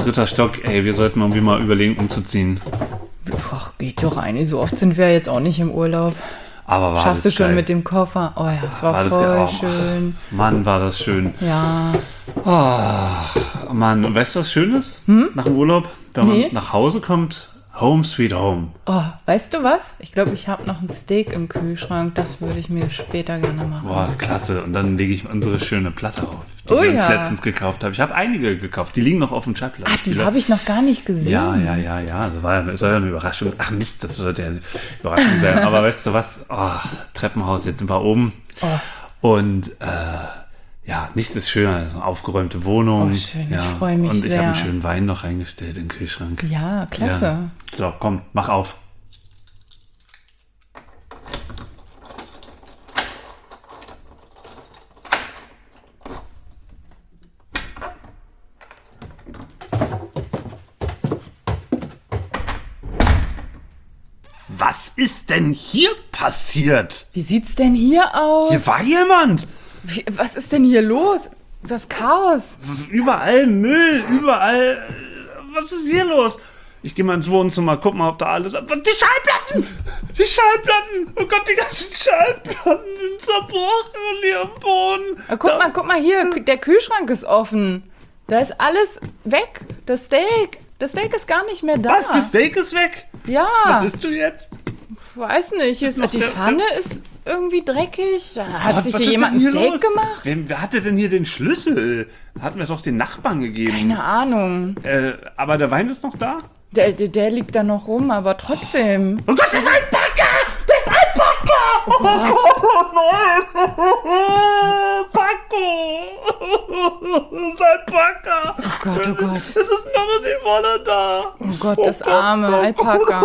3. Stock, ey, wir sollten irgendwie mal überlegen, umzuziehen. Ach, geht doch eigentlich. So oft sind wir jetzt auch nicht im Urlaub. Aber war Schaffst das du schon geil. mit dem Koffer? Oh ja, es war voll schön. Mann, war das schön. Ja. Oh, Mann, und weißt du, was Schönes? Nach dem Urlaub, wenn man nach Hause kommt, Home Sweet Home. Oh, weißt du was? Ich glaube, ich habe noch ein Steak im Kühlschrank. Das würde ich mir später gerne machen. Boah, klasse. Und dann lege ich unsere schöne Platte auf, die Oh wir uns ja. letztens gekauft haben. Ich habe einige gekauft. Die liegen noch auf dem Schallplatz. Ach, die habe ich noch gar nicht gesehen. Ja. Das soll ja eine Überraschung. Ach Mist, das sollte ja eine Überraschung sein. Aber weißt du was? Oh, Treppenhaus, jetzt sind wir oben. Und ja, nichts ist schöner als eine aufgeräumte Wohnung. Oh, schön, ja. ich freue mich Und ich sehr. habe einen schönen Wein noch reingestellt in den Kühlschrank. Ja, klasse. Ja. So, komm, mach auf. Was ist denn hier passiert? Wie sieht's denn hier aus? Hier war jemand. Was ist denn hier los? Das Chaos. Überall Müll, überall. Was ist hier los? Ich gehe mal ins Wohnzimmer, guck mal, ob da alles. Die Schallplatten! Die Schallplatten! Oh Gott, die ganzen Schallplatten sind zerbrochen und hier am Boden. Guck mal hier, der Kühlschrank ist offen. Da ist alles weg. Das Steak ist gar nicht mehr da. Was? Das Steak ist weg? Ja. Was isst du jetzt? Weiß nicht. Ist noch Die der- Pfanne ist irgendwie dreckig. Hat Gott, sich was hier ist jemand denn ein hier Steak los? gemacht? Wer hatte denn hier den Schlüssel? Hatten wir doch den Nachbarn gegeben. Keine Ahnung. Aber der Wein ist noch da? Der liegt da noch rum, aber trotzdem. Oh Gott, das ist ein Backer! Das ist ein Backer! Oh Gott, nein! Paco! Das ist ein Backer! Oh Gott. Es ist noch die Wolle da! Oh Gott, das arme Alpaka.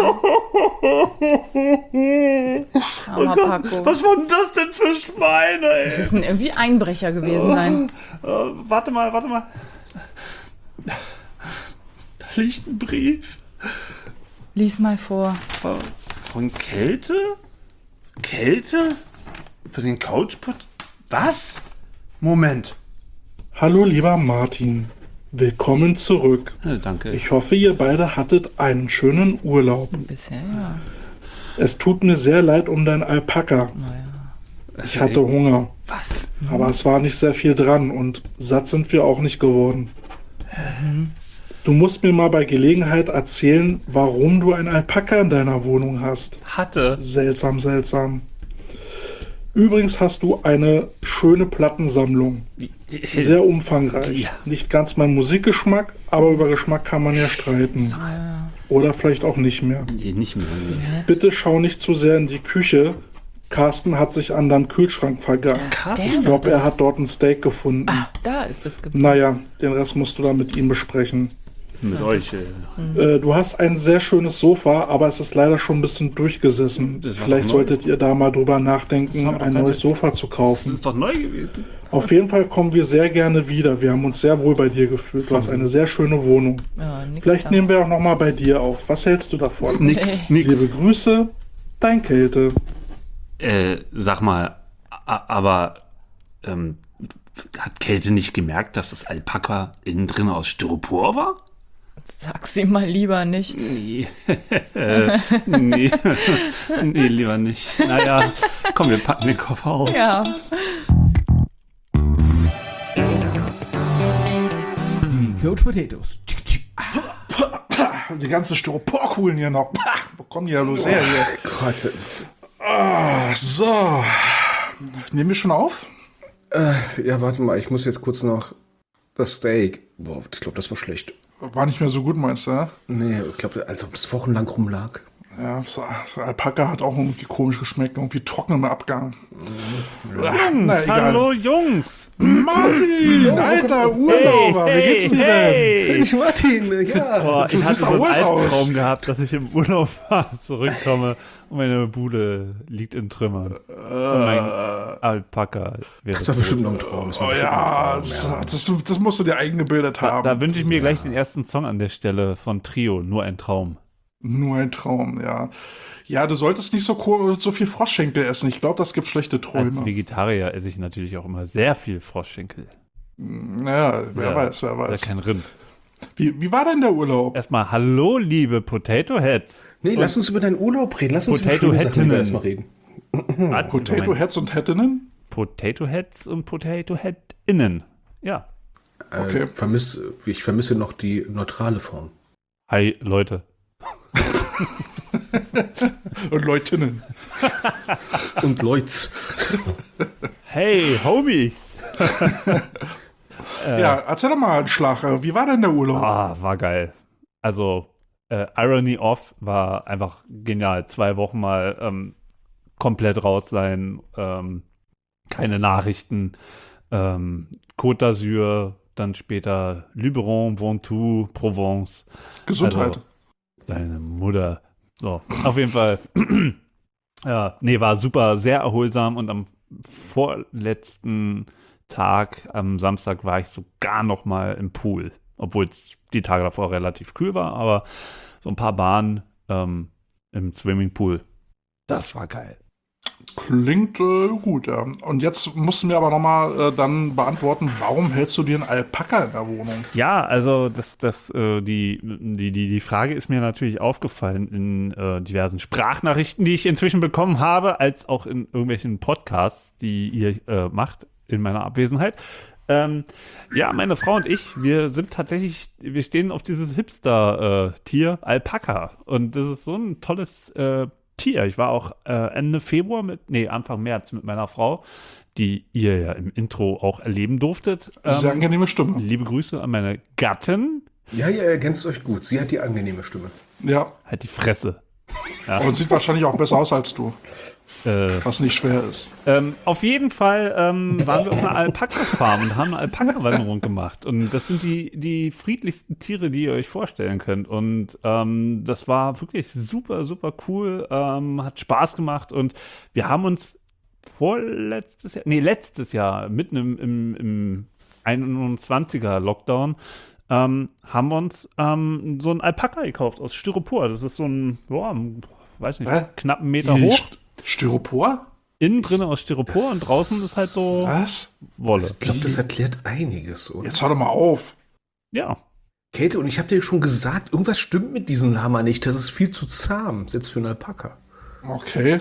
Armer Paco. Was waren das denn für Schweine, ey? Das müssen irgendwie Einbrecher gewesen sein. Warte mal. Da liegt ein Brief. Lies mal vor. Von Kälte? Kälte? Für den Couchpot? Was? Moment. Hallo lieber Martin, willkommen zurück. Ja, danke. Ich hoffe, ihr beide hattet einen schönen Urlaub. Bisher ja. Es tut mir sehr leid um dein Alpaka. Ich hatte Hunger, Was? aber es war nicht sehr viel dran und satt sind wir auch nicht geworden. Du musst mir mal bei Gelegenheit erzählen, warum du ein Alpaka in deiner Wohnung hast. Hatte. Seltsam, seltsam. Übrigens hast du eine schöne Plattensammlung. Sehr umfangreich. Ja. Nicht ganz mein Musikgeschmack, aber über Geschmack kann man ja streiten. Oder vielleicht auch nicht mehr. Nee, nicht mehr. Bitte schau nicht zu sehr in die Küche. Carsten hat sich an deinen Kühlschrank vergangen. Ich glaube, er hat dort ein Steak gefunden. Da ist es geblieben. Naja, den Rest musst du dann mit ihm besprechen. Mit euch. Du hast ein sehr schönes Sofa, aber es ist leider schon ein bisschen durchgesessen. Das war Vielleicht doch neu. solltet ihr da mal drüber Das nachdenken, war doch ein keine- neues Sofa zu Das kaufen. ist doch neu gewesen. Auf jeden Fall kommen wir sehr gerne wieder. Wir haben uns sehr wohl bei dir gefühlt. Du hast eine sehr schöne Wohnung. Ja, nix Vielleicht da. nehmen wir auch noch mal bei dir auf. Was hältst du davon? Nix. Liebe Grüße, dein Kälte. Sag mal, aber hat Kälte nicht gemerkt, dass das Alpaka innen drin aus Styropor war? Sag's ihm mal lieber nicht. Nee. Nee. Nee, lieber nicht. Naja, komm, wir packen den Koffer aus. Ja. Die Coach Potatoes. Die ganzen Styroporkugeln hier noch. Wo kommen die ja los her hier? Gott. So. Nehmen wir schon auf? Ja, warte mal, ich muss jetzt kurz noch das Steak. Boah, ich glaube, das war schlecht. War nicht mehr so gut, meinst du? Ja? Nee, ich glaube, als ob es wochenlang rumlag. Ja, das Alpaka hat auch irgendwie komisch geschmeckt. Irgendwie trocken im Abgang. Na, egal. Hallo Jungs! Martin, alter Urlauber, wie geht's dir denn? Ich Martin, ja. Boah, Du ich hatte siehst so einen erholt aus. Albtraum gehabt, dass ich im Urlaub war, zurückkomme und meine Bude liegt in Trümmern. Und mein Alpaka wäre Das war tot. bestimmt noch ein Traum. Das war Oh bestimmt ja, noch ein Traum, das musst du dir eingebildet haben. Da wünsche ich mir gleich den ersten Song an der Stelle von Trio, Nur ein Traum. Nur ein Traum, ja. Ja, du solltest nicht so viel Froschschenkel essen. Ich glaube, das gibt schlechte Als Träume. Vegetarier esse ich natürlich auch immer sehr viel Froschschenkel. Naja, wer weiß. Oder kein Rind. Wie war denn der Urlaub? Erstmal hallo, liebe Potato Heads. Nee, lass uns über deinen Urlaub reden. Lass uns über Potato schöne Sachen Headinnen. erstmal reden. Warte, Potato Moment. Heads und Hättinnen? Potato Heads und Potato Headinnen. Ja. Okay. Ich vermisse noch die neutrale Form. Hi, Leute. Und Leutinnen. Und Leutz. Hey, Homies. Ja, erzähl doch mal einen Schlag. Wie war denn der Urlaub? War geil. Also, Irony Off war einfach genial. 2 Wochen mal komplett raus sein. Keine Nachrichten. Côte d'Azur, dann später Luberon, Ventoux, Provence. Gesundheit. Also, deine Mutter. So, auf jeden Fall. Ja, nee, war super, sehr erholsam und am vorletzten Tag, am Samstag, war ich sogar noch mal im Pool, obwohl es die Tage davor relativ kühl war, aber so ein paar Bahnen im Swimmingpool, das war geil. Klingt gut, ja. Und jetzt musst du mir aber nochmal dann beantworten, warum hältst du dir einen Alpaka in der Wohnung? Ja, also die Frage ist mir natürlich aufgefallen in diversen Sprachnachrichten, die ich inzwischen bekommen habe, als auch in irgendwelchen Podcasts, die ihr macht in meiner Abwesenheit. Ja, meine Frau und ich, wir stehen auf dieses Hipster-Tier Alpaka. Und das ist so ein tolles Tier. Ich war auch Anfang März mit meiner Frau, die ihr ja im Intro auch erleben durftet. Sehr angenehme Stimme. Liebe Grüße an meine Gattin. Ja, ihr ergänzt euch gut. Sie hat die angenehme Stimme. Ja, Halt die Fresse. und sieht wahrscheinlich auch besser aus als du, was nicht schwer ist. Auf jeden Fall waren wir auf einer Alpaka-Farm und haben eine Alpaka-Wanderung gemacht. Und das sind die friedlichsten Tiere, die ihr euch vorstellen könnt. Und das war wirklich super, super cool. Hat Spaß gemacht. Und wir haben uns letztes Jahr, mitten im 21er Lockdown, haben wir uns so einen Alpaka gekauft aus Styropor. Das ist so ein, weiß nicht, knapp einen Meter hoch. Styropor? Innen drin aus Styropor und draußen ist halt so Was? Wolle. Ich glaube, das erklärt einiges, oder? Jetzt hör doch mal auf. Ja. Käthe, und ich habe dir schon gesagt, irgendwas stimmt mit diesem Lama nicht. Das ist viel zu zahm, selbst für einen Alpaka. Okay.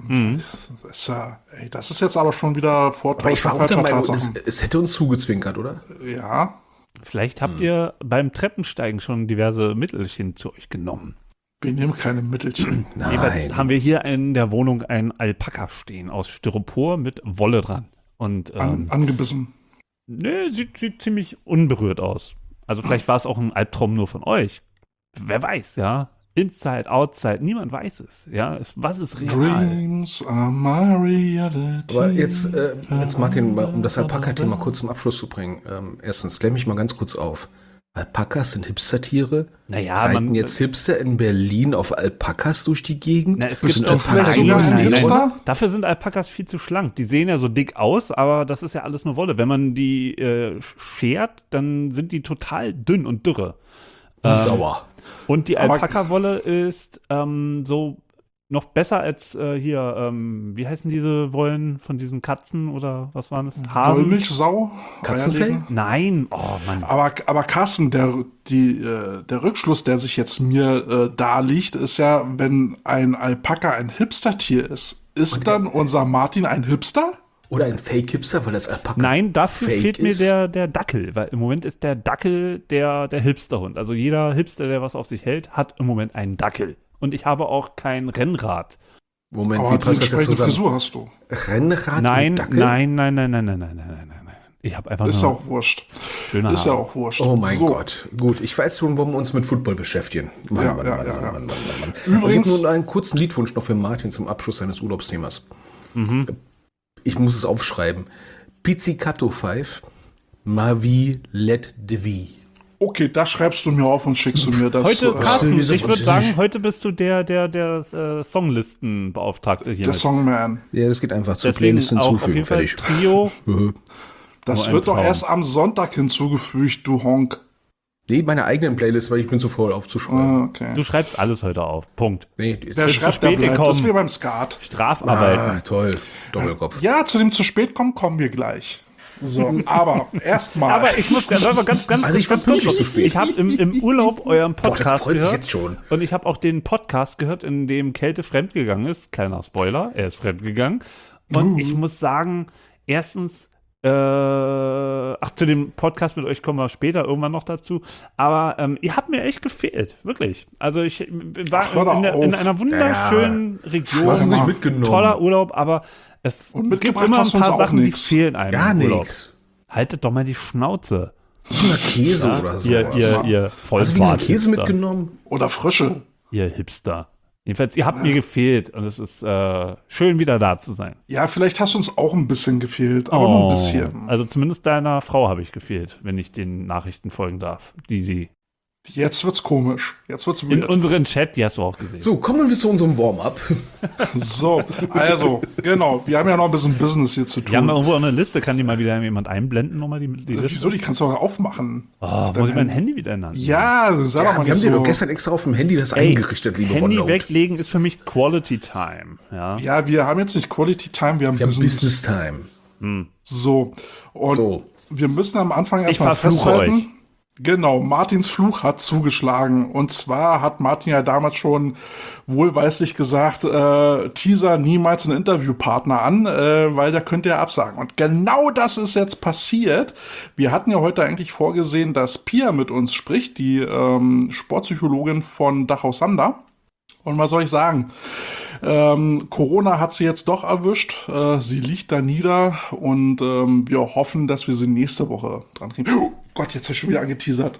Das ist jetzt aber schon wieder Aber Vortrag ich war auch der falscher Meinung, Tatsachen. es hätte uns zugezwinkert, oder? Ja, Vielleicht habt ihr beim Treppensteigen schon diverse Mittelchen zu euch genommen. wir nehmen keine Mittelchen. Jedenfalls haben wir hier in der Wohnung einen Alpaka stehen aus Styropor mit Wolle dran. Und Angebissen. sieht ziemlich unberührt aus. Also vielleicht war es auch ein Albtraum nur von euch. Wer weiß, ja. Inside, outside, niemand weiß es. Ja, was ist real? Dreams are my reality. Aber jetzt Martin, um das Alpaka-Thema kurz zum Abschluss zu bringen. Erstens, klär mich mal ganz kurz auf. Alpakas sind Hipster-Tiere? Naja, Reiten jetzt Hipster in Berlin auf Alpakas durch die Gegend? Na, es Bist gibt du auch vielleicht nein, sogar ein nein, Hipster? nein. Dafür sind Alpakas viel zu schlank. Die sehen ja so dick aus, aber das ist ja alles nur Wolle. Wenn man die schert, dann sind die total dünn und dürre. Sauer. Und die Aber- Alpaka-Wolle ist so noch besser als wie heißen diese Wollen von diesen Katzen oder was waren das? Hasen? Wollmilchsau? Katzenfell? Eierlegend? Nein, oh Mann. Aber Carsten, der Rückschluss, der sich jetzt mir da liegt, ist ja, wenn ein Alpaka ein Hipster-Tier ist dann unser Martin ein Hipster? Oder ein Fake-Hipster, weil das Alpaka Nein, dafür fake fehlt mir ist? der Dackel, weil im Moment ist der Dackel der Hipsterhund. Also jeder Hipster, der was auf sich hält, hat im Moment einen Dackel. Und ich habe auch kein Rennrad. Moment, Aber wie die passt das jetzt entsprechende zusammen? Frisur hast du. Rennrad Nein, und Dackel? nein. Ich habe einfach Ist nur auch wurscht. schöne Ist ja Haare. auch wurscht. Oh mein So. Gott. Gut, ich weiß schon, warum wir uns mit Football beschäftigen. Ja. Mann. Übrigens- Ich habe nur einen kurzen Liedwunsch noch für Martin zum Abschluss seines Urlaubsthemas. Ich muss es aufschreiben. Pizzicato 5, Ma vie let de vie. Okay, das schreibst du mir auf und schickst du mir das. Heute, Carsten, Wieso ich würde Französisch? sagen, heute bist du der Songlistenbeauftragte hier. der Songman. Ja, das geht einfach zur Deswegen Playlist auch auf hinzufügen. jeden Fall Fertig. Trio. Das Nur ein wird doch Traum. erst am Sonntag hinzugefügt, du Honk. Nee, meine eigenen Playlist, weil ich bin zu faul aufzuschreiben. Ah, okay. Du schreibst alles heute auf. Punkt. Nee, die ist Wer zu schreibt, der spät bleibt. gekommen. Das ist wie beim Skat. Strafarbeiten. toll. Doppelkopf. Ja, zu dem zu spät kommen wir gleich. So, aber erstmal. Aber ich muss ganz Also ich war ganz kurz pünktlich zu spät. Ich habe im Urlaub euren Boah, Podcast das freut sich gehört. jetzt schon. Und ich habe auch den Podcast gehört, in dem Kälte fremdgegangen ist. Kleiner Spoiler, er ist fremdgegangen. Und ich muss sagen, erstens, zu dem Podcast mit euch kommen wir später irgendwann noch dazu. Aber ihr habt mir echt gefehlt, wirklich. Also ich war in einer wunderschönen Region. Du hast uns nicht mitgenommen. Toller Urlaub, aber es Und gibt mitgebracht immer ein hast du uns paar auch Sachen, die nix. fehlen einem Gar im Urlaub. nichts. Haltet doch mal die Schnauze. Oder Käse oder so. Ihr Hast du Vollbart wenigstens Käse Hipster. mitgenommen? Oder Frische. Ihr Hipster. Jedenfalls, ihr habt mir gefehlt und es ist schön, wieder da zu sein. Ja, vielleicht hast du uns auch ein bisschen gefehlt, aber nur ein bisschen. Also zumindest deiner Frau habe ich gefehlt, wenn ich den Nachrichten folgen darf, die sie Jetzt wird's komisch. Jetzt wird's in weird. unseren Chat, die hast du auch gesehen. So, kommen wir zu unserem Warm-up. So, also, genau. Wir haben ja noch ein bisschen Business hier zu tun. Wir haben da irgendwo eine Liste, kann die mal wieder jemand einblenden, nochmal die Liste? Wieso? Die kannst du auch aufmachen. Oh, muss ich mein Handy wieder ändern? Ja, sag doch Ja, mal wir haben nicht dir so. doch gestern extra auf dem Handy das eingerichtet, liebe Handy OneNote. weglegen ist für mich Quality Time. Ja. Ja, wir haben jetzt nicht Quality Time, wir haben Wir haben Business. Business Time. So. Und So. wir müssen am Anfang Ich erstmal verfluche festhalten. euch. Genau, Martins Fluch hat zugeschlagen. Und zwar hat Martin ja damals schon wohlweislich gesagt, Teaser niemals einen Interviewpartner an, weil der könnte ja absagen. Und genau das ist jetzt passiert. Wir hatten ja heute eigentlich vorgesehen, dass Pia mit uns spricht, die Sportpsychologin von Dachau Sander. Und was soll ich sagen? Corona hat sie jetzt doch erwischt. Sie liegt da nieder und wir hoffen, dass wir sie nächste Woche dran kriegen. Oh Gott, jetzt habe ich schon wieder angeteasert.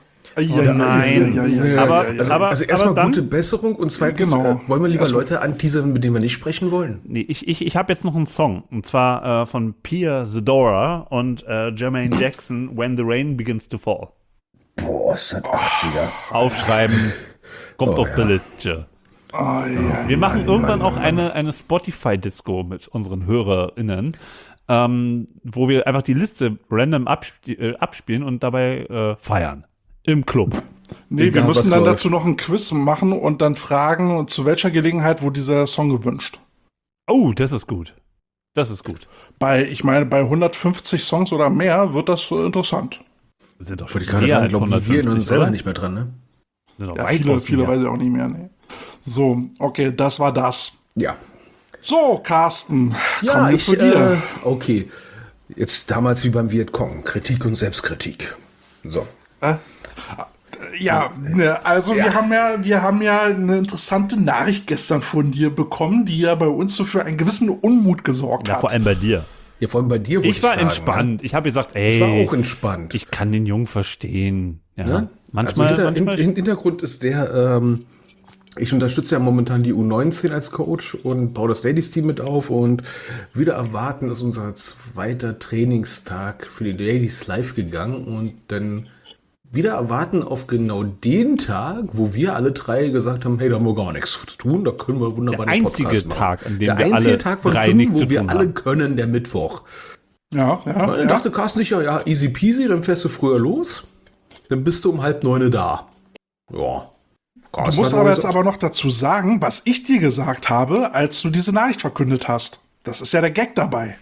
nein. Aber erstmal dann- gute Besserung und zweitens Genau. wollen wir lieber Erstmal- Leute anteasern, mit denen wir nicht sprechen wollen. Nee, ich habe jetzt noch einen Song. Und zwar von Pia Zadora und Jermaine Jackson, When the Rain Begins to Fall. Boah, ist das 80er. Aufschreiben, kommt auf die Liste. Wir machen irgendwann auch eine Spotify-Disco mit unseren HörerInnen, wo wir einfach die Liste random abspielen und dabei feiern. Im Club. Nee, wir Egal, müssen was dann läuft. dazu noch ein Quiz machen und dann fragen, zu welcher Gelegenheit wurde dieser Song gewünscht. Oh, das ist gut. Das ist gut. Ich meine, bei 150 Songs oder mehr wird das interessant. Das sind doch Wollte ich gerade mehr sagen, als glaube wir 150, sind selber oder? nicht mehr dran, ne? Sind doch Ja, weitaus viele mehr. weiß ich auch nicht mehr. Nee. So, okay, das war das. Ja. So, Carsten, kommen wir zu dir. Okay. Jetzt damals wie beim Vietcong. Kritik und Selbstkritik. So. Ja, ne, also wir haben ja eine interessante Nachricht gestern von dir bekommen, die ja bei uns so für einen gewissen Unmut gesorgt Ja, hat. vor allem bei dir. Ja, vor allem bei dir, Ich war sagen, entspannt. Ich habe gesagt, ey, Ne? Ich war auch entspannt. ich kann den Jungen verstehen. Ja, Ne? manchmal, also manchmal Hintergrund ist der, ich unterstütze ja momentan die U19 als Coach und baue das Ladies Team mit auf und wieder erwarten ist unser zweiter Trainingstag für die Ladies live gegangen und dann wieder erwarten auf genau den Tag, wo wir alle drei gesagt haben, hey, da haben wir gar nichts zu tun, da können wir wunderbar Der einen einzige Podcast machen. Tag, an dem der wir einzige alle Tag von drei 5, nichts zu wo wir tun alle haben. können, der Mittwoch. Ja, Dann dachte Carsten sicher, ja, easy peasy, dann fährst du früher los, dann bist du um 8:30 da. Ja. Du musst aber jetzt aber noch dazu sagen, was ich dir gesagt habe, als du diese Nachricht verkündet hast. Das ist ja der Gag dabei.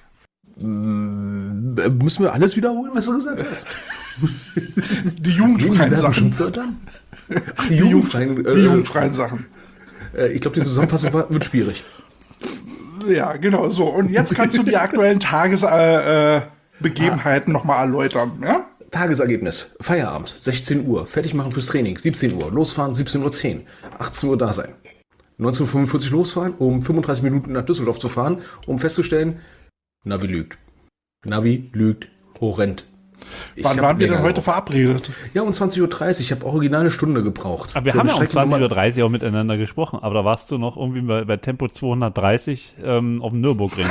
Müssen wir alles wiederholen, was du gesagt hast? Die jugendfreien Sachen. Schimpfwörtern? Ach, die jugendfreien. Die jugendfreien Sachen. Ich glaube, die Zusammenfassung wird schwierig. Ja, genau so. Und jetzt kannst du die aktuellen Tagesbegebenheiten nochmal erläutern. Ja? Tagesergebnis. Feierabend, 16 Uhr. Fertig machen fürs Training, 17 Uhr. Losfahren, 17:10 Uhr. 18 Uhr da sein. 19:45 Uhr losfahren, um 35 Minuten nach Düsseldorf zu fahren, um festzustellen, Navi lügt. Navi lügt horrend. Wann waren wir denn heute verabredet? Ja, um 20:30 Uhr. Ich habe original eine Stunde gebraucht. Aber wir Für haben eine ja um Streckennummer- 20:30 Uhr auch miteinander gesprochen, aber da warst du noch irgendwie bei Tempo 230 auf dem Nürburgring.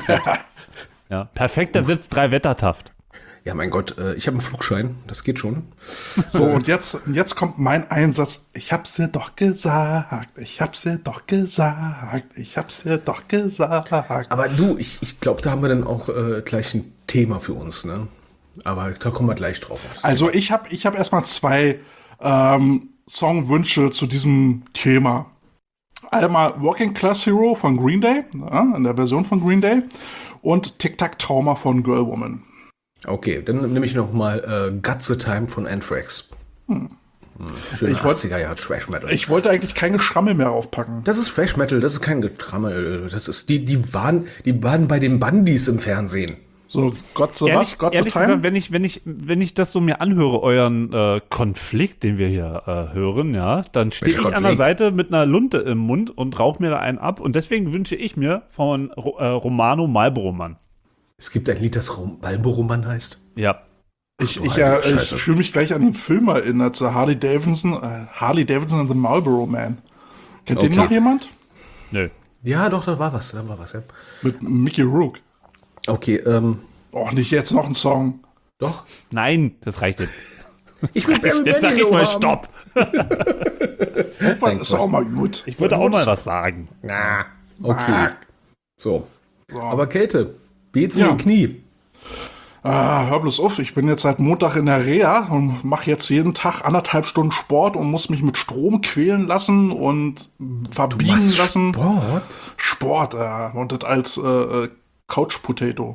Ja, perfekter Sitz, 3 Wettertaft. Ja, mein Gott, ich habe einen Flugschein. Das geht schon. So, und jetzt kommt mein Einsatz. Ich hab's dir doch gesagt. Ich hab's dir doch gesagt. Ich hab's dir doch gesagt. Aber du, ich glaube, da haben wir dann auch gleich ein Thema für uns, ne? Aber da kommen wir gleich drauf. Also ich hab erstmal 2 Songwünsche zu diesem Thema. Einmal Working Class Hero von Green Day, ja, in der Version von Green Day, und Tic Tac Trauma von Girl Woman. Okay, dann nehme ich noch mal Got the Time von Anthrax. Schöne Ich wollt- 80er-Jahre Thrash Metal. Ich wollte eigentlich kein Geschrammel mehr aufpacken. Das ist Thrash Metal, das ist kein Getrammel. Das ist die waren bei den Bandys im Fernsehen. So, Gott sei was? Gott sei ehrlich Time? gesagt, wenn ich das so mir anhöre, euren Konflikt, den wir hier hören, ja, dann stehe ich Welcher an der Konflikt? Seite mit einer Lunte im Mund und rauche mir da einen ab. Und deswegen wünsche ich mir von Romano Marlboro Mann. Es gibt ein Lied, das Marlboro-Mann heißt. Ja. Ich Scheiße. fühle mich gleich an den Film erinnert, so Harley Davidson and the Marlboro Man. Kennt den Okay. noch jemand? Nö. Ja, doch, da war was, ja. Mit Mickey Rourke. Okay, Oh, nicht jetzt noch ein Song. doch. Nein, das reicht jetzt. Ich will Barry Jetzt sag ich Manilow mal haben. Stopp. Das ist auch mal gut. Ich würde auch mal was sagen. Na, okay. So. So. Aber Kälte, Beats in Ja. den Knie. Hör bloß auf, ich bin jetzt seit Montag in der Reha und mache jetzt jeden Tag 1,5 Stunden Sport und muss mich mit Strom quälen lassen und verbiegen lassen. Sport? Sport, und das als Couch Potato.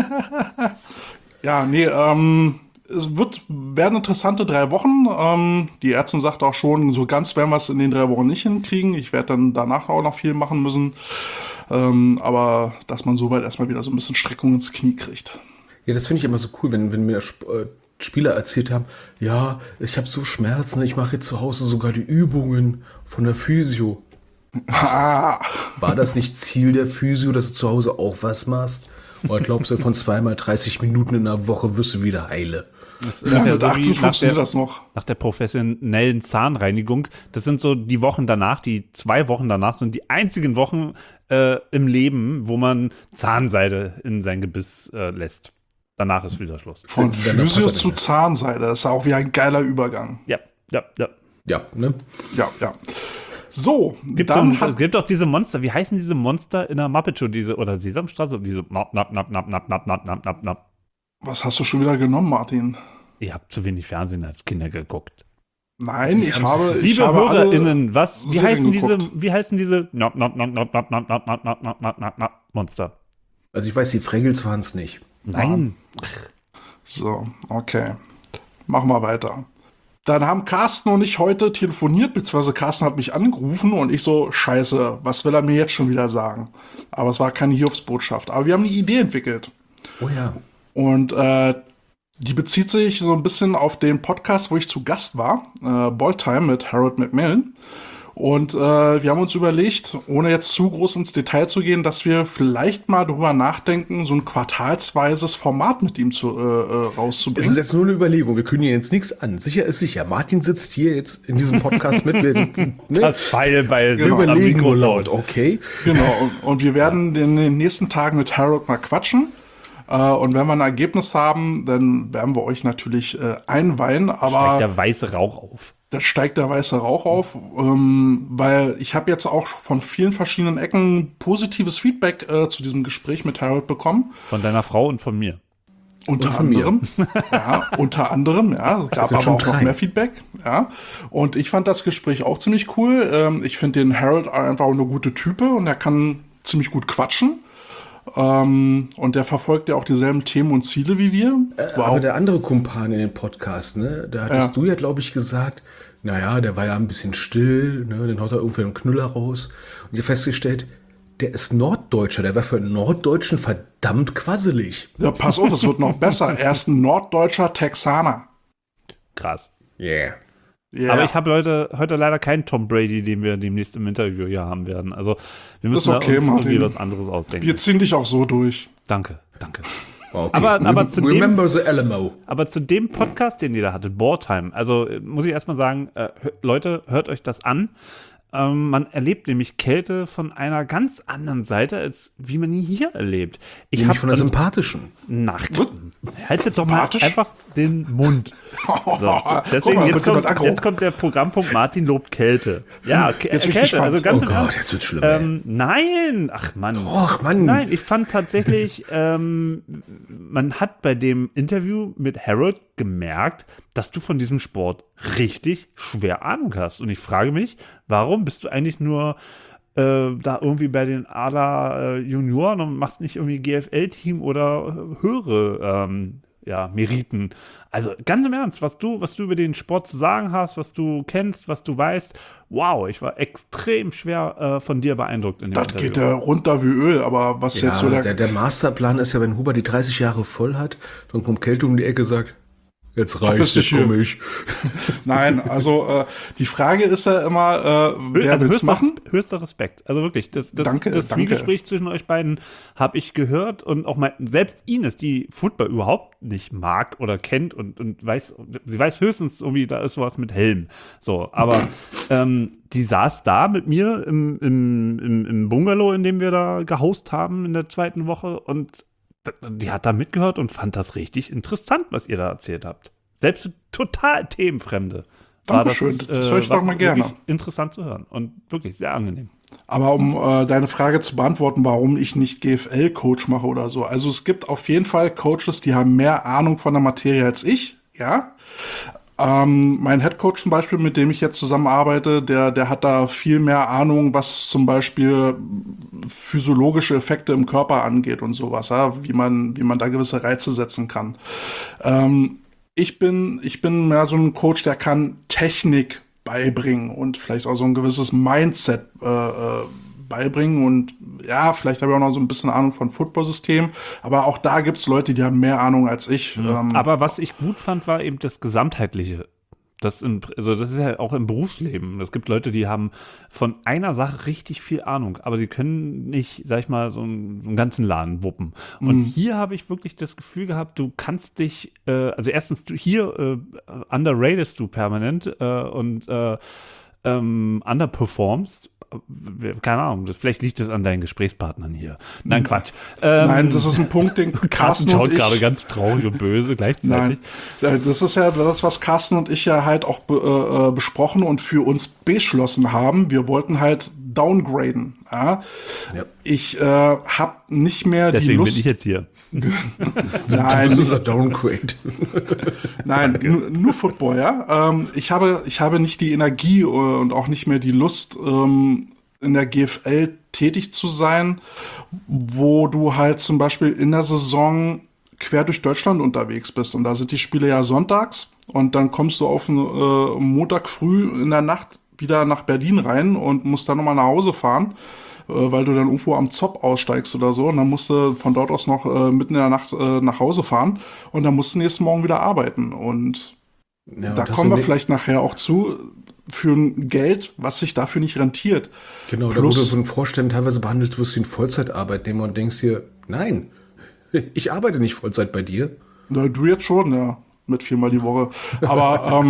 Ja, nee, es werden interessante 3 Wochen. Die Ärztin sagt auch schon, so ganz werden wir es in den 3 Wochen nicht hinkriegen. Ich werde dann danach auch noch viel machen müssen. Aber dass man soweit erstmal wieder so ein bisschen Streckung ins Knie kriegt. Ja, das finde ich immer so cool, wenn mir Spieler erzählt haben, ja, ich habe so Schmerzen, ich mache jetzt zu Hause sogar die Übungen von der Physio. War das nicht Ziel der Physio, dass du zu Hause auch was machst? Oder glaubst du, von 2x30 Minuten in der Woche wirst du wieder heile? Das ist Ja, ja mit so 18 wie nach funktioniert der, das noch. nach der professionellen Zahnreinigung. Das sind so die Wochen danach, die 2 Wochen danach sind die einzigen Wochen im Leben, wo man Zahnseide in sein Gebiss lässt. Danach ist wieder Schluss. Von Dann passt Physio das zu nicht Zahnseide, das ist auch wie ein geiler Übergang. Ja. Ja, ne? Ja, ja. So, Es gibt auch diese Monster, wie heißen diese Monster in der Muppet Show, oder Sesamstraße, diese was hast du schon wieder genommen, Martin? Ihr habt zu wenig Fernsehen als Kinder geguckt. Nein, ich habe Liebe alle HörerInnen, wie Serien geguckt. heißen diese Monster? Also ich weiß, die Fraggles waren es nicht. Nein. So, okay. Machen wir weiter. Dann haben Carsten und ich heute telefoniert, beziehungsweise Carsten hat mich angerufen und ich so, scheiße, was will er mir jetzt schon wieder sagen? Aber es war keine Hiobsbotschaft. Aber wir haben eine Idee entwickelt. Oh ja. Und die bezieht sich so ein bisschen auf den Podcast, wo ich zu Gast war, Balltime mit Harold Macmillan. Und wir haben uns überlegt, ohne jetzt zu groß ins Detail zu gehen, dass wir vielleicht mal darüber nachdenken, so ein quartalsweises Format mit ihm Es rauszubringen. ist jetzt nur eine Überlegung, wir kündigen jetzt nichts an. Sicher ist sicher. Martin sitzt hier jetzt in diesem Podcast mit. Wir, ne? Das Pfeil bei Wir überlegen nur laut, okay? Genau, und wir werden in den nächsten Tagen mit Harold mal quatschen. Und wenn wir ein Ergebnis haben, dann werden wir euch natürlich einweihen. Aber Steigt der weiße Rauch auf. da steigt der weiße Rauch auf, weil ich habe jetzt auch von vielen verschiedenen Ecken positives Feedback zu diesem Gespräch mit Harold bekommen. Von deiner Frau und von mir. Unter von mir. anderem. Ja, unter anderem, ja. Es gab sind aber schon auch noch 3. mehr Feedback, ja. Und ich fand das Gespräch auch ziemlich cool. Ich finde den Harold einfach eine gute Type und er kann ziemlich gut quatschen. Und der verfolgt ja auch dieselben Themen und Ziele wie wir. Aber der andere Kumpan in dem Podcast, ne, da hattest du ja, glaube ich, gesagt, naja, der war ja ein bisschen still, ne, dann haut er irgendwie einen Knüller raus. Und ich habe festgestellt, der ist Norddeutscher, der war für einen Norddeutschen verdammt quasselig. Ja, pass auf, es wird noch besser. Er ist ein norddeutscher Texaner. Krass. Yeah. Yeah. Aber ich habe heute leider keinen Tom Brady, den wir demnächst im Interview hier haben werden. Also wir müssen Ist okay, da uns irgendwie Martin. was anderes ausdenken. Wir ziehen dich auch so durch. Danke. Okay. Aber zu dem- Remember the Alamo. Aber zu dem Podcast, den ihr da hattet, Boardtime, also muss ich erstmal sagen, Leute, hört euch das an. Man erlebt nämlich Kälte von einer ganz anderen Seite, als wie man ihn hier erlebt. Ich Nämlich habe von der sympathischen. Haltet doch mal Sympathisch? einfach den Mund. So, Guck deswegen, mal, jetzt wird jemand aggro. kommt der Programmpunkt Martin lobt Kälte. Ja, Jetzt bin ich Kälte, gespannt. also ganz Oh im Ernst. Gott, jetzt wird's schlimm. Ey. Nein, ach Mann. Och, Mann. Nein, ich fand tatsächlich, man hat bei dem Interview mit Harold gemerkt, dass du von diesem Sport richtig schwer Ahnung hast. Und ich frage mich, warum bist du eigentlich nur da irgendwie bei den ADA Junioren und machst nicht irgendwie GFL-Team oder höhere Meriten. Also ganz im Ernst, was du über den Sport zu sagen hast, was du kennst, was du weißt, wow, ich war extrem schwer von dir beeindruckt in dem Das Interview. geht ja runter wie Öl, aber was jetzt so der Masterplan ist ja, wenn Huber die 30 Jahre voll hat, dann kommt Kälte um die Ecke und sagt, jetzt reicht's, jetzt komme ich. Nein, also die Frage ist ja immer, wer will's machen? Höchster Respekt. Also wirklich, das Danke. Zwiegespräch zwischen euch beiden habe ich gehört und auch selbst Ines, die Football überhaupt nicht mag oder kennt und weiß höchstens irgendwie, da ist sowas mit Helm. So, aber die saß da mit mir im Bungalow, in dem wir da gehaust haben in der zweiten Woche und die hat da mitgehört und fand das richtig interessant, was ihr da erzählt habt. Selbst für total Themenfremde. Dankeschön, das höre ich doch mal gerne. Interessant zu hören und wirklich sehr angenehm. Aber um deine Frage zu beantworten, warum ich nicht GFL-Coach mache oder so. Also es gibt auf jeden Fall Coaches, die haben mehr Ahnung von der Materie als ich, ja. Mein Headcoach zum Beispiel, mit dem ich jetzt zusammenarbeite, der hat da viel mehr Ahnung, was zum Beispiel physiologische Effekte im Körper angeht und sowas, ja, wie man da gewisse Reize setzen kann. Ich bin mehr so ein Coach, der kann Technik beibringen und vielleicht auch so ein gewisses Mindset beibringen und ja, vielleicht habe ich auch noch so ein bisschen Ahnung von Football-System, aber auch da gibt es Leute, die haben mehr Ahnung als ich. Aber was ich gut fand, war eben das Gesamtheitliche. Das ist ja auch im Berufsleben. Es gibt Leute, die haben von einer Sache richtig viel Ahnung, aber sie können nicht, sag ich mal, so einen ganzen Laden wuppen. Und hier habe ich wirklich das Gefühl gehabt, du kannst dich, also erstens, hier underratest du permanent und underperformst. Keine Ahnung, vielleicht liegt es an deinen Gesprächspartnern hier. Nein, Quatsch. Nein, das ist ein Punkt, den Carsten schaut gerade ganz traurig und böse gleichzeitig. Nein, das ist ja das, was Carsten und ich ja halt auch besprochen und für uns beschlossen haben. Wir wollten halt downgraden. Ja? Ja. Ich habe nicht mehr Deswegen die Lust. Deswegen bin ich jetzt hier. Nein, das ist ein Downgrade. Nein, nur Football, ja. Ich habe nicht die Energie und auch nicht mehr die Lust, in der GFL tätig zu sein, wo du halt zum Beispiel in der Saison quer durch Deutschland unterwegs bist. Und da sind die Spiele ja sonntags und dann kommst du auf Montag früh in der Nacht wieder nach Berlin rein und musst dann nochmal nach Hause fahren, weil du dann irgendwo am Zopp aussteigst oder so. Und dann musst du von dort aus noch mitten in der Nacht nach Hause fahren und dann musst du nächsten Morgen wieder arbeiten. Und ja, da kommen wir vielleicht nachher auch zu, für ein Geld, was sich dafür nicht rentiert. Genau, da wurde so ein Vorstand teilweise behandelt wirst wie ein Vollzeitarbeitnehmer und denkst dir, nein, ich arbeite nicht Vollzeit bei dir. Na, du jetzt schon, ja, mit 4-mal die Woche. Aber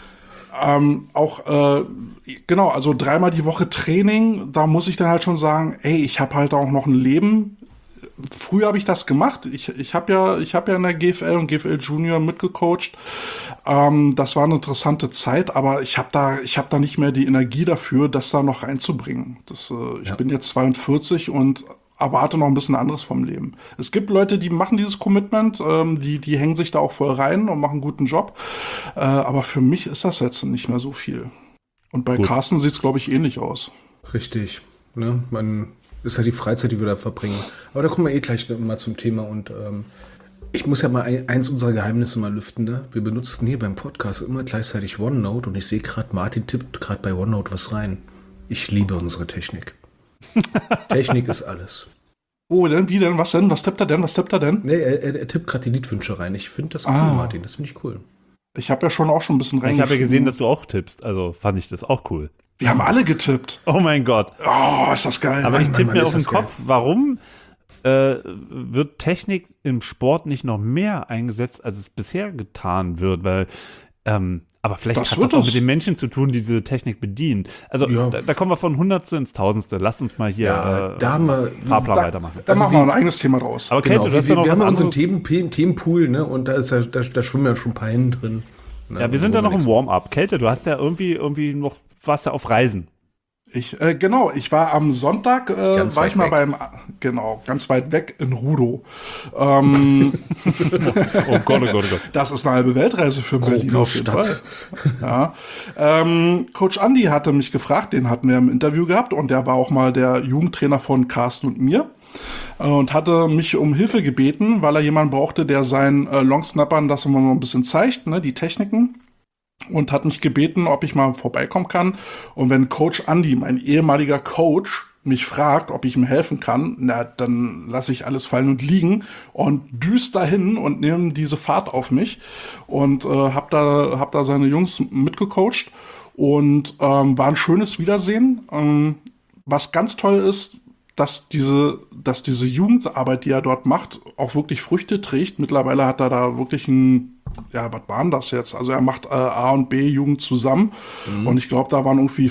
genau, also 3-mal die Woche Training, da muss ich dann halt schon sagen, ey, ich habe halt auch noch ein Leben. Früher habe ich das gemacht. Ich habe ja in der GFL und GFL Junior mitgecoacht. Das war eine interessante Zeit, aber ich habe da nicht mehr die Energie dafür, das da noch reinzubringen. Ich bin jetzt 42 und erwarte noch ein bisschen anderes vom Leben. Es gibt Leute, die machen dieses Commitment, die hängen sich da auch voll rein und machen einen guten Job. Aber für mich ist das jetzt nicht mehr so viel. Und bei Carsten sieht es, glaube ich, ähnlich aus. Richtig. Ne? Man ist ja die Freizeit, die wir da verbringen. Aber da kommen wir gleich mal zum Thema. Und ich muss ja mal eins unserer Geheimnisse mal lüften. Ne? Wir benutzen hier beim Podcast immer gleichzeitig OneNote. Und ich sehe gerade, Martin tippt gerade bei OneNote was rein. Ich liebe unsere Technik. Technik ist alles. Oh, denn? Wie denn? Was denn? Was tippt er denn? Nee, er tippt gerade die Liedwünsche rein. Ich finde das cool, Martin. Das finde ich cool. Ich habe ja schon auch ein bisschen reingeschrieben. Ich habe ja gesehen, dass du auch tippst. Also fand ich das auch cool. Wir haben alle getippt. Oh mein Gott. Oh, ist das geil. Aber ich tippe mir auf den geil. Kopf, warum wird Technik im Sport nicht noch mehr eingesetzt, als es bisher getan wird? Weil, aber vielleicht Das hat wird das auch es. mit den Menschen zu tun, die diese Technik bedienen. Also Ja. da kommen wir von Hundertste ins Tausendste. Lass uns mal hier da haben wir Fahrplan weitermachen. Da Also machen wir ein eigenes Thema draus. Aber Kate, Genau, du hast ja wir noch haben was ja unseren anderes. Themenpool, ne? Und da schwimmen ja schon ein paar Hände drin. Ne? Ja, wir sind Wo ja noch wir im Warm-up. Kälte, du hast ja irgendwie noch, warst ja auf Reisen. Ich war am Sonntag, Ganz war ich weit mal weg. ganz weit weg in Rudow. Oh Gott, oh Gott, oh Gott. Das ist eine halbe Weltreise für Berlin auf jeden Fall. Großstadt. Ja. Coach Andi hatte mich gefragt, den hatten wir im Interview gehabt und der war auch mal der Jugendtrainer von Carsten und mir. und hatte mich um Hilfe gebeten, weil er jemanden brauchte, der seinen Longsnappern das immer noch ein bisschen zeigt, ne, die Techniken. Und hat mich gebeten, ob ich mal vorbeikommen kann. Und wenn Coach Andy, mein ehemaliger Coach, mich fragt, ob ich ihm helfen kann, na, dann lasse ich alles fallen und liegen und düst dahin und nehme diese Fahrt auf mich und hab da seine Jungs mitgecoacht und war ein schönes Wiedersehen. Was ganz toll ist, dass diese Jugendarbeit, die er dort macht, auch wirklich Früchte trägt. Mittlerweile hat er da wirklich was waren das jetzt? Also er macht A und B Jugend zusammen und ich glaube, da waren irgendwie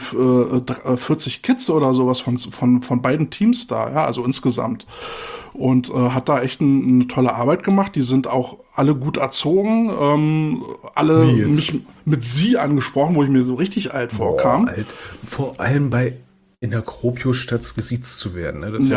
40 Kids oder sowas von beiden Teams da, ja, also insgesamt. Und hat da echt eine tolle Arbeit gemacht. Die sind auch alle gut erzogen, alle mich mit Sie angesprochen, wo ich mir so richtig alt vorkam. Alt. Vor allem in der Kropio statt gesiezt zu werden. Ne? Das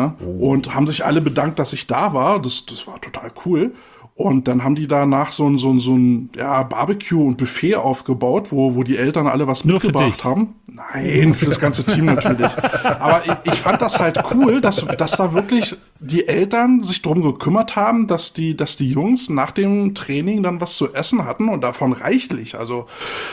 Und haben sich alle bedankt, dass ich da war. Das war total cool. Und dann haben die danach so ein Barbecue und Buffet aufgebaut, wo die Eltern alle was Nur mitgebracht haben. Nein, für das ganze Team natürlich. Aber ich fand das halt cool, dass da wirklich die Eltern sich drum gekümmert haben, dass die Jungs nach dem Training dann was zu essen hatten und davon reichlich. Also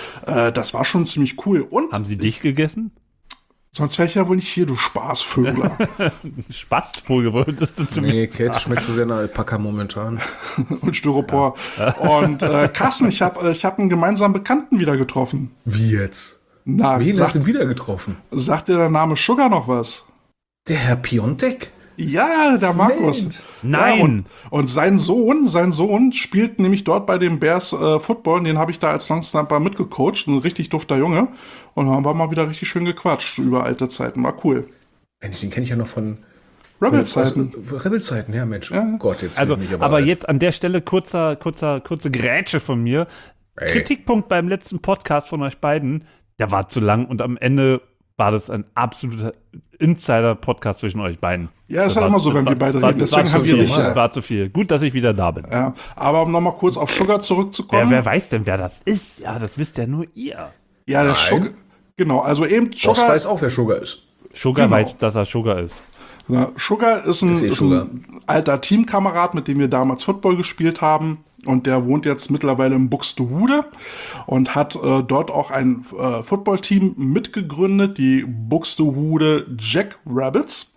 das war schon ziemlich cool. Und Haben sie dich gegessen? sonst wäre ich ja wohl nicht hier, du Spaßvögler. Spastvogel wolltest du zu mir Nee, sagen. Käthe schmeckt so sehr nach Alpaka momentan. Und Styropor. Ja. Und Carsten, ich hab einen gemeinsamen Bekannten wieder getroffen. Wie jetzt? Na, Wen hast du wieder getroffen? sagt dir der Name Sugar noch was? Der Herr Piontek? Ja, der Markus. Nein. Ja, und sein Sohn spielt nämlich dort bei den Bears Football. Und den habe ich da als Longsnapper mitgecoacht. Ein richtig dufter Junge. Und haben wir mal wieder richtig schön gequatscht über alte Zeiten. War cool. Mensch, den kenne ich ja noch von Rebel-Zeiten. Rebel-Zeiten, ja Mensch. Ja. Oh Gott, jetzt Also, bin ich aber alt. jetzt an der Stelle kurze Grätsche von mir. Ey. Kritikpunkt beim letzten Podcast von euch beiden, der war zu lang und am Ende war das ein absoluter Insider-Podcast zwischen euch beiden. Ja, ist halt immer so, wenn wir beide reden. Deswegen haben wir dich ja. War zu viel. Gut, dass ich wieder da bin. Ja, aber um nochmal kurz auf Sugar zurückzukommen. Wer weiß denn, wer das ist? Ja, das wisst ja nur ihr. Ja, der Nein. Sugar. Genau, also eben Boss Sugar. weiß auch, wer Sugar ist. Sugar Genau. weiß, dass er Sugar ist. Ja, Sugar ist Das ist Sugar. ein alter Teamkamerad, mit dem wir damals Football gespielt haben. Und der wohnt jetzt mittlerweile in Buxtehude und hat dort auch ein Footballteam mitgegründet, die Buxtehude Jack Rabbits.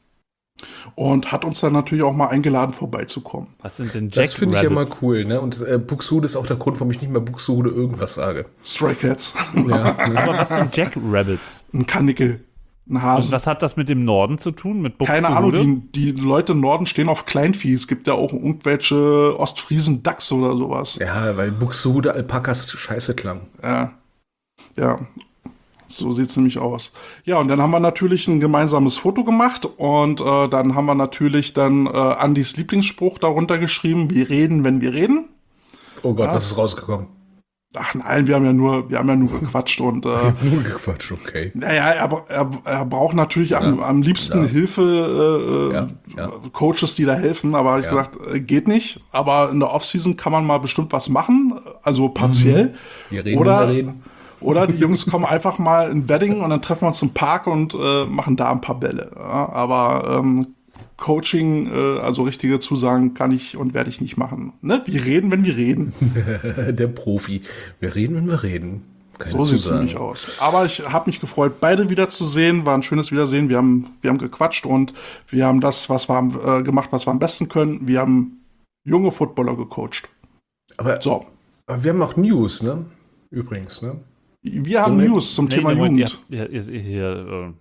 Und hat uns dann natürlich auch mal eingeladen, vorbeizukommen. Was sind denn Das finde ich ja mal Rabbits? cool, ne? Und Buxtehude ist auch der Grund, warum ich nicht mehr Buxtehude irgendwas sage. Stray Cats, Ja, Aber was sind Jack Rabbits? ein Kanickel, ein Und Hase. was hat das mit dem Norden zu tun? Mit Keine Buxtehude? Ahnung, die Leute im Norden stehen auf Kleinvieh. Es gibt ja auch irgendwelche Ostfriesen Dachs oder sowas. ja, weil Buxtehude Alpakas scheiße klang. Ja, so sieht's nämlich aus. Ja, und dann haben wir natürlich ein gemeinsames Foto gemacht und dann haben wir natürlich Andys Lieblingsspruch darunter geschrieben: Wir reden, wenn wir reden. Oh Gott, was ist rausgekommen? Ach nein, wir haben ja nur gequatscht und Nur gequatscht, okay. naja, er braucht natürlich am liebsten Ja. Hilfe, Ja. Coaches, die da helfen, aber ich Ja. gesagt, geht nicht. Aber in der Offseason kann man mal bestimmt was machen, also partiell. Wir reden, Oder- wenn wir reden. Oder die Jungs kommen einfach mal in Bedding und dann treffen wir uns im Park und machen da ein paar Bälle. Ja, aber Coaching, also richtige Zusagen kann ich und werde ich nicht machen. Ne? Wir reden, wenn wir reden. Der Profi. Wir reden, wenn wir reden. Keine So sieht es Zusagen. nämlich aus. Aber ich habe mich gefreut, beide wiederzusehen. War ein schönes Wiedersehen. Wir haben gequatscht und wir haben das, was wir gemacht, was wir am besten können. Wir haben junge Footballer gecoacht. Aber So, wir haben auch News, ne? Übrigens, ne? wir haben Moment. News zum Thema Moment, Jugend.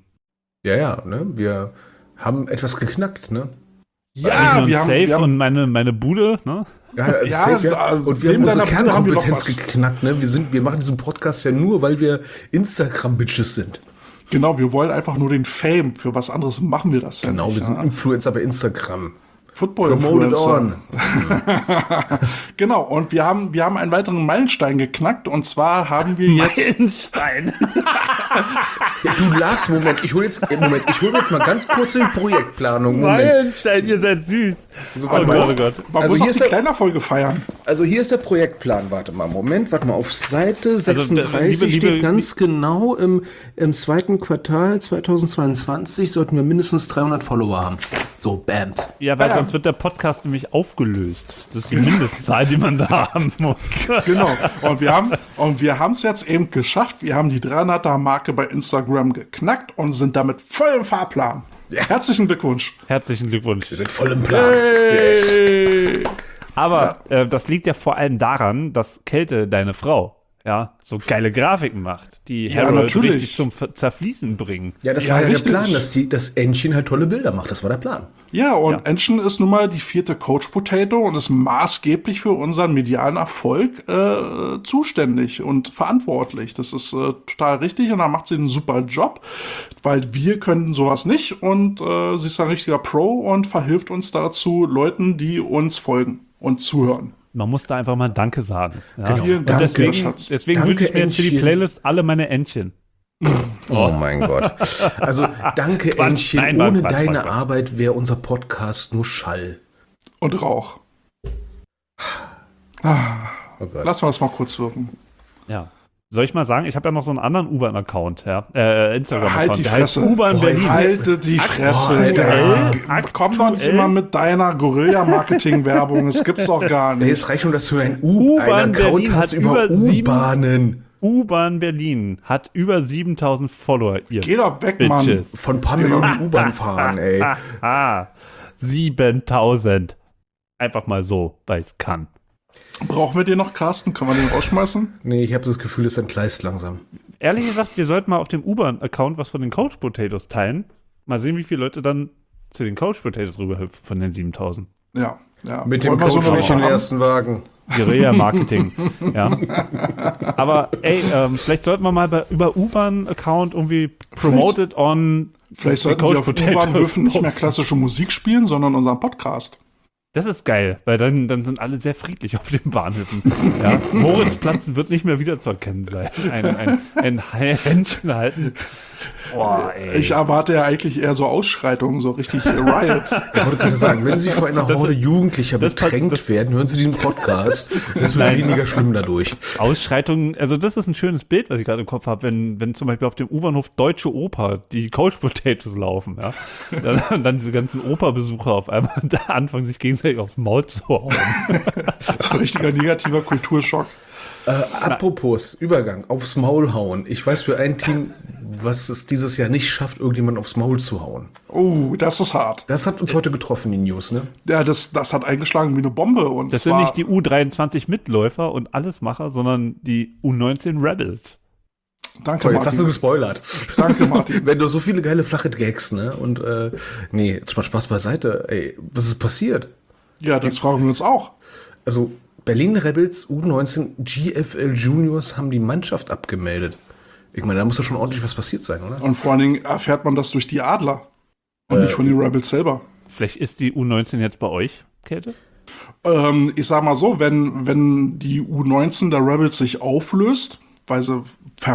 Ja, ne? Wir haben etwas geknackt, ne? Ja, wir Safe haben und meine Bude, ne? Ja, also Ja, safe, ja. also Und wir neben haben unsere deiner Bude haben wir noch Kernkompetenz was. geknackt, ne? Wir machen diesen Podcast ja nur, weil wir Instagram-Bitches sind. genau, wir wollen einfach nur den Fame. Für was anderes machen wir das ja Genau, nicht. wir sind ja. Influencer bei Instagram. Football-Influencer. on. Genau, und wir haben einen weiteren Meilenstein geknackt, und zwar haben wir jetzt... Meilenstein. Ja, du Lars, Moment, ich hole jetzt mal ganz kurz die Projektplanung. Moment. Meilenstein, ihr seid süß. So, Oh warte Gott, mal. oh Gott. Man Also muss hier auch ist die der- Kleinerfolge feiern. Also hier ist der Projektplan. Warte mal, auf Seite 36 liebe- steht ganz genau, im zweiten Quartal 2022 sollten wir mindestens 300 Follower haben. So, Bams. Ja, weil sonst wird der Podcast nämlich aufgelöst. Das ist die Mindestzahl, die man da haben muss. Genau. Und wir haben es jetzt eben geschafft. Wir haben die 300er-Marke bei Instagram geknackt und sind damit voll im Fahrplan. Herzlichen Glückwunsch. Herzlichen Glückwunsch. Wir sind voll im Plan. Yes. Aber das liegt ja vor allem daran, dass Kälte, deine Frau, ja, so geile Grafiken macht, die Ja, Harold natürlich. richtig zum Zerfließen bringen. Ja, das Ja, war ja richtig. der Plan, dass das Entchen halt tolle Bilder macht. Das war der Plan. Ja, und Ja. Enschen ist nun mal die 4. Coach Potato und ist maßgeblich für unseren medialen Erfolg zuständig und verantwortlich. Das ist total richtig, und da macht sie einen super Job, weil wir können sowas nicht, und sie ist ein richtiger Pro und verhilft uns dazu, Leuten, die uns folgen und zuhören. Man muss da einfach mal Danke sagen. Ja. Genau. Vielen Und Dank, deswegen, Schatz. deswegen Danke, wünsche ich mir jetzt für die Entchen. Playlist alle meine Entchen. Oh mein Gott. Also danke, Quatsch, Entchen. nein, Ohne Quatsch, deine Quatsch. Arbeit wäre unser Podcast nur Schall. Und Rauch. Oh Gott. Lassen wir das mal kurz wirken. Ja. Soll ich mal sagen, ich habe ja noch so einen anderen U-Bahn-Account, ja, Instagram-Account. Halt die der heißt Fresse. U-Bahn Boah, Berlin. Halte die Fresse. aktuell- Komm doch nicht immer mit deiner Guerilla-Marketing-Werbung. Das gibt's doch gar Nee, nicht. es reicht schon, dass du einen U-Bahn Account Berlin hast hat über über 7 U-Bahnen. U-Bahn Berlin hat über 7000 Follower, ihr Geh doch weg, Mann. Bitches. Von ein paar Millionen U-Bahn fahren, ey. Ah, 7000. Einfach mal so, weil es kann. Brauchen wir den noch, Carsten? Können wir den rausschmeißen? Nee, ich habe das Gefühl, es entgleist langsam. Ehrlich gesagt, wir sollten mal auf dem U-Bahn-Account was von den Couch Potatoes teilen. Mal sehen, wie viele Leute dann zu den Couch Potatoes rüberhüpfen von den 7000. Ja, ja. Mit dem Wollen wir so Coach eine nicht in Woche den haben? ersten Wagen. Guerilla-Marketing. Ja. Aber ey, vielleicht sollten wir mal über U-Bahn-Account irgendwie promoted on Vielleicht the sollten die Couch auf Potatoes U-Bahnhöfen nicht mehr posten. klassische Musik spielen, sondern unseren Podcast. Das ist geil, weil dann sind alle sehr friedlich auf den Bahnhöfen. Ja. Moritzplatz wird nicht mehr wiederzuerkennen sein. Ein Händchen halten. Boah, ey. Ich erwarte ja eigentlich eher so Ausschreitungen, so richtig Riots. Ich wollte gerade sagen, wenn Sie vor einer Das- Horde Jugendlicher das- bedrängt das- werden, hören Sie diesen Podcast. Das wird weniger schlimm dadurch. Ausschreitungen, also das ist ein schönes Bild, was ich gerade im Kopf habe, wenn zum Beispiel auf dem U-Bahnhof Deutsche Oper die Couch Potatoes laufen, ja. Dann diese ganzen Operbesucher auf einmal da anfangen, sich gegenseitig aufs Maul zu hauen. So ein richtiger negativer Kulturschock. Apropos Übergang, aufs Maul hauen. Ich weiß für ein Team, was es dieses Jahr nicht schafft, irgendjemand aufs Maul zu hauen. Oh, das ist hart. Das hat uns heute getroffen, die News, ne? Ja, das hat eingeschlagen wie eine Bombe. Und Das sind nicht die U23 Mitläufer und Allesmacher, sondern die U19 Rebels. Danke, Toll, jetzt hast du Martin. gespoilert. Danke, Martin. Wenn du so viele geile flache Gags, ne? Und nee, jetzt mal Spaß beiseite. Ey, was ist passiert? Ja, das fragen wir uns auch. Also, Berlin Rebels U19 GFL Juniors haben die Mannschaft abgemeldet. Ich meine, da muss doch schon ordentlich was passiert sein, oder? Und vor allen Dingen erfährt man das durch die Adler. Und nicht von den Rebels selber. Vielleicht ist die U19 jetzt bei euch, Käthe? Ich sag mal so, wenn die U19 der Rebels sich auflöst, weil sie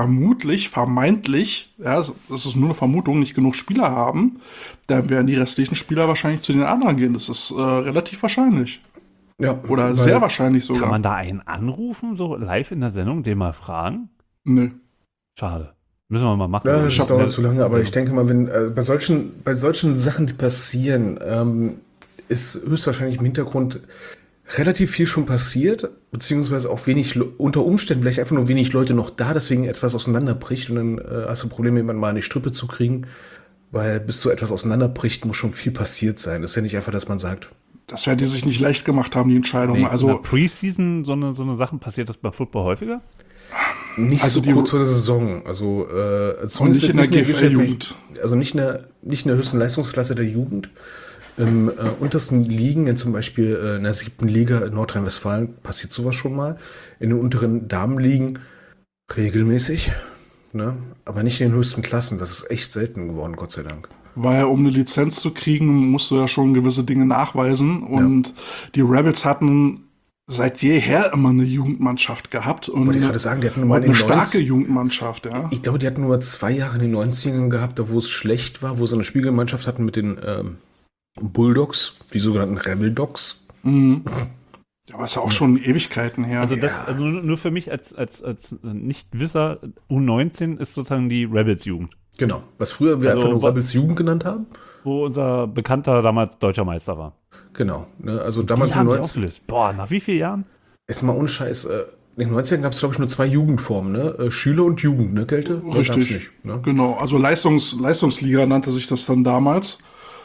vermeintlich, ja, das ist nur eine Vermutung, nicht genug Spieler haben, dann werden die restlichen Spieler wahrscheinlich zu den anderen gehen. Das ist relativ wahrscheinlich. Ja, Oder weil- sehr wahrscheinlich Kann sogar. man da einen anrufen, so live in der Sendung, den mal fragen? Nö. Schade. Müssen wir mal machen. Ja, das Ich hab- dauert zu lange, aber ich denke mal, wenn bei solchen Sachen, die passieren, ist höchstwahrscheinlich im Hintergrund relativ viel schon passiert, beziehungsweise auch unter Umständen vielleicht einfach nur wenig Leute noch da, deswegen etwas auseinanderbricht und dann hast du Probleme, jemanden mal an die Strippe zu kriegen, weil bis so etwas auseinanderbricht, muss schon viel passiert sein. Das ist ja nicht einfach, dass man sagt, Das werden die sich nicht leicht gemacht haben, die Entscheidung. Nee, in der Also, Preseason so eine Sachen passiert das bei Football häufiger? nicht Also so die- kurz vor der Saison. Also und zumindest nicht in der jetzt GFL-Jugend. Also nicht in der höchsten Leistungsklasse der Jugend. Im untersten Ligen, zum Beispiel in der 7. Liga in Nordrhein-Westfalen, passiert sowas schon mal. In den unteren Damenligen regelmäßig, ne? Aber nicht in den höchsten Klassen. Das ist echt selten geworden, Gott sei Dank. weil um eine Lizenz zu kriegen, musst du ja schon gewisse Dinge nachweisen. Und die Rebels hatten seit jeher immer eine Jugendmannschaft gehabt. Und Wollte ich gerade sagen, die hatten nur eine starke Jugendmannschaft, ja. Ich glaube, die hatten nur 2 Jahre in den 90ern gehabt, da wo es schlecht war, wo sie eine Spiegelmannschaft hatten mit den Bulldogs, die sogenannten Rebel Dogs. Mhm. Ja, aber ist ja auch schon Ewigkeiten her. Also also nur für mich als Nichtwisser, U19 ist sozusagen die Rebels-Jugend. Genau, was früher wir einfach nur Rebels Jugend genannt haben. Wo unser Bekannter damals deutscher Meister war. Genau, ne? Also damals Die haben die aufgelöst. Boah, nach wie vielen Jahren? Jetzt mal ohne Scheiß, in den 90ern gab es, glaube ich, nur 2 Jugendformen, ne? Schüler und Jugend, ne, Kälte? Richtig, nicht, ne? genau. Also Leistungsliga nannte sich das dann damals,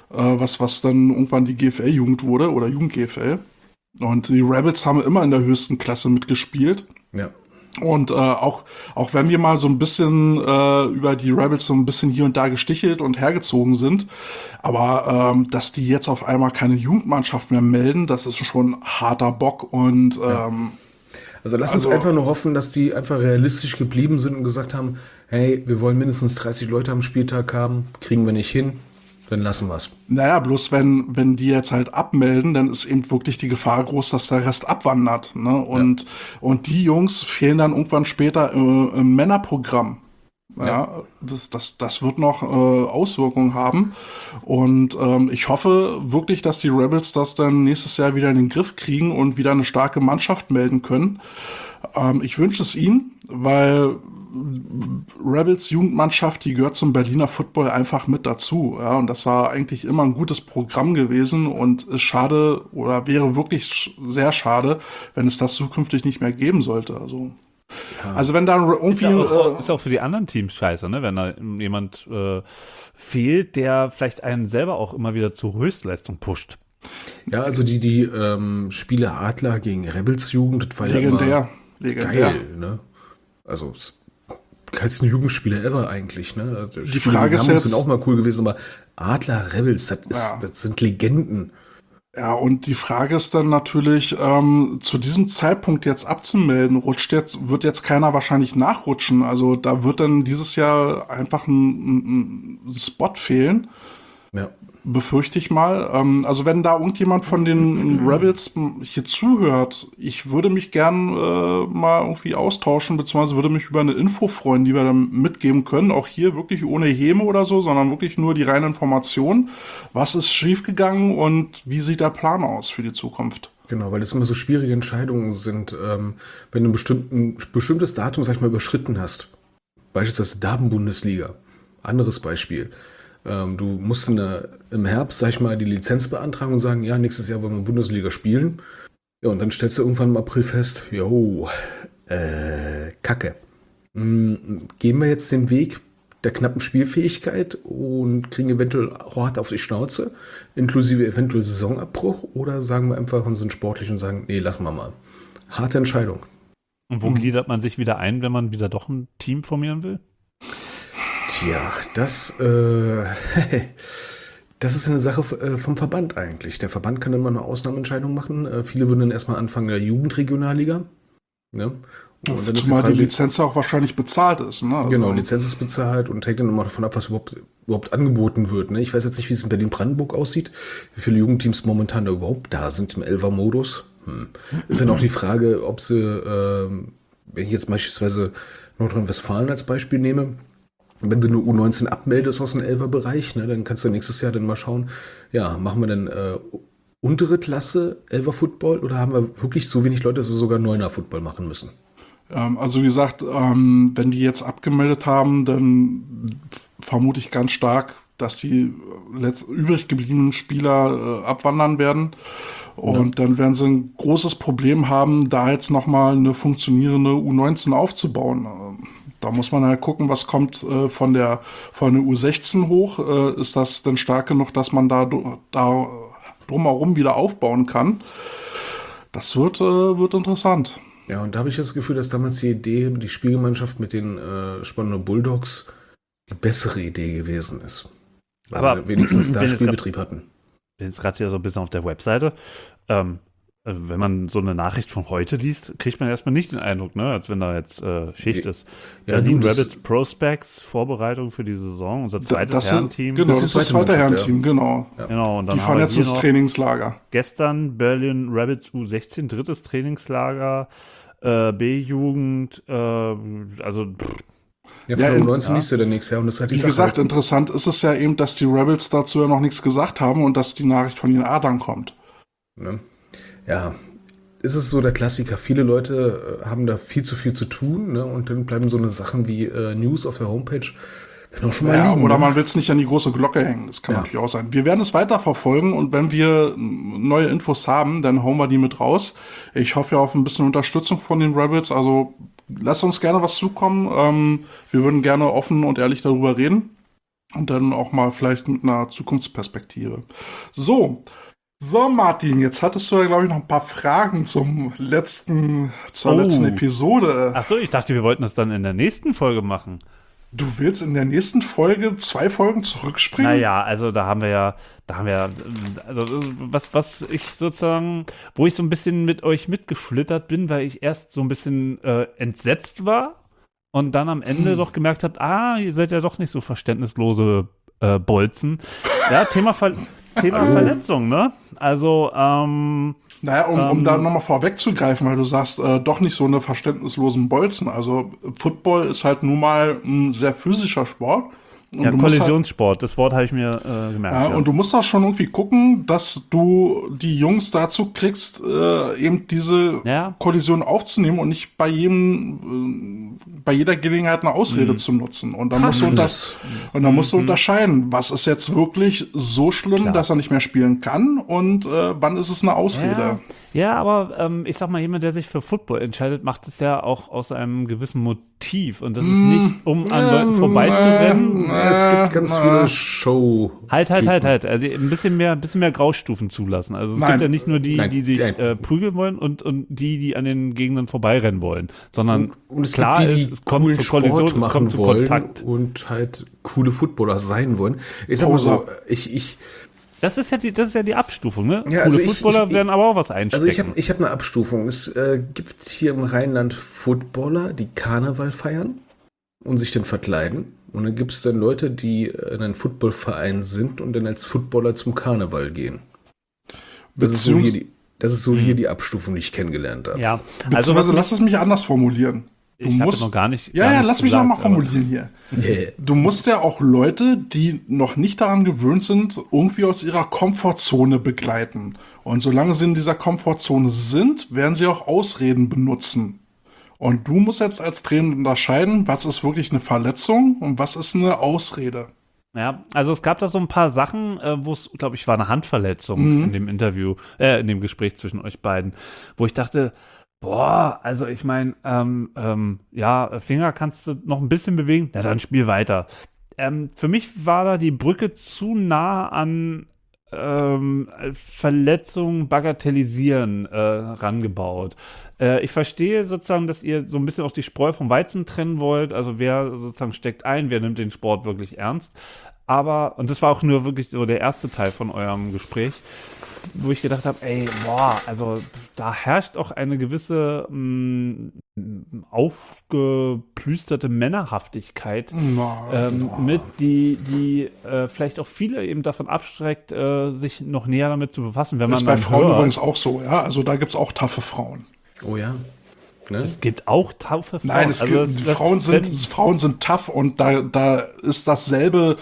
was dann irgendwann die GFL-Jugend wurde oder Jugend-GFL. Und die Rebels haben immer in der höchsten Klasse mitgespielt. Ja. Und auch wenn wir mal so ein bisschen über die Rebels so ein bisschen hier und da gestichelt und hergezogen sind, aber dass die jetzt auf einmal keine Jugendmannschaft mehr melden, das ist schon harter Bock. Und Also lass uns einfach nur hoffen, dass die einfach realistisch geblieben sind und gesagt haben, hey, wir wollen mindestens 30 Leute am Spieltag haben, kriegen wir nicht hin, dann lassen wir es. naja, bloß wenn die jetzt halt abmelden, dann ist eben wirklich die Gefahr groß, dass der Rest abwandert. Ne? Und die Jungs fehlen dann irgendwann später im Männerprogramm. Ja, das wird noch Auswirkungen haben. Und ich hoffe wirklich, dass die Rebels das dann nächstes Jahr wieder in den Griff kriegen und wieder eine starke Mannschaft melden können. Ich wünsche es ihnen, weil Rebels Jugendmannschaft, die gehört zum Berliner Football einfach mit dazu. Ja, und das war eigentlich immer ein gutes Programm gewesen und ist schade oder wäre wirklich sehr schade, wenn es das zukünftig nicht mehr geben sollte. Also wenn da irgendwie Ist auch für die anderen Teams scheiße, ne? Wenn da jemand fehlt, der vielleicht einen selber auch immer wieder zur Höchstleistung pusht. Ja, also die Spiele Adler gegen Rebels Jugend, das war legendär. ja immer geil, ne? Also geilsten Jugendspiele ever eigentlich, ne? Also, Die Frage ist jetzt, sind auch mal cool gewesen, aber Adler Rebels, das sind Legenden. Ja, und die Frage ist dann natürlich, zu diesem Zeitpunkt jetzt abzumelden, wird jetzt keiner wahrscheinlich nachrutschen. Also da wird dann dieses Jahr einfach ein Spot fehlen. Ja. Befürchte ich mal. Also wenn da irgendjemand von den Rebels hier zuhört, ich würde mich gern mal irgendwie austauschen, beziehungsweise würde mich über eine Info freuen, die wir dann mitgeben können. Auch hier wirklich ohne Häme oder so, sondern wirklich nur die reine Information. Was ist schiefgegangen und wie sieht der Plan aus für die Zukunft? Genau, weil das immer so schwierige Entscheidungen sind, wenn du ein bestimmtes Datum, sag ich mal, überschritten hast. Beispielsweise Damen-Bundesliga. Anderes Beispiel. Du musst im Herbst, sag ich mal, die Lizenz beantragen und sagen, ja, nächstes Jahr wollen wir Bundesliga spielen. Ja, und dann stellst du irgendwann im April fest, Kacke. Gehen wir jetzt den Weg der knappen Spielfähigkeit und kriegen eventuell hart auf die Schnauze, inklusive eventuell Saisonabbruch, oder sagen wir einfach und sind sportlich und sagen, nee, lassen wir mal. Harte Entscheidung. Und wo gliedert man sich wieder ein, wenn man wieder doch ein Team formieren will? Tja, das ist eine Sache vom Verband eigentlich. Der Verband kann immer eine Ausnahmeentscheidung machen. Viele würden dann erstmal anfangen der Jugendregionalliga. Ne? Und dann zumal die Lizenz auch wahrscheinlich bezahlt ist. Ne? Also genau, Lizenz ist bezahlt und hängt dann immer davon ab, was überhaupt angeboten wird. Ne? Ich weiß jetzt nicht, wie es in Berlin-Brandenburg aussieht, wie viele Jugendteams momentan da überhaupt da sind im Elfer-Modus. Ist dann auch die Frage, ob sie, wenn ich jetzt beispielsweise Nordrhein-Westfalen als Beispiel nehme, wenn du eine U19 abmeldest aus dem Elfer-Bereich, ne, dann kannst du nächstes Jahr dann mal schauen, ja, machen wir denn untere Klasse Elfer-Football oder haben wir wirklich so wenig Leute, dass wir sogar Neuner-Football machen müssen? Also wie gesagt, wenn die jetzt abgemeldet haben, dann vermute ich ganz stark, dass die übrig gebliebenen Spieler abwandern werden. Und dann werden sie ein großes Problem haben, da jetzt nochmal eine funktionierende U19 aufzubauen. Da muss man halt gucken, was kommt von der U16 hoch. Ist das denn stark genug, dass man da drumherum wieder aufbauen kann? Das wird interessant. Ja, und da habe ich das Gefühl, dass damals die Idee, die Spielgemeinschaft mit den Spandauer Bulldogs die bessere Idee gewesen ist. Weil Aber sie wenigstens da Spielbetrieb hatten. Ich bin jetzt gerade hier so ein bisschen auf der Webseite. Also wenn man so eine Nachricht von heute liest, kriegt man erstmal nicht den Eindruck, ne, als wenn da jetzt Schicht ist. Ja, Berlin du, das- Rabbits Prospects, Vorbereitung für die Saison, unser zweites Das ist, Herrenteam. genau, das ist das zweite Herrenteam, genau. Genau, und dann Die haben fahren wir jetzt hier ins noch Trainingslager. gestern Berlin Rabbits U16, drittes Trainingslager, B-Jugend, also Ja, Ja, von in- U19 liest du dann nächstes Jahr. Und das hat die Wie Sache gesagt, halt. interessant ist es ja eben, dass die Rebels dazu ja noch nichts gesagt haben und dass die Nachricht von den Adern kommt. Ne? Ja, ist es so der Klassiker. Viele Leute haben da viel zu tun, ne? Und dann bleiben so eine Sachen wie News auf der Homepage dann auch schon mal Ja, liegen. oder ne? man will es nicht an die große Glocke hängen. Das kann Ja. natürlich auch sein. Wir werden es weiterverfolgen und wenn wir neue Infos haben, dann hauen wir die mit raus. Ich hoffe ja auf ein bisschen Unterstützung von den Rebels. Also lasst uns gerne was zukommen. Wir würden gerne offen und ehrlich darüber reden. Und dann auch mal vielleicht mit einer Zukunftsperspektive. So, Martin, jetzt hattest du ja, glaube ich, noch ein paar Fragen zur letzten Episode. Ach so, ich dachte, wir wollten das dann in der nächsten Folge machen. Du willst in der nächsten Folge 2 Folgen zurückspringen? Naja, also da haben wir ja, also was ich sozusagen, wo ich so ein bisschen mit euch mitgeschlittert bin, weil ich erst so ein bisschen entsetzt war und dann am Ende doch gemerkt habe, ihr seid ja doch nicht so verständnislose Bolzen. Ja, Thema Verletzung, ne? Also, Naja, um da nochmal vorwegzugreifen, weil du sagst, doch nicht so eine verständnislosen Bolzen. Also Football ist halt nun mal ein sehr physischer Sport. Und ja, du musst halt, Kollisionssport, das Wort habe ich mir gemerkt. ja, Ja. und du musst da schon irgendwie gucken, dass du die Jungs dazu kriegst, eben diese Ja. Kollision aufzunehmen und nicht bei jeder Gelegenheit eine Ausrede zu nutzen. Und dann musst du musst du unterscheiden, was ist jetzt wirklich so schlimm, Klar. dass er nicht mehr spielen kann und wann ist es eine Ausrede. Ja, aber ich sag mal, jemand, der sich für Football entscheidet, macht es ja auch aus einem gewissen Motiv. Und das ist nicht, um an Leuten vorbeizurennen. Es gibt ganz viele Show. Halt. Also ein bisschen mehr Graustufen zulassen. Also es Nein. gibt ja nicht nur die, Nein. die sich Nein. prügeln wollen und die an den Gegnern vorbeirennen wollen. Sondern Und es klar gibt die, ist, die es kommt coolen zur Kollision, Sport es machen kommt zu wollen Kontakt. und halt coole Footballer sein wollen. Ich sag mal so, Poser. ich Das ist ja die Abstufung, ne? Ja, Coole also Footballer werden aber auch was Also einstecken. ich hab eine Abstufung. Es gibt hier im Rheinland Footballer, die Karneval feiern und sich dann verkleiden. Und dann gibt es dann Leute, die in einem Footballverein sind und dann als Footballer zum Karneval gehen. Das ist so hier die Abstufung, die ich kennengelernt habe. Ja, Also, was lass es mich anders formulieren. Du ich musst, hatte noch gar nicht. ja, gar ja, nichts lass mich gesagt, noch mal aber- formulieren hier. Du musst ja auch Leute, die noch nicht daran gewöhnt sind, irgendwie aus ihrer Komfortzone begleiten. Und solange sie in dieser Komfortzone sind, werden sie auch Ausreden benutzen. Und du musst jetzt als Trainer unterscheiden, was ist wirklich eine Verletzung und was ist eine Ausrede. Ja, also es gab da so ein paar Sachen, wo es, glaube ich, war eine Handverletzung in dem Interview, in dem Gespräch zwischen euch beiden, wo ich dachte, boah, also ich meine, ja, Finger kannst du noch ein bisschen bewegen, na dann spiel weiter. Für mich war da die Brücke zu nah an Verletzungen bagatellisieren rangebaut. Ich verstehe sozusagen, dass ihr so ein bisschen auch die Spreu vom Weizen trennen wollt. Also wer sozusagen steckt ein, wer nimmt den Sport wirklich ernst. Aber, und das war auch nur wirklich so der erste Teil von eurem Gespräch, wo ich gedacht habe, ey, boah, also da herrscht auch eine gewisse aufgeplüsterte Männerhaftigkeit mit, die vielleicht auch viele eben davon abschreckt, sich noch näher damit zu befassen. Wenn Das ist man bei dann Frauen hört, übrigens auch so, ja. Also da gibt's auch taffe Frauen. Oh ja. Ne? es gibt auch taffe Frauen. Nein, Frauen sind tough und da ist dasselbe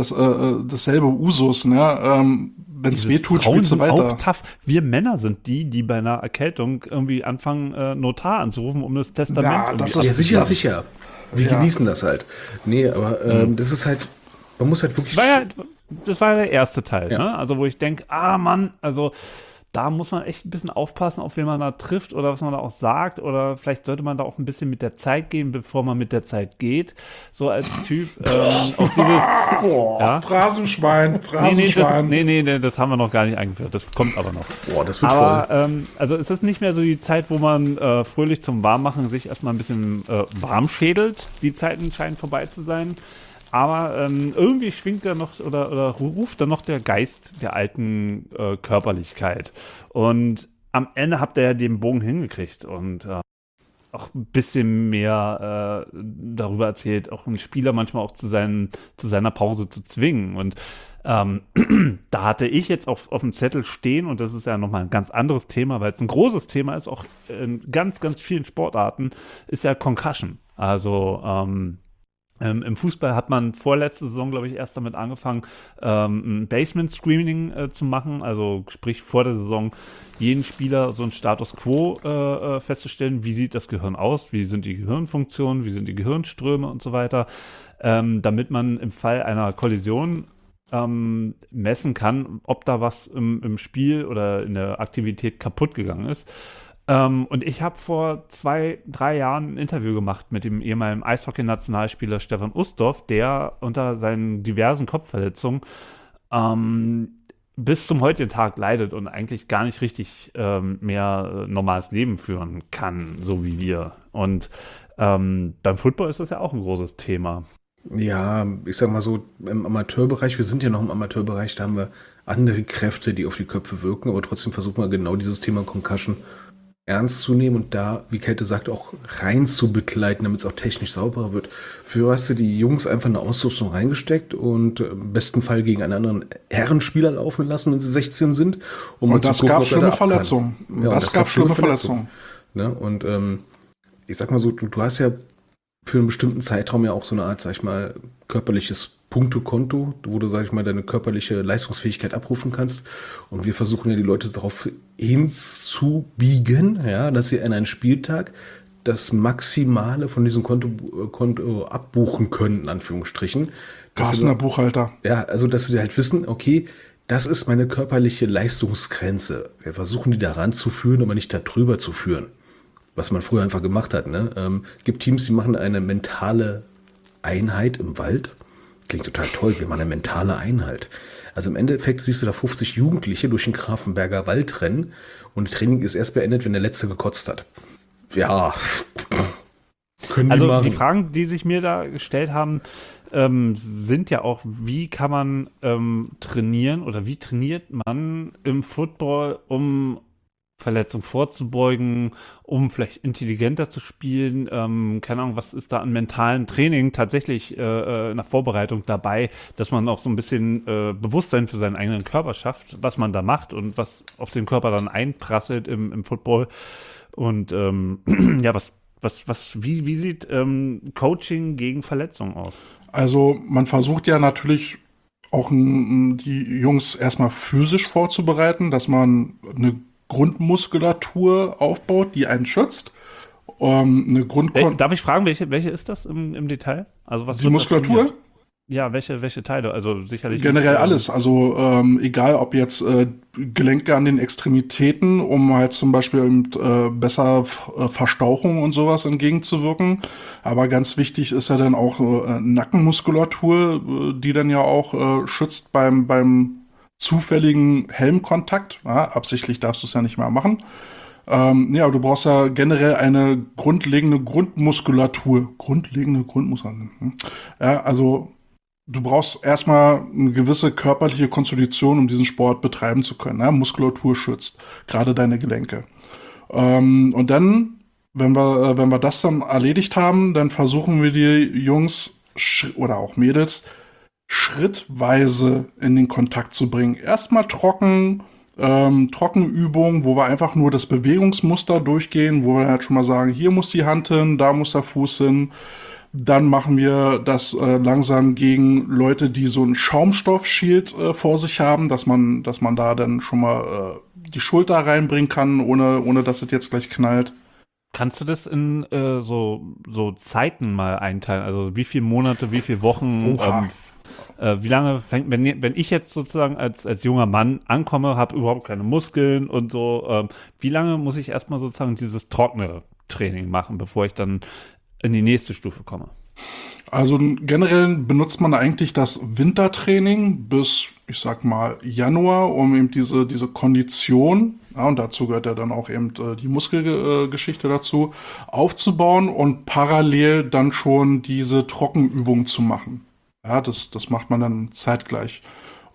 Usus, ne? Wenn es weh tut, Frauen spielst du sind weiter. auch tough. Wir Männer sind die bei einer Erkältung irgendwie anfangen, Notar anzurufen, um das Testament Ja, irgendwie das Ja, ist- sicher, das- sicher. Wir Ja. genießen das halt. Nee, aber das ist halt, man muss halt wirklich. Das war ja der erste Teil, Ja. ne? Also wo ich denke, Mann, also da muss man echt ein bisschen aufpassen, auf wen man da trifft oder was man da auch sagt, oder vielleicht sollte man da auch ein bisschen mit der Zeit gehen, bevor man mit der Zeit geht, so als Typ. Auch dieses, ja. Phrasenschwein. Nee, das haben wir noch gar nicht eingeführt, das kommt aber noch. Boah, das wird voll. Aber also es ist nicht mehr so die Zeit, wo man fröhlich zum Warmmachen sich erstmal ein bisschen warm schädelt. Die Zeiten scheinen vorbei zu sein. Aber irgendwie schwingt da noch oder ruft da noch der Geist der alten Körperlichkeit. Und am Ende habt ihr ja den Bogen hingekriegt und auch ein bisschen mehr darüber erzählt, auch einen Spieler manchmal auch zu seiner Pause zu zwingen. Und da hatte ich jetzt auf dem Zettel stehen, und das ist ja nochmal ein ganz anderes Thema, weil es ein großes Thema ist, auch in ganz, ganz vielen Sportarten, ist ja Concussion. Also im Fußball hat man vorletzte Saison, glaube ich, erst damit angefangen, ein Basement-Screening zu machen. Also sprich vor der Saison jeden Spieler so ein Status Quo festzustellen. Wie sieht das Gehirn aus? Wie sind die Gehirnfunktionen? Wie sind die Gehirnströme und so weiter? Damit man im Fall einer Kollision messen kann, ob da was im Spiel oder in der Aktivität kaputt gegangen ist. Und ich habe vor 2-3 Jahren ein Interview gemacht mit dem ehemaligen Eishockey-Nationalspieler Stefan Ustorf, der unter seinen diversen Kopfverletzungen bis zum heutigen Tag leidet und eigentlich gar nicht richtig mehr normales Leben führen kann, so wie wir. Und beim Football ist das ja auch ein großes Thema. Ja, ich sag mal so, im Amateurbereich, wir sind ja noch im Amateurbereich, da haben wir andere Kräfte, die auf die Köpfe wirken, aber trotzdem versuchen wir genau dieses Thema Concussion ernst zu nehmen und da, wie Käthe sagt, auch rein zu begleiten, damit es auch technisch sauberer wird. Früher hast du die Jungs einfach eine Ausrüstung reingesteckt und im besten Fall gegen einen anderen Herrenspieler laufen lassen, wenn sie 16 sind. Und das gab schlimme Verletzungen. Das gab schlimme Verletzungen. Ne? Und ich sag mal so, du hast ja für einen bestimmten Zeitraum ja auch so eine Art, sag ich mal, körperliches Punktekonto, wo du, sag ich mal, deine körperliche Leistungsfähigkeit abrufen kannst. Und wir versuchen ja die Leute darauf hinzubiegen, ja, dass sie an einem Spieltag das Maximale von diesem Konto abbuchen können, in Anführungsstrichen. Carstener Buchhalter. Ja, also dass sie halt wissen, okay, das ist meine körperliche Leistungsgrenze. Wir versuchen die da ranzuführen, aber nicht da drüber zu führen. Was man früher einfach gemacht hat. Ne? Gibt Teams, die machen eine mentale Einheit im Wald. Klingt total toll, wir machen eine mentale Einheit. Also im Endeffekt siehst du da 50 Jugendliche durch den Grafenberger Wald rennen und das Training ist erst beendet, wenn der Letzte gekotzt hat. Ja, können die machen. Die Fragen, die sich mir da gestellt haben, sind ja auch, wie kann man trainieren oder wie trainiert man im Football, um Verletzung vorzubeugen, um vielleicht intelligenter zu spielen. Keine Ahnung, was ist da an mentalen Training tatsächlich nach Vorbereitung dabei, dass man auch so ein bisschen Bewusstsein für seinen eigenen Körper schafft, was man da macht und was auf den Körper dann einprasselt im Football. Und ja, wie sieht Coaching gegen Verletzungen aus? Also man versucht ja natürlich auch die Jungs erstmal physisch vorzubereiten, dass man eine Grundmuskulatur aufbaut, die einen schützt. Darf ich fragen, welche ist das im Detail? Also was die Muskulatur? Ja, welche Teile? Also sicherlich generell nicht, alles. Also egal, ob jetzt Gelenke an den Extremitäten, um halt zum Beispiel besser Verstauchung und sowas entgegenzuwirken. Aber ganz wichtig ist ja dann auch Nackenmuskulatur, die dann ja auch schützt beim zufälligen Helmkontakt. Ja, absichtlich darfst du es ja nicht mehr machen. Ja, du brauchst ja generell eine grundlegende Grundmuskulatur. Ja, also du brauchst erstmal eine gewisse körperliche Konstitution, um diesen Sport betreiben zu können. Ja? Muskulatur schützt gerade deine Gelenke. Und dann, wenn wir das dann erledigt haben, dann versuchen wir die Jungs oder auch Mädels schrittweise in den Kontakt zu bringen. Erstmal Trockenübungen, wo wir einfach nur das Bewegungsmuster durchgehen, wo wir halt schon mal sagen, hier muss die Hand hin, da muss der Fuß hin. Dann machen wir das langsam gegen Leute, die so ein Schaumstoffschild vor sich haben, dass man da dann schon mal die Schulter reinbringen kann, ohne dass es jetzt gleich knallt. Kannst du das in so Zeiten mal einteilen? Also wie viele Monate, wie viele Wochen? Wie lange wenn ich jetzt sozusagen als junger Mann ankomme, habe überhaupt keine Muskeln und so, wie lange muss ich erstmal sozusagen dieses trockene Training machen, bevor ich dann in die nächste Stufe komme? Also generell benutzt man eigentlich das Wintertraining bis, ich sag mal, Januar, um eben diese Kondition, ja, und dazu gehört ja dann auch eben die Muskelgeschichte dazu, aufzubauen und parallel dann schon diese Trockenübungen zu machen. Ja, das macht man dann zeitgleich.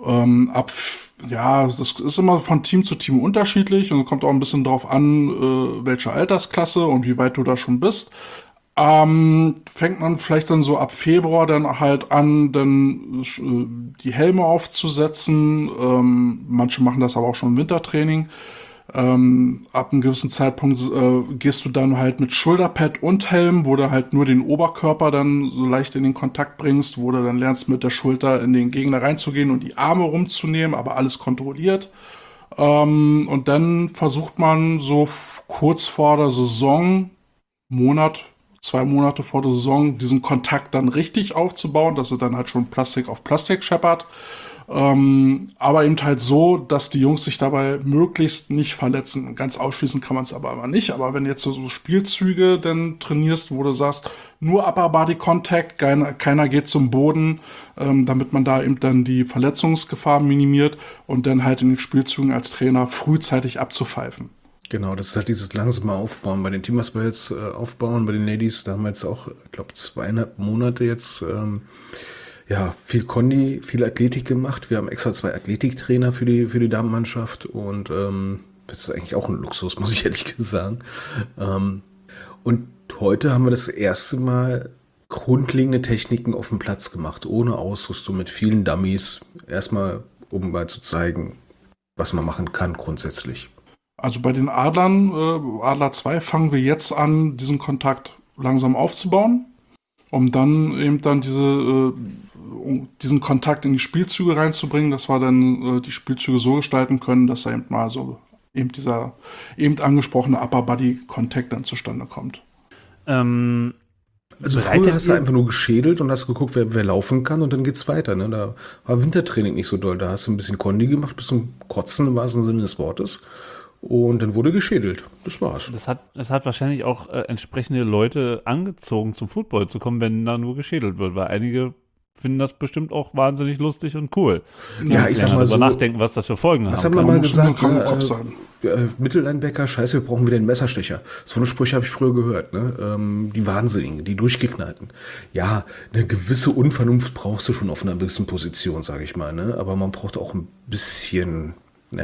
Das ist immer von Team zu Team unterschiedlich und kommt auch ein bisschen drauf an, welche Altersklasse und wie weit du da schon bist. Fängt man vielleicht dann so ab Februar dann halt an, dann die Helme aufzusetzen. Manche machen das aber auch schon im Wintertraining. Ab einem gewissen Zeitpunkt gehst du dann halt mit Schulterpad und Helm, wo du halt nur den Oberkörper dann so leicht in den Kontakt bringst, wo du dann lernst, mit der Schulter in den Gegner reinzugehen und die Arme rumzunehmen, aber alles kontrolliert. Und dann versucht man so kurz vor der Saison, 2 Monate vor der Saison, diesen Kontakt dann richtig aufzubauen, dass er dann halt schon Plastik auf Plastik scheppert. Aber eben halt so, dass die Jungs sich dabei möglichst nicht verletzen. Ganz ausschließen kann man es aber nicht. Aber wenn du jetzt so Spielzüge dann trainierst, wo du sagst, nur Upper Body Contact, keiner geht zum Boden, damit man da eben dann die Verletzungsgefahr minimiert und dann halt in den Spielzügen als Trainer frühzeitig abzupfeifen. Genau, das ist halt dieses langsame Aufbauen. Bei den Teams, was wir jetzt aufbauen, bei den Ladies, da haben wir jetzt auch, ich glaube, 2,5 Monate jetzt viel Kondi, viel Athletik gemacht. Wir haben extra 2 Athletiktrainer für die Damenmannschaft und das ist eigentlich auch ein Luxus, muss ich ehrlich sagen. Und heute haben wir das erste Mal grundlegende Techniken auf dem Platz gemacht, ohne Ausrüstung, mit vielen Dummies. Erstmal, um mal zu zeigen, was man machen kann grundsätzlich. Also bei den Adlern, Adler 2, fangen wir jetzt an, diesen Kontakt langsam aufzubauen, um dann eben dann diesen Kontakt in die Spielzüge reinzubringen, dass wir dann die Spielzüge so gestalten können, dass da eben mal so eben dieser eben angesprochene Upper Body Contact dann zustande kommt. Also früher hast du einfach nur geschädelt und hast geguckt, wer laufen kann und dann geht's weiter. Ne? Da war Wintertraining nicht so doll. Da hast du ein bisschen Kondi gemacht, bis zum Kotzen im wahrsten Sinne des Wortes. Und dann wurde geschädelt. Das war's. Das hat wahrscheinlich auch entsprechende Leute angezogen, zum Football zu kommen, wenn da nur geschädelt wird, weil einige finden das bestimmt auch wahnsinnig lustig und cool. Ja, ich sag mal so, nachdenken, was das für Folgen was haben haben wir mal gesagt? Mittellinebacker, scheiße, wir brauchen wieder einen Messerstecher. So eine Sprüche habe ich früher gehört. Ne? Die Wahnsinnigen, die Durchgeknallten. Ja, eine gewisse Unvernunft brauchst du schon auf einer gewissen Position, sage ich mal. Ne? Aber man braucht auch ein bisschen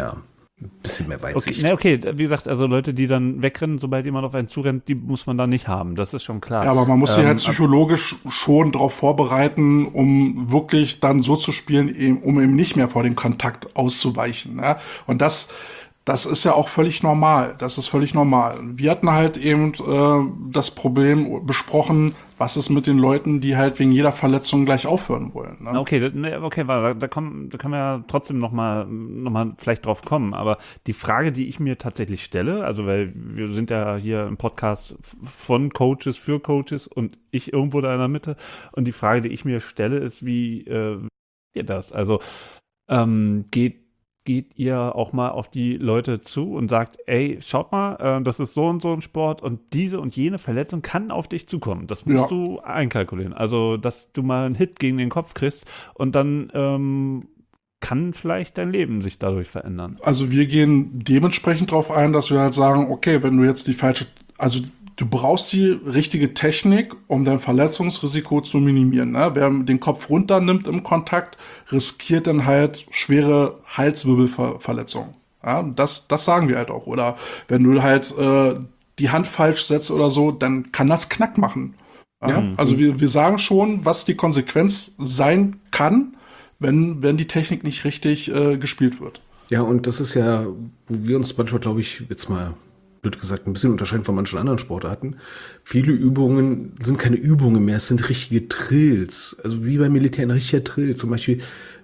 mehr Weitsicht. Okay, wie gesagt, also Leute, die dann wegrennen, sobald jemand auf einen zurennt, die muss man da nicht haben. Das ist schon klar. Ja, aber man muss sich halt psychologisch schon darauf vorbereiten, um wirklich dann so zu spielen, um eben nicht mehr vor dem Kontakt auszuweichen. Ne? Und das ist ja auch völlig normal. Das ist völlig normal. Wir hatten halt eben das Problem besprochen, was ist mit den Leuten, die halt wegen jeder Verletzung gleich aufhören wollen. Ne? Okay, da können wir ja trotzdem noch mal vielleicht drauf kommen. Aber die Frage, die ich mir tatsächlich stelle, also weil wir sind ja hier im Podcast von Coaches für Coaches und ich irgendwo da in der Mitte. Und die Frage, die ich mir stelle, ist, wie geht das? Also geht ihr auch mal auf die Leute zu und sagt, ey, schaut mal, das ist so und so ein Sport und diese und jene Verletzung kann auf dich zukommen. Das musst du einkalkulieren. Also, dass du mal einen Hit gegen den Kopf kriegst und dann kann vielleicht dein Leben sich dadurch verändern. Also wir gehen dementsprechend darauf ein, dass wir halt sagen, okay, wenn du jetzt du brauchst die richtige Technik, um dein Verletzungsrisiko zu minimieren. Ne? Wer den Kopf runternimmt im Kontakt, riskiert dann halt schwere Halswirbelverletzungen. Ja? Das sagen wir halt auch. Oder wenn du halt die Hand falsch setzt oder so, dann kann das Knack machen. Ja? Also wir sagen schon, was die Konsequenz sein kann, wenn die Technik nicht richtig gespielt wird. Ja, und das ist ja, wo wir uns manchmal, glaube ich, jetzt mal blöd gesagt, ein bisschen unterscheiden von manchen anderen Sportarten. Viele Übungen sind keine Übungen mehr, es sind richtige Drills. Also wie beim Militär ein richtiger Drill. Zum Beispiel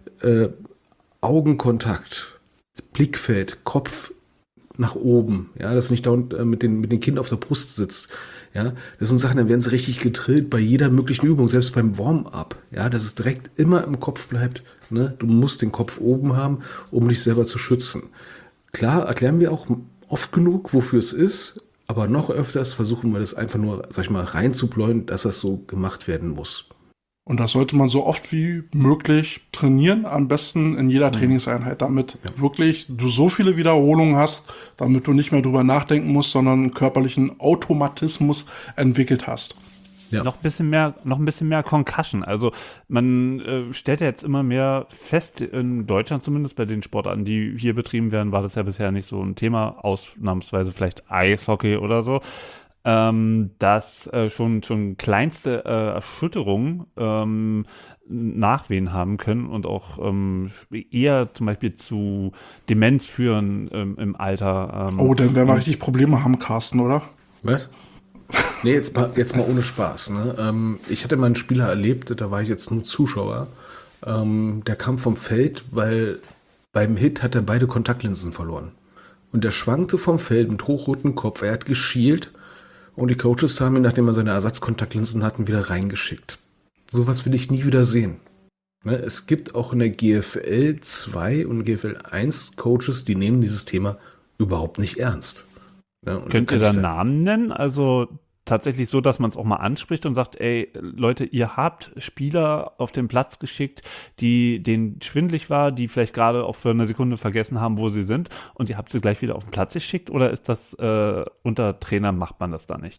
Augenkontakt, Blickfeld, Kopf nach oben. Ja, dass nicht da mit den Kinn auf der Brust sitzt. Ja, das sind Sachen, dann werden sie richtig gedrillt bei jeder möglichen Übung, selbst beim Warm-up. Ja, dass es direkt immer im Kopf bleibt. Ne? Du musst den Kopf oben haben, um dich selber zu schützen. Klar, erklären wir auch oft genug, wofür es ist, aber noch öfters versuchen wir das einfach nur, sag ich mal, reinzubläuen, dass das so gemacht werden muss. Und das sollte man so oft wie möglich trainieren, am besten in jeder Trainingseinheit, damit wirklich du so viele Wiederholungen hast, damit du nicht mehr drüber nachdenken musst, sondern einen körperlichen Automatismus entwickelt hast. Ja. noch ein bisschen mehr Concussion. Also man stellt ja jetzt immer mehr fest, in Deutschland zumindest bei den Sportarten, die hier betrieben werden, war das ja bisher nicht so ein Thema, ausnahmsweise vielleicht Eishockey oder so, dass schon kleinste Erschütterungen Nachwehen haben können und auch eher zum Beispiel zu Demenz führen im Alter. Oh, dann werden wir richtig Probleme haben, Carsten, oder? Was? Nee, jetzt mal ohne Spaß. Ne? Ich hatte mal einen Spieler erlebt, da war ich jetzt nur Zuschauer. Der kam vom Feld, weil beim Hit hat er beide Kontaktlinsen verloren. Und der schwankte vom Feld mit hochrotem Kopf. Er hat geschielt und die Coaches haben ihn, nachdem er seine Ersatzkontaktlinsen hatten, wieder reingeschickt. Sowas will ich nie wieder sehen. Ne? Es gibt auch in der GFL 2 und GFL 1 Coaches, die nehmen dieses Thema überhaupt nicht ernst. Ne? Und könnt ihr da Namen nennen? Also tatsächlich so, dass man es auch mal anspricht und sagt, ey, Leute, ihr habt Spieler auf den Platz geschickt, denen schwindelig war, die vielleicht gerade auch für eine Sekunde vergessen haben, wo sie sind, und ihr habt sie gleich wieder auf den Platz geschickt, oder ist das unter Trainern macht man das da nicht?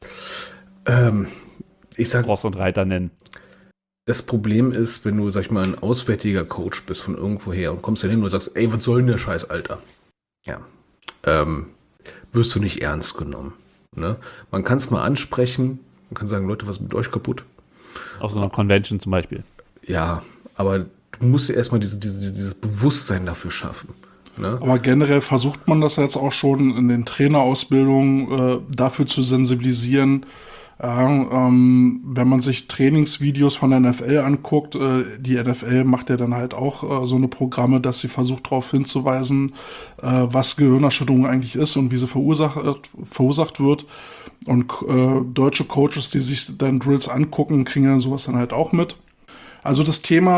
Ich sag, Ross und Reiter nennen. das Problem ist, wenn du, sag ich mal, ein auswärtiger Coach bist von irgendwoher und kommst dann hin und sagst, ey, was soll denn der Scheiß, Alter? Ja, wirst du nicht ernst genommen. Ne? Man kann es mal ansprechen, man kann sagen, Leute, was ist mit euch kaputt? Auf so einer Convention zum Beispiel. Ja, aber du musst erstmal dieses Bewusstsein dafür schaffen. Ne? Aber generell versucht man das jetzt auch schon in den Trainerausbildungen dafür zu sensibilisieren. Wenn man sich Trainingsvideos von der NFL anguckt, die NFL macht ja dann halt auch so eine Programme, dass sie versucht darauf hinzuweisen, was Gehirnerschütterung eigentlich ist und wie sie verursacht wird. Und deutsche Coaches, die sich dann Drills angucken, kriegen dann sowas dann halt auch mit. Also das Thema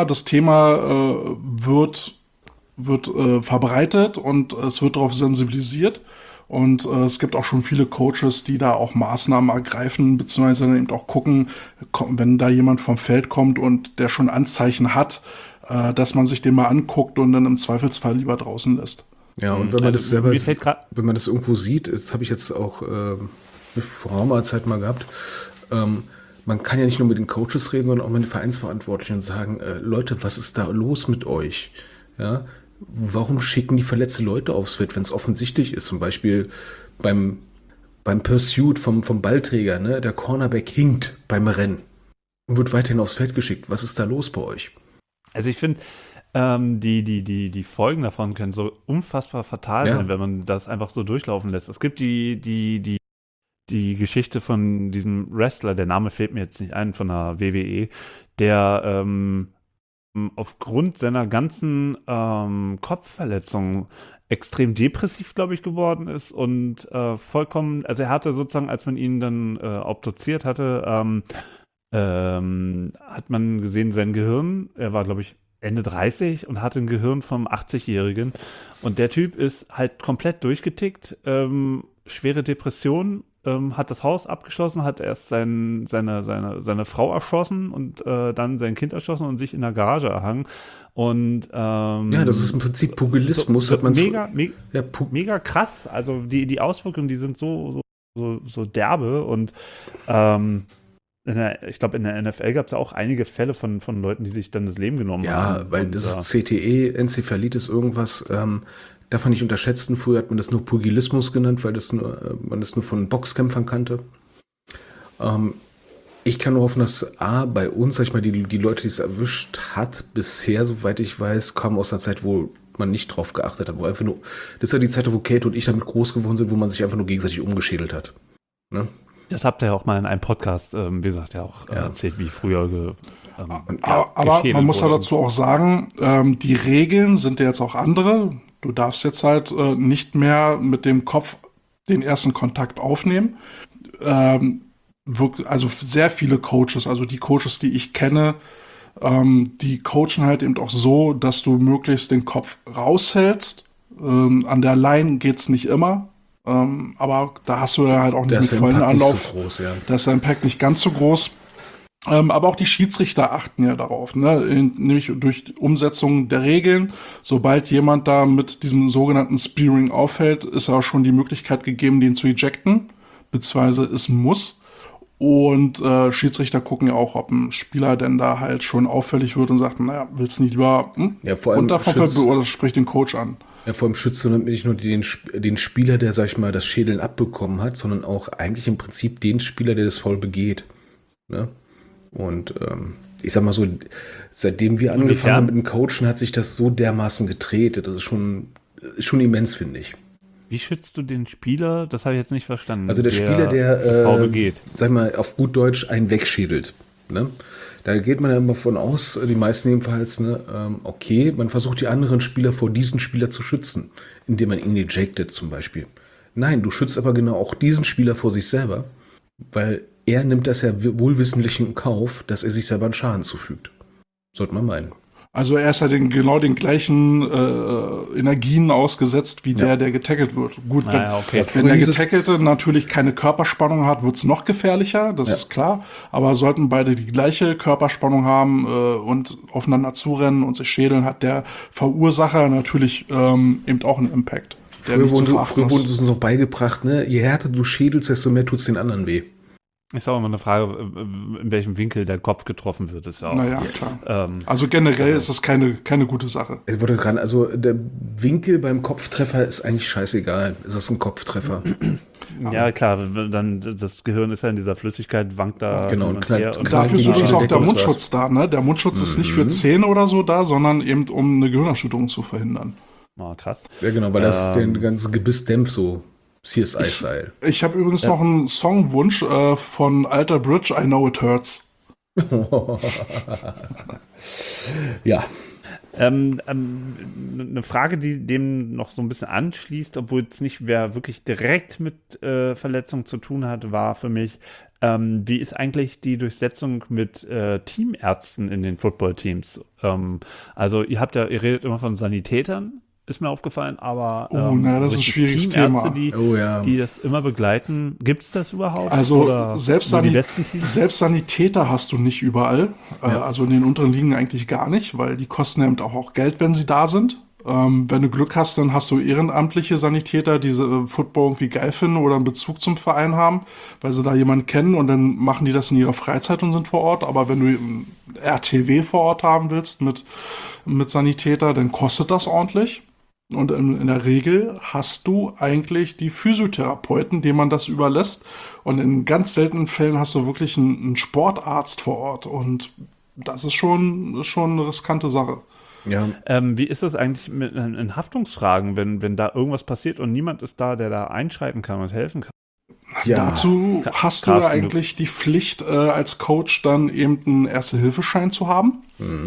wird verbreitet und es wird darauf sensibilisiert. Und es gibt auch schon viele Coaches, die da auch Maßnahmen ergreifen, beziehungsweise dann eben auch gucken, wenn da jemand vom Feld kommt und der schon Anzeichen hat, dass man sich den mal anguckt und dann im Zweifelsfall lieber draußen lässt. Ja, und wenn man das selber, mir fällt wenn man das irgendwo sieht, das habe ich jetzt auch vor geraumer Zeit mal gehabt, man kann ja nicht nur mit den Coaches reden, sondern auch mit den Vereinsverantwortlichen und sagen, Leute, was ist da los mit euch? Ja, warum schicken die verletzte Leute aufs Feld, wenn es offensichtlich ist? Zum Beispiel beim Pursuit vom Ballträger, ne? Der Cornerback hinkt beim Rennen und wird weiterhin aufs Feld geschickt. Was ist da los bei euch? Also ich finde, die Folgen davon können so unfassbar fatal sein, wenn man das einfach so durchlaufen lässt. Es gibt die Geschichte von diesem Wrestler, der Name fällt mir jetzt nicht ein, von der WWE, der aufgrund seiner ganzen Kopfverletzungen extrem depressiv, glaube ich, geworden ist und vollkommen, also er hatte sozusagen, als man ihn dann obduziert hatte, hat man gesehen, sein Gehirn, er war, glaube ich, Ende 30 und hatte ein Gehirn vom 80-Jährigen, und der Typ ist halt komplett durchgetickt, schwere Depression, hat das Haus abgeschlossen, hat erst seine Frau erschossen und dann sein Kind erschossen und sich in der Garage erhangen. Und ja, das ist im Prinzip Pugilismus. Hat man mega krass. Also die Auswirkungen, die sind so derbe, und ich glaube, in der NFL gab es ja auch einige Fälle von Leuten, die sich dann das Leben genommen haben. Ja, weil das ist CTE, Enzephalitis, irgendwas. Darf man nicht unterschätzen. Früher hat man das nur Pugilismus genannt, weil man das nur von Boxkämpfern kannte. Ich kann nur hoffen, dass bei uns, sag ich mal, die Leute, die es erwischt hat, bisher, soweit ich weiß, kamen aus einer Zeit, wo man nicht drauf geachtet hat. Wo einfach nur, das ist ja die Zeit, wo Kate und ich damit groß geworden sind, wo man sich einfach nur gegenseitig umgeschädelt hat. Ne? Das habt ihr ja auch mal in einem Podcast, wie gesagt, erzählt, wie früher aber man muss ja dazu auch sagen, die Regeln sind ja jetzt auch andere. Du darfst jetzt halt nicht mehr mit dem Kopf den ersten Kontakt aufnehmen. Also sehr viele Coaches, also die Coaches, die ich kenne, die coachen halt eben auch so, dass du möglichst den Kopf raushältst. An der Line geht's nicht immer. Aber da hast du ja halt auch nicht einen vollen Anlauf. So groß, ja. Da ist der Impact nicht ganz so groß. Aber auch die Schiedsrichter achten ja darauf, ne? Nämlich durch Umsetzung der Regeln. Sobald jemand da mit diesem sogenannten Spearing auffällt, ist ja auch schon die Möglichkeit gegeben, den zu ejecten, beziehungsweise es muss. Und Schiedsrichter gucken ja auch, ob ein Spieler denn da halt schon auffällig wird und sagt, naja, willst nicht lieber Ja, vor allem runter vom Schütz- Feld oder spricht den Coach an. Ja, vor allem schützt du nicht nur den Spieler, der, sag ich mal, das Schädeln abbekommen hat, sondern auch eigentlich im Prinzip den Spieler, der das Foul begeht. Ne? Und ich sag mal so, seitdem wir angefangen haben mit dem Coachen, hat sich das so dermaßen gedreht. Das ist schon immens, finde ich. Wie schützt du den Spieler? Das habe ich jetzt nicht verstanden. Also der Spieler, das der, Foul begeht. sag mal, auf gut Deutsch einen wegschädelt. Ne? Da geht man ja immer von aus, die meisten jedenfalls, ne, okay, man versucht die anderen Spieler vor diesen Spieler zu schützen, indem man ihn ejectet zum Beispiel. Nein, du schützt aber genau auch diesen Spieler vor sich selber, weil er nimmt das ja wohlwissentlich in Kauf, dass er sich selber einen Schaden zufügt. Sollte man meinen. Also er ist ja genau den gleichen Energien ausgesetzt wie der getackelt wird. Gut, Okay. wenn der Getackelte natürlich keine Körperspannung hat, wird es noch gefährlicher, das ist klar. Aber sollten beide die gleiche Körperspannung haben und aufeinander zurennen und sich schädeln, hat der Verursacher natürlich eben auch einen Impact. Früher wurde uns noch beigebracht, ne, je härter du schädelst, desto mehr tut es den anderen weh. Ist auch immer eine Frage, in welchem Winkel der Kopf getroffen wird. Ist ja auch, Naja, klar. Also generell ist das keine gute Sache. Ich wollte gerade, also der Winkel beim Kopftreffer ist eigentlich scheißegal. Ist das ein Kopftreffer? Ja, klar, dann das Gehirn ist ja in dieser Flüssigkeit, wankt da Genau, hin und knallt- und Dafür ist die übrigens auch der Schädeldecke ist Mundschutz da, ne? Der Mundschutz ist nicht für Zähne oder so da, sondern eben um eine Gehirnerschütterung zu verhindern. Oh, krass. Ja, genau, weil das den ganzen Gebiss dämpft, so CSI-Style. Ich habe übrigens noch einen Songwunsch von Alter Bridge, I Know It Hurts. Ja. Eine Frage, die dem noch so ein bisschen anschließt, obwohl es nicht mehr wirklich direkt mit Verletzung zu tun hat, war für mich, wie ist eigentlich die Durchsetzung mit Teamärzten in den Footballteams? Also ihr redet immer von Sanitätern, ist mir aufgefallen, aber das ist ein schwieriges Teamärzte, Thema. die das immer begleiten, gibt es das überhaupt? Also Oder selbst nur die besten Teams? Sanitäter hast du nicht überall. Also in den unteren Ligen eigentlich gar nicht, weil die kosten eben auch Geld, wenn sie da sind. Wenn du Glück hast, dann hast du ehrenamtliche Sanitäter, die Football irgendwie geil finden oder einen Bezug zum Verein haben, weil sie da jemanden kennen und dann machen die das in ihrer Freizeit und sind vor Ort. Aber wenn du einen RTW vor Ort haben willst mit Sanitäter, dann kostet das ordentlich. Und in der Regel hast du eigentlich die Physiotherapeuten, denen man das überlässt. Und in ganz seltenen Fällen hast du wirklich einen Sportarzt vor Ort. Und das ist schon eine riskante Sache. Ja. Wie ist das eigentlich in Haftungsfragen, wenn da irgendwas passiert und niemand ist da, der da einschreiten kann und helfen kann? Ja. Dazu hast du ja eigentlich die Pflicht, als Coach dann eben einen Erste-Hilfe-Schein zu haben.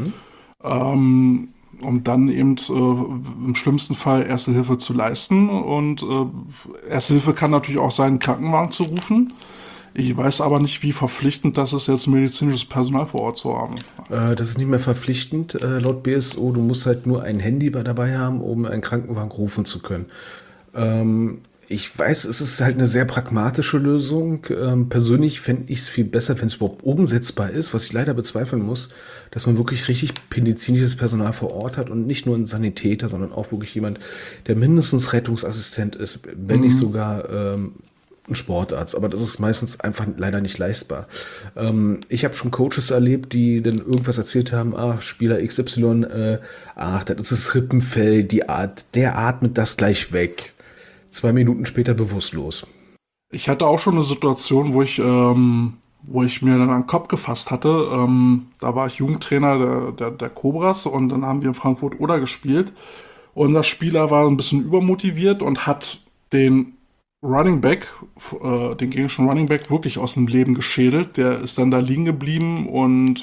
Um dann eben im schlimmsten Fall Erste Hilfe zu leisten. Und Erste Hilfe kann natürlich auch sein, einen Krankenwagen zu rufen. Ich weiß aber nicht, wie verpflichtend das ist, jetzt medizinisches Personal vor Ort zu haben. Das ist nicht mehr verpflichtend laut BSO. Du musst halt nur ein Handy dabei haben, um einen Krankenwagen rufen zu können. Ich weiß, es ist halt eine sehr pragmatische Lösung. Persönlich fände ich es viel besser, wenn es überhaupt umsetzbar ist, was ich leider bezweifeln muss, dass man wirklich richtig medizinisches Personal vor Ort hat und nicht nur ein Sanitäter, sondern auch wirklich jemand, der mindestens Rettungsassistent ist, wenn nicht sogar ein Sportarzt. Aber das ist meistens einfach leider nicht leistbar. Ich habe schon Coaches erlebt, die dann irgendwas erzählt haben, Spieler XY, das ist das Rippenfell, der atmet das gleich weg. 2 Minuten später bewusstlos. Ich hatte auch schon eine Situation, wo ich mir dann an den Kopf gefasst hatte. Da war ich Jugendtrainer der Cobras und dann haben wir in Frankfurt-Oder gespielt. Unser Spieler war ein bisschen übermotiviert und hat den Running Back, den gegnerischen Running Back, wirklich aus dem Leben geschädelt. Der ist dann da liegen geblieben und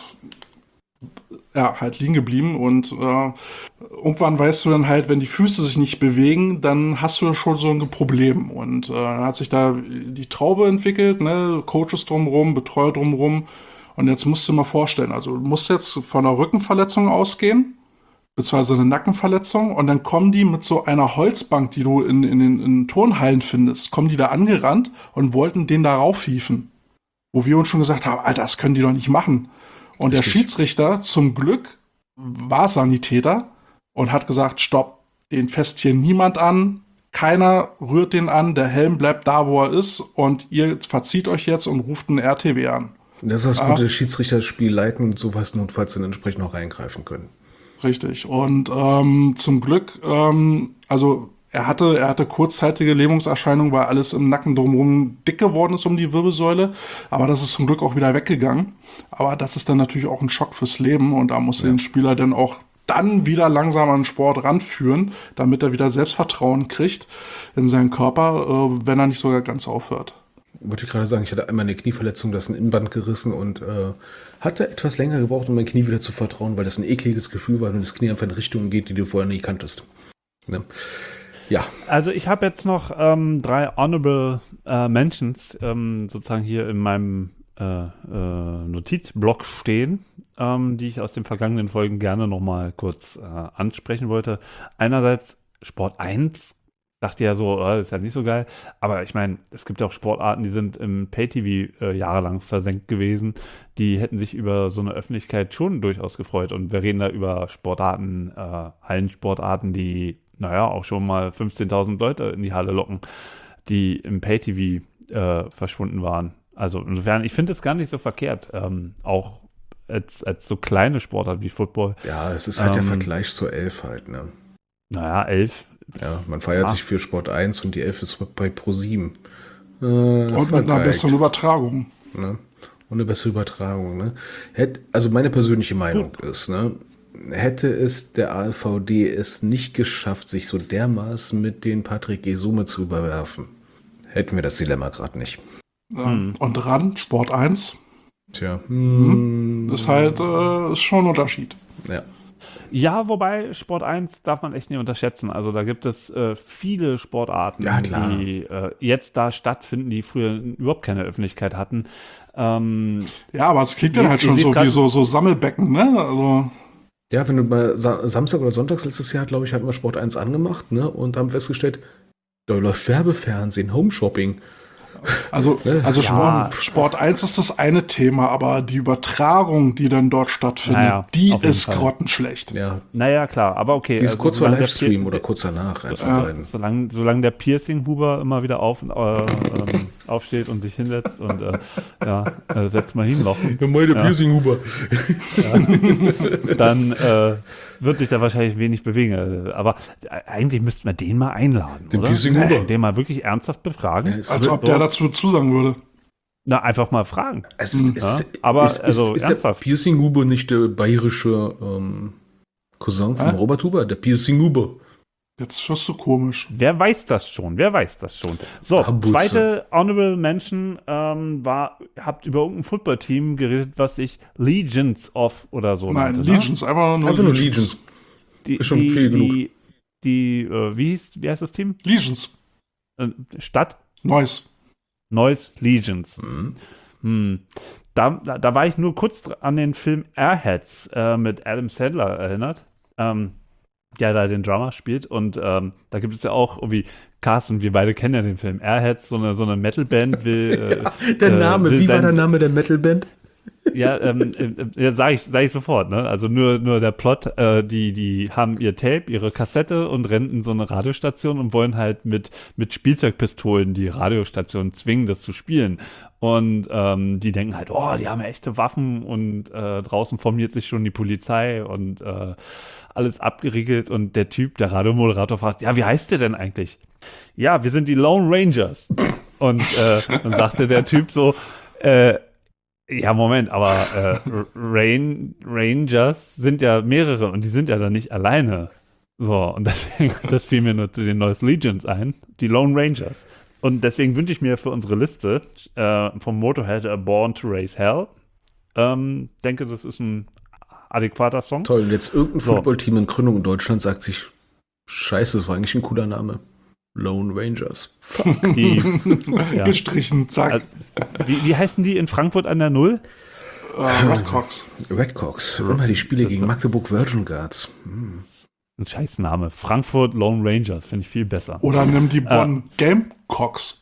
irgendwann weißt du dann halt, wenn die Füße sich nicht bewegen, dann hast du schon so ein Problem. Und dann hat sich da die Traube entwickelt, ne? Coaches drumherum, Betreuer drumherum. Und jetzt musst du dir mal vorstellen, also du musst jetzt von einer Rückenverletzung ausgehen, beziehungsweise eine Nackenverletzung, und dann kommen die mit so einer Holzbank, die du in Turnhallen findest, kommen die da angerannt und wollten den da raufhieven. Wo wir uns schon gesagt haben, Alter, das können die doch nicht machen. Und der Schiedsrichter, zum Glück, war Sanitäter und hat gesagt, stopp, den fasst hier niemand an, keiner rührt den an, der Helm bleibt da, wo er ist und ihr verzieht euch jetzt und ruft einen RTW an. Das ist das Gute, der Schiedsrichter das Spiel leiten und sowas notfalls dann entsprechend auch reingreifen können. Richtig. Und zum Glück, also er hatte kurzzeitige Lähmungserscheinungen, weil alles im Nacken drumherum dick geworden ist um die Wirbelsäule. Aber das ist zum Glück auch wieder weggegangen. Aber das ist dann natürlich auch ein Schock fürs Leben. Und da muss den Spieler dann auch dann wieder langsam an den Sport ranführen, damit er wieder Selbstvertrauen kriegt in seinen Körper, wenn er nicht sogar ganz aufhört. Wollte ich gerade sagen, ich hatte einmal eine Knieverletzung, das ist ein Innenband gerissen und hatte etwas länger gebraucht, um mein Knie wieder zu vertrauen, weil das ein ekliges Gefühl war, wenn das Knie einfach in Richtungen geht, die du vorher nie kanntest. Ne? Ja. Also ich habe jetzt noch 3 Honorable Mentions sozusagen hier in meinem Notizblock stehen, die ich aus den vergangenen Folgen gerne nochmal kurz ansprechen wollte. Einerseits Sport 1. Dachte ja so, ist ja nicht so geil. Aber ich meine, es gibt ja auch Sportarten, die sind im Pay-TV jahrelang versenkt gewesen. Die hätten sich über so eine Öffentlichkeit schon durchaus gefreut. Und wir reden da über Sportarten, Hallensportarten, die, auch schon mal 15.000 Leute in die Halle locken, die im Pay-TV verschwunden waren. Also insofern, ich finde es gar nicht so verkehrt. Auch als so kleine Sportart wie Football. Ja, es ist halt der Vergleich zur 11 halt, ne? 11. Ja, man feiert sich für Sport 1 und die 11 ist bei Pro7. Und mit einer besseren Übertragung. Ne? Und eine bessere Übertragung. Ne? Also meine persönliche Meinung ist, ne, hätte es der ALVD es nicht geschafft, sich so dermaßen mit den Patrick Gesume zu überwerfen, hätten wir das Dilemma gerade nicht. Und ran, Sport 1. Tja. Ist halt ist schon ein Unterschied. Ja. Ja, wobei Sport 1 darf man echt nicht unterschätzen. Also da gibt es viele Sportarten, die jetzt da stattfinden, die früher überhaupt keine Öffentlichkeit hatten. Ja, aber es klingt dann halt schon so wie so Sammelbecken, ne? Also ja, wenn du mal Samstag oder Sonntags letztes Jahr, glaube ich, hatten wir Sport 1 angemacht, ne? Und haben festgestellt, da läuft Werbefernsehen, Homeshopping. Also Sport 1 ist das eine Thema, aber die Übertragung, die dann dort stattfindet, die ist grottenschlecht. Ja. Naja, klar, aber okay. Die ist kurz vor Livestream oder kurz danach. Solange der Piercing-Huber immer wieder aufsteht und sich hinsetzt und setzt mal hin noch. Meine Piercing-Huber. Dann wird sich da wahrscheinlich wenig bewegen. Aber eigentlich müssten wir den mal einladen, den oder? Piercing-Huber. Den mal wirklich ernsthaft befragen. Ja, als ob der dazu zusagen würde. Na, einfach mal fragen. Aber ist der Piercing-Huber nicht der bayerische Cousin von Robert Huber? Der Piercing-Huber. Jetzt wirst du komisch. Wer weiß das schon? So, zweite Honorable Mention habt über irgendein Footballteam geredet, was sich Legions of oder so Nein, nannte, Legions, ne? einfach nur Legions. Ist schon viel genug. Wie heißt das Team? Legions. Stadt? Neuss Legions. Da war ich nur kurz an den Film Airheads mit Adam Sandler erinnert. Der da den Drummer spielt und da gibt es ja auch irgendwie Carsten, wir beide kennen ja den Film Airheads, so eine Metalband will der Name, wie war der Name der Metalband? Ja, sag ich sofort, ne? Also nur der Plot, die haben ihr Tape, ihre Kassette und rennen in so eine Radiostation und wollen halt mit Spielzeugpistolen die Radiostation zwingen, das zu spielen. Und die denken halt, die haben echte Waffen und draußen formiert sich schon die Polizei und alles abgeriegelt und der Radiomoderator fragt, ja, wie heißt der denn eigentlich? Ja, wir sind die Lone Rangers. Und dann sagte der Typ so, ja, Moment, aber Rangers sind ja mehrere und die sind ja dann nicht alleine. So, und deswegen, das fiel mir nur zu den Neues Legions ein, die Lone Rangers. Und deswegen wünsche ich mir für unsere Liste vom Motorhead Born to Raise Hell, denke, das ist ein adäquater Song. Toll, und jetzt irgendein Footballteam in Gründung in Deutschland sagt sich, scheiße, das war eigentlich ein cooler Name. Lone Rangers. Fuck. Gestrichen, zack. Also, wie heißen die in Frankfurt an der Null? Redcocks. Immer die Spiele gegen Magdeburg Virgin Guards. Ein Scheißname. Frankfurt Lone Rangers, finde ich viel besser. Oder nimm die Bonn Gamecocks.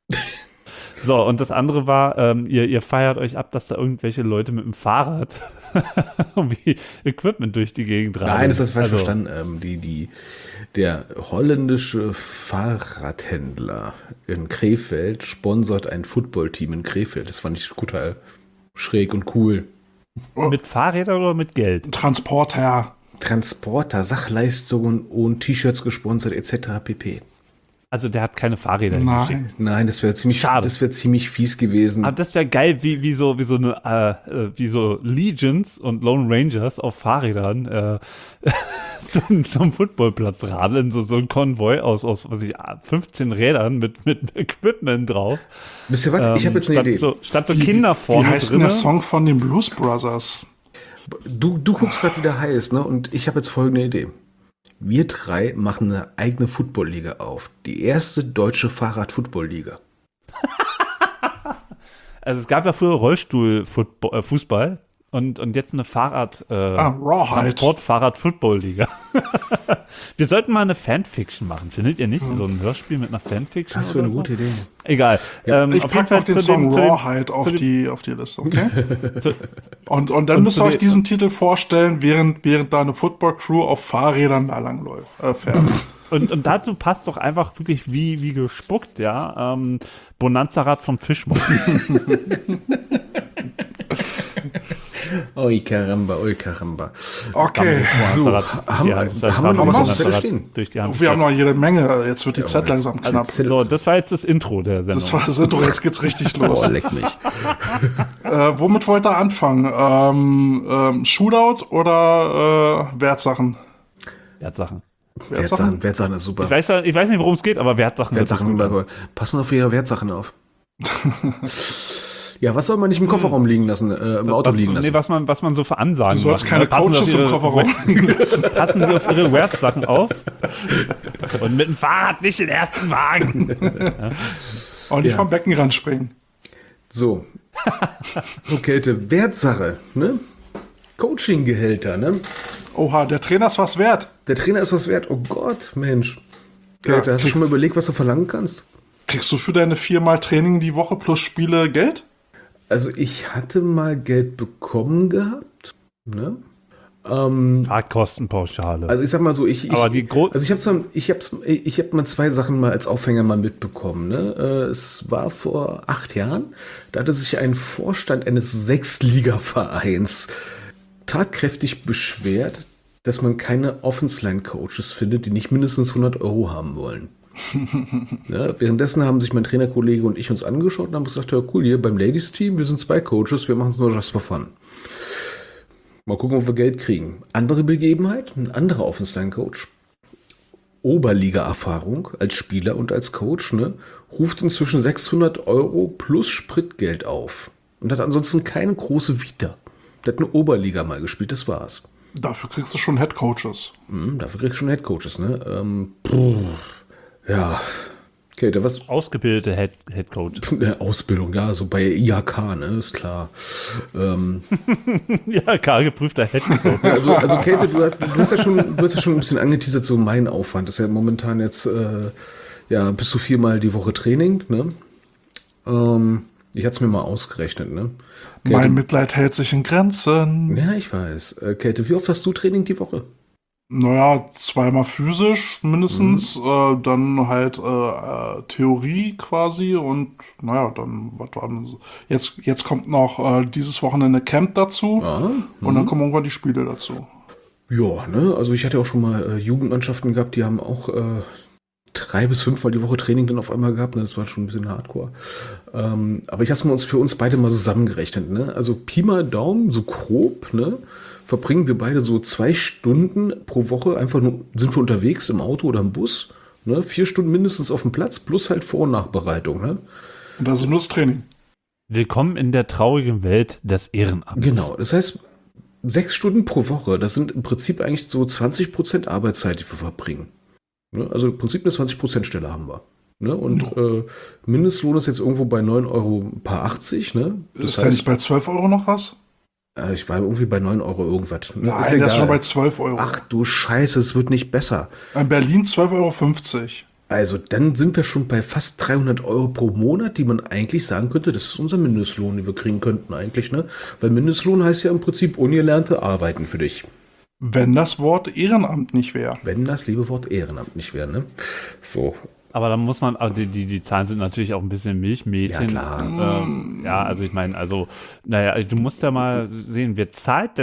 So, und das andere war, ihr feiert euch ab, dass da irgendwelche Leute mit dem Fahrrad wie Equipment durch die Gegend radeln. Nein, das ist falsch Also, verstanden. Der holländische Fahrradhändler in Krefeld sponsert ein Footballteam in Krefeld. Das fand ich total schräg und cool. Mit Fahrrädern oder mit Geld? Transporter. Transporter, Sachleistungen und T-Shirts gesponsert etc. pp. Also der hat keine Fahrräder. Nein. Nein, das wäre Schade. ziemlich fies gewesen. Aber das wäre geil, wie so Legions und Lone Rangers auf Fahrrädern zum Footballplatz radeln, so ein Konvoi aus was weiß ich, 15 Rädern mit Equipment drauf. Wisst ihr was? Ich habe jetzt eine Idee. Statt so Kinder vorne Wie heißt denn drinne. der Song von den Blues Brothers? Du guckst gerade wieder heiß, ne? Und ich habe jetzt folgende Idee. Wir drei machen eine eigene Football-Liga auf. Die erste deutsche Fahrrad-Football-Liga. Also es gab ja früher Rollstuhl-Fußball und jetzt eine Rawhide. Transport-Fahrrad-Football-Liga. Wir sollten mal eine Fanfiction machen, findet ihr nicht? So ein Hörspiel mit einer Fanfiction? Das wäre eine oder gute Idee. Egal. Ich packe noch den Song Rawhide auf die Liste, okay? Und dann müsst ihr euch diesen Titel vorstellen, während da eine Football-Crew auf Fahrrädern da lang fährt. Und dazu passt doch einfach wirklich wie gespuckt, ja. Bonanza-Rad vom Fischmob. Oi Caramba, oi Caramba. Okay, So, Bonanza-Rad haben wir noch was auf der Zettel stehen? durch die Hand. wir haben noch jede Menge. Jetzt wird die Zeit langsam knapp. So, das war jetzt das Intro der Sendung. Das war das Intro, jetzt geht's richtig Oh, los. leck mich. Womit wollt ihr anfangen? Shootout oder Wertsachen? Wertsachen. Wertsachen ist super. Ich weiß nicht, worum es geht, aber Wertsachen. Wertsachen, also, passen auf ihre Wertsachen auf. Ja, was soll man nicht im Kofferraum liegen lassen, im Auto liegen lassen? Nee, was man so für Ansagen Du sollst macht, keine ne? Passen Sie Coaches auf im Ihre- Kofferraum liegen lassen. Passen Sie auf Ihre Wertsachen auf. Und mit dem Fahrrad nicht in den ersten Wagen. Und nicht Ja. vom Beckenrand springen. So. So, Kälte. Wertsache, ne? Coaching-Gehälter, ne? Oha, der Trainer ist was wert. Der Trainer ist was wert. Oh Gott, Mensch. Kälte, Ja, hast du schon mal überlegt, was du verlangen kannst? Kriegst du für deine 4-mal Training die Woche plus Spiele Geld? Also, ich hatte mal Geld bekommen gehabt, ne? Fahrtkostenpauschale. Also ich sag mal so, ich Aber die hab mal zwei Sachen mal als Aufhänger mal mitbekommen. Ne? Es war vor 8 Jahren, da hatte sich ein Vorstand eines Sechstliga-Vereins tatkräftig beschwert, dass man keine Offense-Line-Coaches findet, die nicht mindestens 100 € haben wollen. Ja, währenddessen haben sich mein Trainerkollege und ich uns angeschaut und haben gesagt, ja cool, hier beim Ladies-Team, wir sind 2 Coaches, wir machen es nur just for fun. Mal gucken, ob wir Geld kriegen. Andere Begebenheit, ein anderer Offense-Line-Coach, Oberliga-Erfahrung als Spieler und als Coach, ne, ruft inzwischen 600 € plus Spritgeld auf und hat ansonsten keine große Vita. Der hat eine Oberliga mal gespielt, das war's. Dafür kriegst du schon Headcoaches. Dafür kriegst du schon Headcoaches, ne? Ja. Okay, da was. Ausgebildete Headcoach. Eine Ausbildung, ja, so bei IHK, ne, ist klar. Ja, klar geprüfter Headcoach. Also Kälte, du hast ja schon ein bisschen angeteasert, so mein Aufwand. Das ist ja momentan jetzt, bis zu 4-mal die Woche Training, ne? Ich hatte es mir mal ausgerechnet, ne? Kälte, Mein Mitleid hält sich in Grenzen. ja, ich weiß. Kälte, wie oft hast du Training die Woche? Naja, 2-mal physisch mindestens, dann halt Theorie quasi und naja, dann was war denn so? Jetzt kommt noch dieses Wochenende Camp dazu und dann kommen irgendwann die Spiele dazu. Ja, ne, also ich hatte auch schon mal Jugendmannschaften gehabt, die haben auch 3 bis 5-mal die Woche Training dann auf einmal gehabt, ne? Das war schon ein bisschen hardcore. Aber ich habe es für uns beide mal zusammengerechnet, ne? Also Pi mal Daumen, so grob, ne? Verbringen wir beide so 2 Stunden pro Woche, einfach nur sind wir unterwegs im Auto oder im Bus, ne? 4 Stunden mindestens auf dem Platz, plus halt Vor- und Nachbereitung, ne? Und das ist nur das Training. Willkommen in der traurigen Welt des Ehrenamts. Genau, das heißt 6 Stunden pro Woche, das sind im Prinzip eigentlich so 20% Arbeitszeit, die wir verbringen. Ne? Also im Prinzip eine 20% Stelle haben wir. Ne? Und Mindestlohn ist jetzt irgendwo bei 9,80 €, ne? Ist da nicht bei 12 € noch was? Ich war irgendwie bei 9 € irgendwas. Ne? Nein, der ist schon bei 12 €. Ach du Scheiße, es wird nicht besser. In Berlin 12,50 €. Also dann sind wir schon bei fast 300 Euro pro Monat, die man eigentlich sagen könnte, das ist unser Mindestlohn, den wir kriegen könnten eigentlich, ne? Weil Mindestlohn heißt ja im Prinzip ungelernte Arbeiten für dich. Wenn das Wort Ehrenamt nicht wäre. Wenn das liebe Wort Ehrenamt nicht wäre, ne? So. Aber da muss man, also die Zahlen sind natürlich auch ein bisschen Milchmädchen. Ja, klar. Ja, also ich meine, naja, du musst ja mal sehen, wer zahlt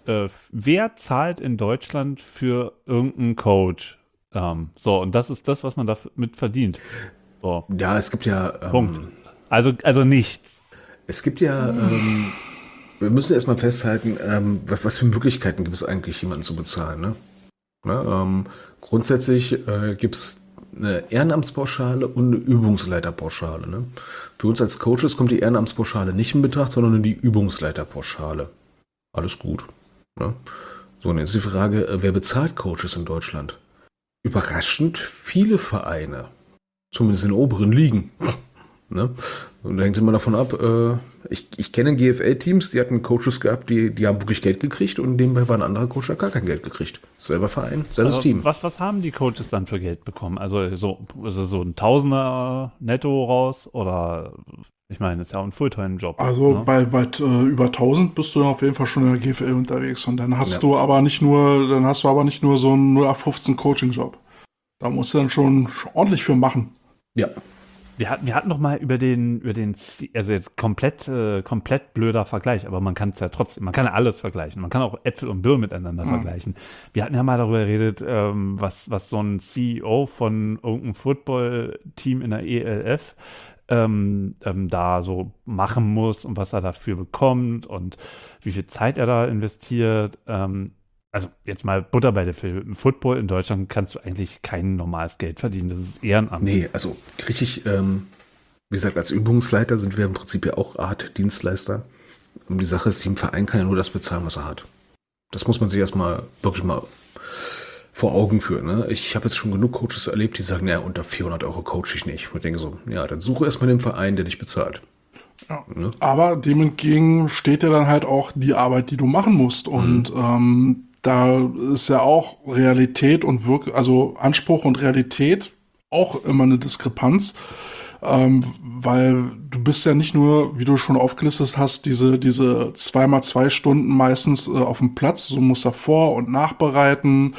in Deutschland für irgendeinen Coach? So, und das ist das, was man damit verdient. So, Ja, es gibt ja. Punkt. Also nichts. Es gibt ja. Wir müssen erstmal festhalten, was für Möglichkeiten gibt es eigentlich, jemanden zu bezahlen, ne? Grundsätzlich gibt es eine Ehrenamtspauschale und eine Übungsleiterpauschale. Ne? Für uns als Coaches kommt die Ehrenamtspauschale nicht in Betracht, sondern nur die Übungsleiterpauschale. Alles gut. Ne? So, und jetzt die Frage, wer bezahlt Coaches in Deutschland? Überraschend viele Vereine. Zumindest in den oberen Ligen. Ne? Und da hängt immer davon ab, ich kenne GFL-Teams, die hatten Coaches gehabt, die haben wirklich Geld gekriegt und nebenbei war ein anderer Coach, der gar kein Geld gekriegt. Selber Verein, selbes Team. Was haben die Coaches dann für Geld bekommen? Also so, ist es so ein Tausender netto raus oder, ich meine, das ist ja auch ein Fulltime-Job. Also ne? bei über 1000 bist du dann auf jeden Fall schon in der GFL unterwegs und dann hast du aber nicht nur so einen 0815 Coaching-Job. Da musst du dann schon ordentlich für machen. Ja. Wir hatten noch mal über den, also jetzt komplett blöder Vergleich, aber man kann es ja trotzdem, man kann ja alles vergleichen. Man kann auch Äpfel und Birnen miteinander vergleichen. Wir hatten ja mal darüber geredet, was so ein CEO von irgendeinem Football-Team in der ELF da so machen muss und was er dafür bekommt und wie viel Zeit er da investiert. Also jetzt mal Butter bei der Fische. Im Football in Deutschland kannst du eigentlich kein normales Geld verdienen. Das ist Ehrenamt. Nee, also richtig, wie gesagt, als Übungsleiter sind wir im Prinzip ja auch Art Dienstleister. Und die Sache ist, ein Verein kann ja nur das bezahlen, was er hat. Das muss man sich erstmal wirklich mal vor Augen führen. Ne? Ich habe jetzt schon genug Coaches erlebt, die sagen, ja, unter 400 Euro coache ich nicht. Und ich denke so, ja, dann suche erstmal den Verein, der dich bezahlt. Ja. Ne? Aber dem entgegen steht ja dann halt auch die Arbeit, die du machen musst. Und da ist ja auch Realität und also Anspruch und Realität auch immer eine Diskrepanz. Weil du bist ja nicht nur, wie du schon aufgelistet hast, diese 2x2 Stunden meistens auf dem Platz. Du musst da vor- und nachbereiten,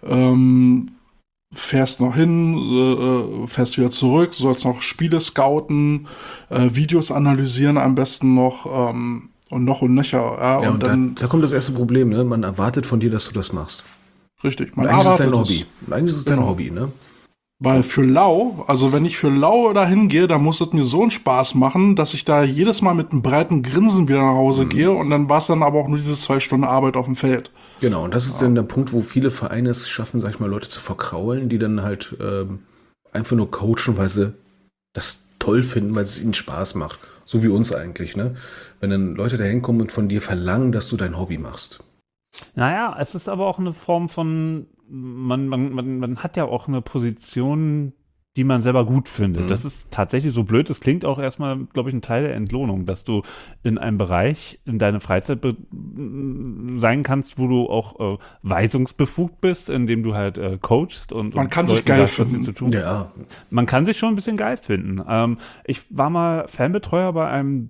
fährst noch hin, fährst wieder zurück, sollst noch Spiele scouten, Videos analysieren am besten noch und noch und nöcher. Ja, und dann da kommt das erste Problem, ne? Man erwartet von dir, dass du das machst. Richtig, man eigentlich ist es dein Hobby. Eigentlich ist es dein Hobby, ne? Weil für Lau, also wenn ich für Lau dahin gehe, dann muss es mir so einen Spaß machen, dass ich da jedes Mal mit einem breiten Grinsen wieder nach Hause gehe und dann war es dann aber auch nur diese 2 Stunden Arbeit auf dem Feld. Genau, und das ist dann der Punkt, wo viele Vereine es schaffen, sag ich mal, Leute zu verkraulen, die dann halt einfach nur coachen, weil sie das toll finden, weil es ihnen Spaß macht. So wie uns eigentlich, ne? Wenn dann Leute da hinkommen und von dir verlangen, dass du dein Hobby machst. Naja, es ist aber auch eine Form von, man hat ja auch eine Position, die man selber gut findet. Das ist tatsächlich so blöd. Das klingt auch erstmal, glaube ich, ein Teil der Entlohnung, dass du in einem Bereich in deiner Freizeit sein kannst, wo du auch weisungsbefugt bist, indem du halt coachst und man kann Leuten sich geil sagst, was sie finden. zu tun. Ja. Man kann sich schon ein bisschen geil finden. Ich war mal Fanbetreuer bei einem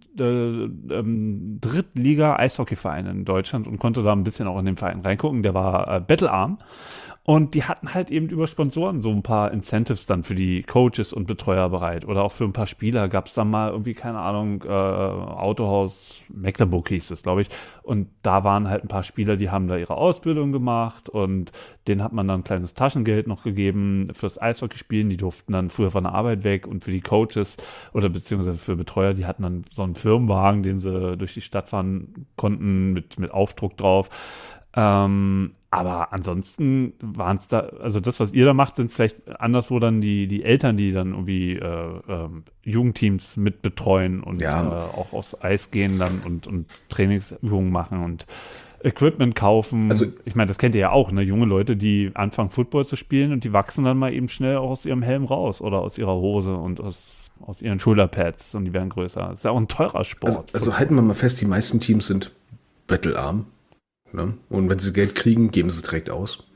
Drittliga-Eishockeyverein in Deutschland und konnte da ein bisschen auch in den Verein reingucken. Der war Battle Arm. Und die hatten halt eben über Sponsoren so ein paar Incentives dann für die Coaches und Betreuer bereit. Oder auch für ein paar Spieler gab es dann mal irgendwie, keine Ahnung, Autohaus Mecklenburg hieß es, glaube ich. Und da waren halt ein paar Spieler, die haben da ihre Ausbildung gemacht und denen hat man dann ein kleines Taschengeld noch gegeben fürs Eishockeyspielen. Die durften dann früher von der Arbeit weg und für die Coaches oder beziehungsweise für Betreuer, die hatten dann so einen Firmenwagen, den sie durch die Stadt fahren konnten mit Aufdruck drauf. Aber ansonsten waren es da, also das, was ihr da macht, sind vielleicht anderswo dann die Eltern, die dann irgendwie Jugendteams mit betreuen und auch aufs Eis gehen dann und Trainingsübungen machen und Equipment kaufen. Also ich meine, das kennt ihr ja auch, ne? Junge Leute, die anfangen Football zu spielen und die wachsen dann mal eben schnell auch aus ihrem Helm raus oder aus ihrer Hose und aus ihren Schulterpads und die werden größer. Das ist ja auch ein teurer Sport. Also halten wir mal fest, die meisten Teams sind battlearm. Ne? Und wenn sie Geld kriegen, geben sie es direkt aus.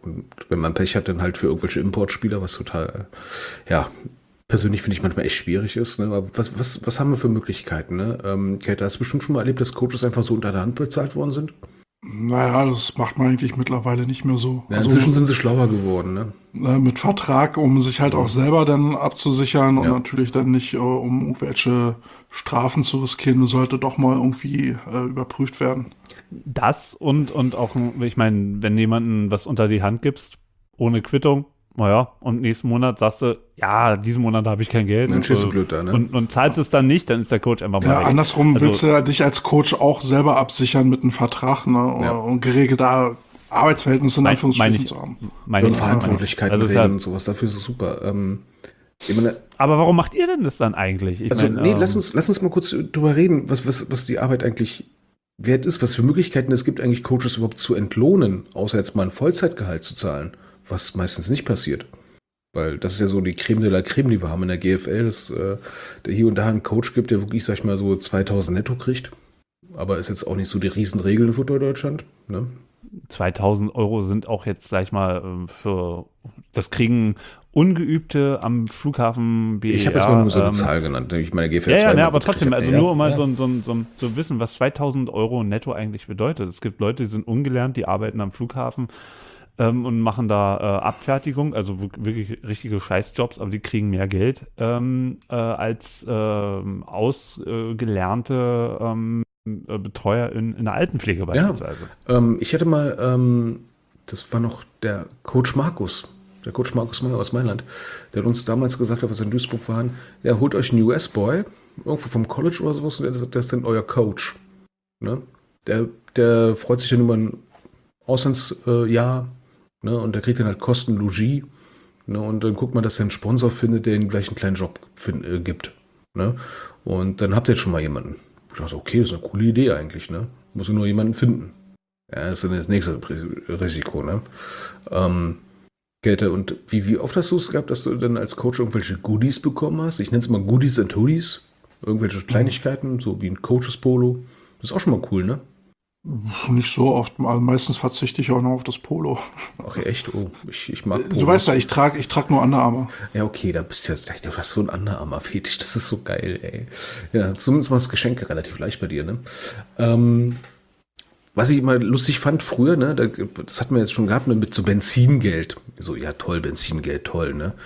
Und wenn man Pech hat, dann halt für irgendwelche Importspieler, was total, persönlich finde ich manchmal echt schwierig ist. Ne? Aber was haben wir für Möglichkeiten? Ne? Kate, hast du bestimmt schon mal erlebt, dass Coaches einfach so unter der Hand bezahlt worden sind? Naja, das macht man eigentlich mittlerweile nicht mehr so. Ja, inzwischen sind sie schlauer geworden, ne? Mit Vertrag, um sich halt auch selber dann abzusichern und natürlich dann nicht, um irgendwelche Strafen zu riskieren, sollte doch mal irgendwie überprüft werden. Das und auch, ich meine, wenn jemandem was unter die Hand gibst, ohne Quittung, naja, und nächsten Monat sagst du, ja, diesen Monat habe ich kein Geld. Dann stehst du blöd da, ne? Und zahlst es dann nicht, dann ist der Coach einfach mal weg. Andersrum willst du dich als Coach auch selber absichern mit einem Vertrag, ne? Und geregelte Arbeitsverhältnisse in Anführungsstrichen zu haben. Und Verantwortlichkeiten also regeln und sowas, dafür ist es super. Aber warum macht ihr denn das dann eigentlich? Lass uns mal kurz drüber reden, was die Arbeit eigentlich wert ist, was für Möglichkeiten es gibt, eigentlich Coaches überhaupt zu entlohnen, außer jetzt mal ein Vollzeitgehalt zu zahlen, was meistens nicht passiert. Weil das ist ja so die Creme de la Creme, die wir haben in der GFL, dass der hier und da einen Coach gibt, der wirklich, sag ich mal, so 2000 netto kriegt. Aber ist jetzt auch nicht so die Riesenregel in Football Deutschland. Ne? 2000 Euro sind auch jetzt, sag ich mal, das kriegen Ungeübte am Flughafen BER. Ich habe jetzt mal nur so eine Zahl genannt. Ich meine, GFL 2. Ja, aber trotzdem, also nur um mal so zu wissen, was 2000 Euro netto eigentlich bedeutet. Es gibt Leute, die sind ungelernt, die arbeiten am Flughafen und machen da Abfertigung, also wirklich richtige Scheißjobs, aber die kriegen mehr Geld als ausgelernte Betreuer in der Altenpflege beispielsweise. Ja, ich hatte mal, das war noch der Coach Markus Meyer aus Mailand, der hat uns damals gesagt, als wir in Duisburg waren, ja, holt euch einen US-Boy, irgendwo vom College oder sowas, und der ist dann euer Coach. Ne? Der freut sich dann über ein Auslandsjahr, ne? Und der kriegt dann halt Kosten Logis, ne? Und dann guckt man, dass er einen Sponsor findet, der ihm gleich einen kleinen Job gibt. Ne? Und dann habt ihr jetzt schon mal jemanden. Ich dachte, okay, das ist eine coole Idee eigentlich, ne? Muss nur jemanden finden. Ja, das ist dann das nächste Risiko, ne? Käthe, und wie oft hast du es gehabt, dass du dann als Coach irgendwelche Goodies bekommen hast? Ich nenne es mal Goodies and Hoodies. Irgendwelche Kleinigkeiten, so wie ein Coaches-Polo. Das ist auch schon mal cool, ne? Nicht so oft, also meistens verzichte ich auch noch auf das Polo. Ach echt? Oh, ich mag Polos. Du weißt ja, ich trag nur Underarmer. Ja, okay, da bist du jetzt, du hast so ein Underarmer-Fetisch, das ist so geil, ey. Ja, zumindest war das Geschenk relativ leicht bei dir, ne? Was ich immer lustig fand früher, ne, das hatten wir jetzt schon gehabt, ne, mit so Benzingeld. So, ja toll, Benzingeld, toll, ne?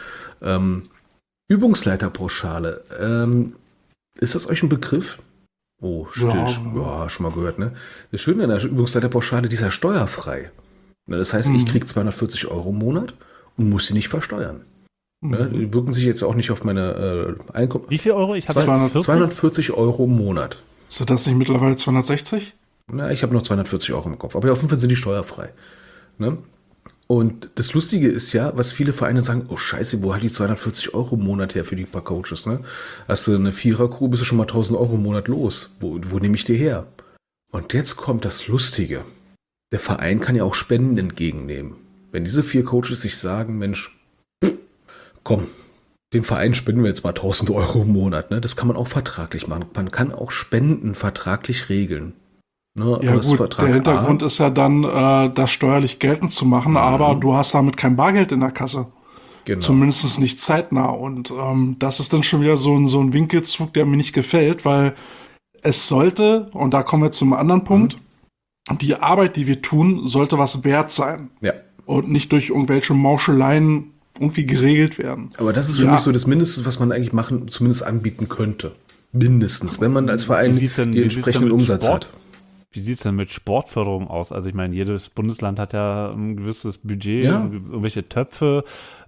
Übungsleiterpauschale. Ist das euch ein Begriff? Oh, still. Ja, schon mal gehört, ne? Das Schöne an der Übungsleiterpauschale, die ist ja steuerfrei. Ne, das heißt, ich kriege 240 Euro im Monat und muss sie nicht versteuern. Ne, die wirken sich jetzt auch nicht auf meine Einkommen. Wie viel Euro? Ich habe 240 Euro im Monat. Ist das nicht mittlerweile 260? Na, ich habe noch 240 Euro im Kopf. Aber auf jeden Fall sind die steuerfrei. Ne? Und das Lustige ist ja, was viele Vereine sagen, oh scheiße, wo hat die 240 Euro im Monat her für die paar Coaches? Ne? Hast du eine Vierer-Crew, bist du schon mal 1000 Euro im Monat los. Wo nehme ich die her? Und jetzt kommt das Lustige. Der Verein kann ja auch Spenden entgegennehmen. Wenn diese 4 Coaches sich sagen, Mensch, komm, dem Verein spenden wir jetzt mal 1000 Euro im Monat. Ne? Das kann man auch vertraglich machen. Man kann auch Spenden vertraglich regeln. Ne? Ja gut, der Hintergrund ist ja dann, das steuerlich geltend zu machen, aber du hast damit kein Bargeld in der Kasse. Genau. Zumindest nicht zeitnah. Und das ist dann schon wieder so ein Winkelzug, der mir nicht gefällt, weil es sollte, und da kommen wir zum anderen Punkt, die Arbeit, die wir tun, sollte was wert sein. Ja. Und nicht durch irgendwelche Mauscheleien irgendwie geregelt werden. Aber das ist für mich so das Mindeste, was man eigentlich zumindest anbieten könnte. Mindestens, wenn man als Verein den entsprechenden Umsatz hat. Wie sieht es denn mit Sportförderung aus? Also ich meine, jedes Bundesland hat ja ein gewisses Budget, irgendwelche Töpfe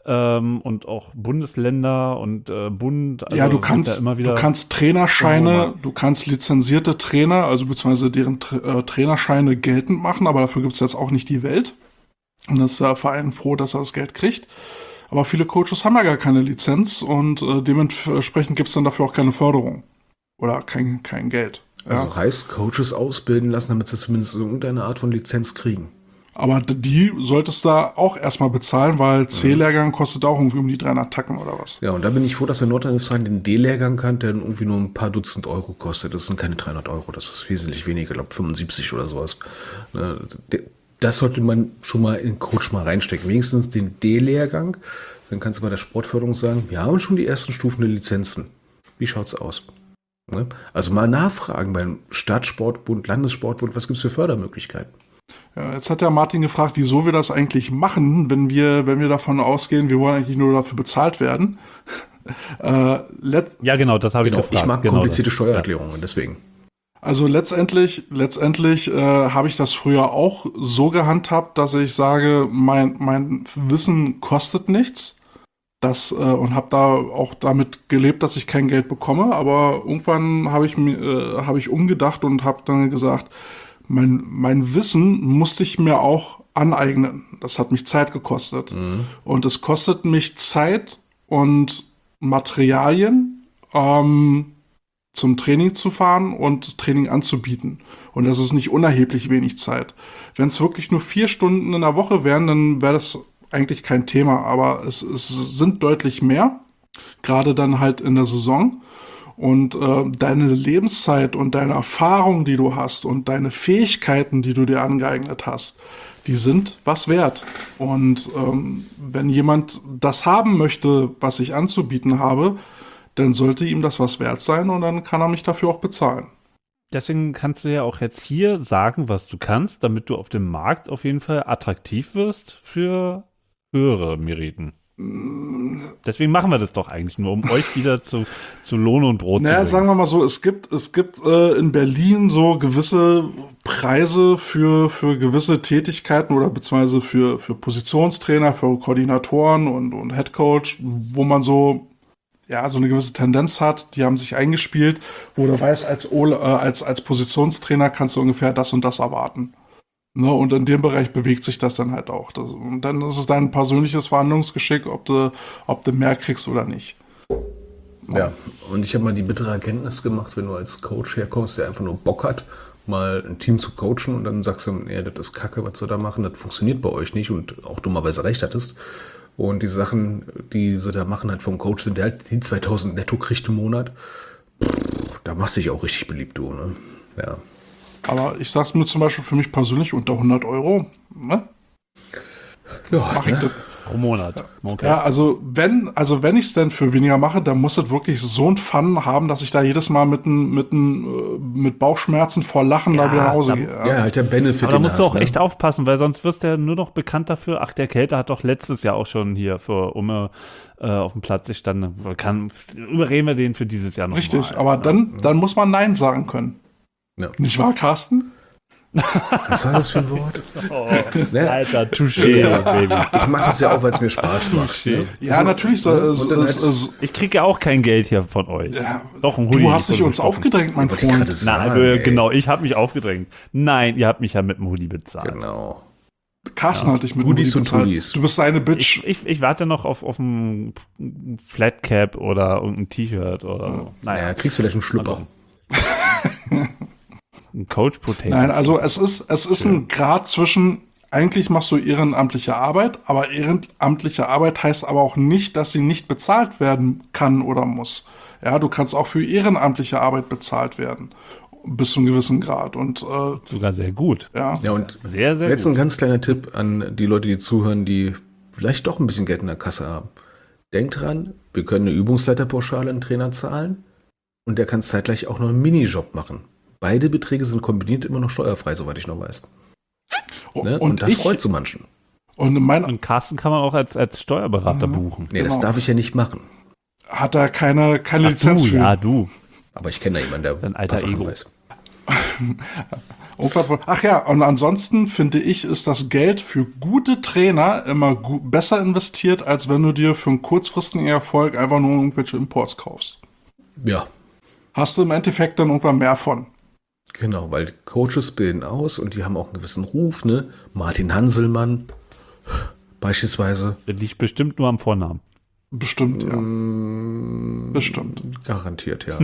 und auch Bundesländer und Bund. Also ja, du kannst Trainerscheine, du kannst lizenzierte Trainer, also beziehungsweise deren Trainerscheine geltend machen, aber dafür gibt es jetzt auch nicht die Welt. Und das ist der Verein froh, dass er das Geld kriegt. Aber viele Coaches haben ja gar keine Lizenz und dementsprechend gibt es dann dafür auch keine Förderung. Oder kein Geld. Also heißt, Coaches ausbilden lassen, damit sie zumindest irgendeine Art von Lizenz kriegen. Aber die solltest du da auch erstmal bezahlen, weil C-Lehrgang kostet auch irgendwie um die 300 Tacken oder was. Ja, und da bin ich froh, dass der Nordrhein-Westfalen den D-Lehrgang kann, der irgendwie nur ein paar Dutzend Euro kostet. Das sind keine 300 Euro, das ist wesentlich weniger, ich glaube 75 oder sowas. das sollte man schon mal in den Coach mal reinstecken. Wenigstens den D-Lehrgang. Dann kannst du bei der Sportförderung sagen, wir haben schon die ersten Stufen der Lizenzen. Wie schaut's aus? Ne? Also mal nachfragen beim Stadtsportbund, Landessportbund, was gibt's für Fördermöglichkeiten? Ja, jetzt hat der Martin gefragt, wieso wir das eigentlich machen, wenn wir davon ausgehen, wir wollen eigentlich nur dafür bezahlt werden. Ja, genau, das habe ich gefragt. Ich mag genau komplizierte das. Steuererklärungen, deswegen. Also letztendlich habe ich das früher auch so gehandhabt, dass ich sage, mein Wissen kostet nichts. Und habe da auch damit gelebt, dass ich kein Geld bekomme. Aber irgendwann habe ich umgedacht und habe dann gesagt, mein Wissen musste ich mir auch aneignen. Das hat mich Zeit gekostet. Mhm. Und es kostet mich Zeit und Materialien, zum Training zu fahren und Training anzubieten. Und das ist nicht unerheblich wenig Zeit. Wenn es wirklich nur 4 Stunden in der Woche wären, dann wäre das eigentlich kein Thema. Aber es sind deutlich mehr, gerade dann halt in der Saison. Und deine Lebenszeit und deine Erfahrung, die du hast und deine Fähigkeiten, die du dir angeeignet hast, die sind was wert. Und wenn jemand das haben möchte, was ich anzubieten habe, dann sollte ihm das was wert sein und dann kann er mich dafür auch bezahlen. Deswegen kannst du ja auch jetzt hier sagen, was du kannst, damit du auf dem Markt auf jeden Fall attraktiv wirst für höhere Meriten. Deswegen machen wir das doch eigentlich nur, um euch wieder zu Lohn und Brot zu bringen. Sagen wir mal so, es gibt in Berlin so gewisse Preise für gewisse Tätigkeiten oder beziehungsweise für Positionstrainer, für Koordinatoren und Headcoach, wo man so eine gewisse Tendenz hat, die haben sich eingespielt, wo du weißt, als Positionstrainer kannst du ungefähr das und das erwarten. Ne, und in dem Bereich bewegt sich das dann halt auch. Und dann ist es dein persönliches Verhandlungsgeschick, ob du mehr kriegst oder nicht. Ja, und ich habe mal die bittere Erkenntnis gemacht, wenn du als Coach herkommst, der einfach nur Bock hat, mal ein Team zu coachen und dann sagst du, ja, das ist Kacke, was sie da machen, das funktioniert bei euch nicht und auch dummerweise recht hattest. Und die Sachen, die sie da machen, halt vom Coach, sind der halt die 2000 netto kriegt im Monat. Da machst du dich auch richtig beliebt, du, ne? Ja. Aber ich sag's mir zum Beispiel für mich persönlich unter 100 Euro, ne? Ja, mach ich das. Pro Monat. Okay. Ja, also wenn ich es denn für weniger mache, dann muss es wirklich so ein Fun haben, dass ich da jedes Mal mit Bauchschmerzen vor Lachen da wieder nach Hause gehe. Ja, halt der Benefit. Aber da musst du auch echt aufpassen, weil sonst wirst du ja nur noch bekannt dafür. Ach, der Kelter hat doch letztes Jahr auch schon hier für Umme auf dem Platz gestanden. Überreden wir den für dieses Jahr noch Richtig, mal. aber dann muss man Nein sagen können. Ja. Nicht wahr, Carsten? Was war das für ein Wort? Oh, Alter, touché, Baby. Ich mache es ja auch, weil es mir Spaß macht. Ne? Ja, also, natürlich. Ich kriege ja auch kein Geld hier von euch. Ja, doch, ein Hoodie. Du hast dich uns aufgedrängt, mein Freund. Nein, genau, ich habe mich aufgedrängt. Nein, ihr habt mich ja mit dem Hoodie bezahlt. Genau. Carsten hat dich mit dem Hoodie bezahlt. Du bist seine Bitch. Ich warte noch auf einen Flatcap oder irgendein T-Shirt oder so. Naja, kriegst vielleicht einen Schlüpper. Ein Coach Potato. Nein, also es ist ein Grad zwischen, eigentlich machst du ehrenamtliche Arbeit, aber ehrenamtliche Arbeit heißt aber auch nicht, dass sie nicht bezahlt werden kann oder muss. Ja, du kannst auch für ehrenamtliche Arbeit bezahlt werden. Bis zu einem gewissen Grad. Und sogar sehr gut. Ja, und sehr, sehr jetzt gut. Ein ganz kleiner Tipp an die Leute, die zuhören, die vielleicht doch ein bisschen Geld in der Kasse haben. Denkt dran, wir können eine Übungsleiterpauschale einen Trainer zahlen und der kann zeitgleich auch noch einen Minijob machen. Beide Beträge sind kombiniert immer noch steuerfrei, soweit ich noch weiß. Ne? Und das freut so manchen. Und Carsten kann man auch als Steuerberater buchen. Nee, das darf ich ja nicht machen. Hat er keine Lizenz für. Ja, du. Aber ich kenne da jemanden, der ein alter Ego weiß. Ach ja, und ansonsten finde ich, ist das Geld für gute Trainer immer besser investiert, als wenn du dir für einen kurzfristigen Erfolg einfach nur irgendwelche Imports kaufst. Ja. Hast du im Endeffekt dann irgendwann mehr von. Genau, weil Coaches bilden aus und die haben auch einen gewissen Ruf, ne? Martin Hanselmann beispielsweise. Das liegt bestimmt nur am Vornamen. Bestimmt, ja. Bestimmt. Garantiert, ja.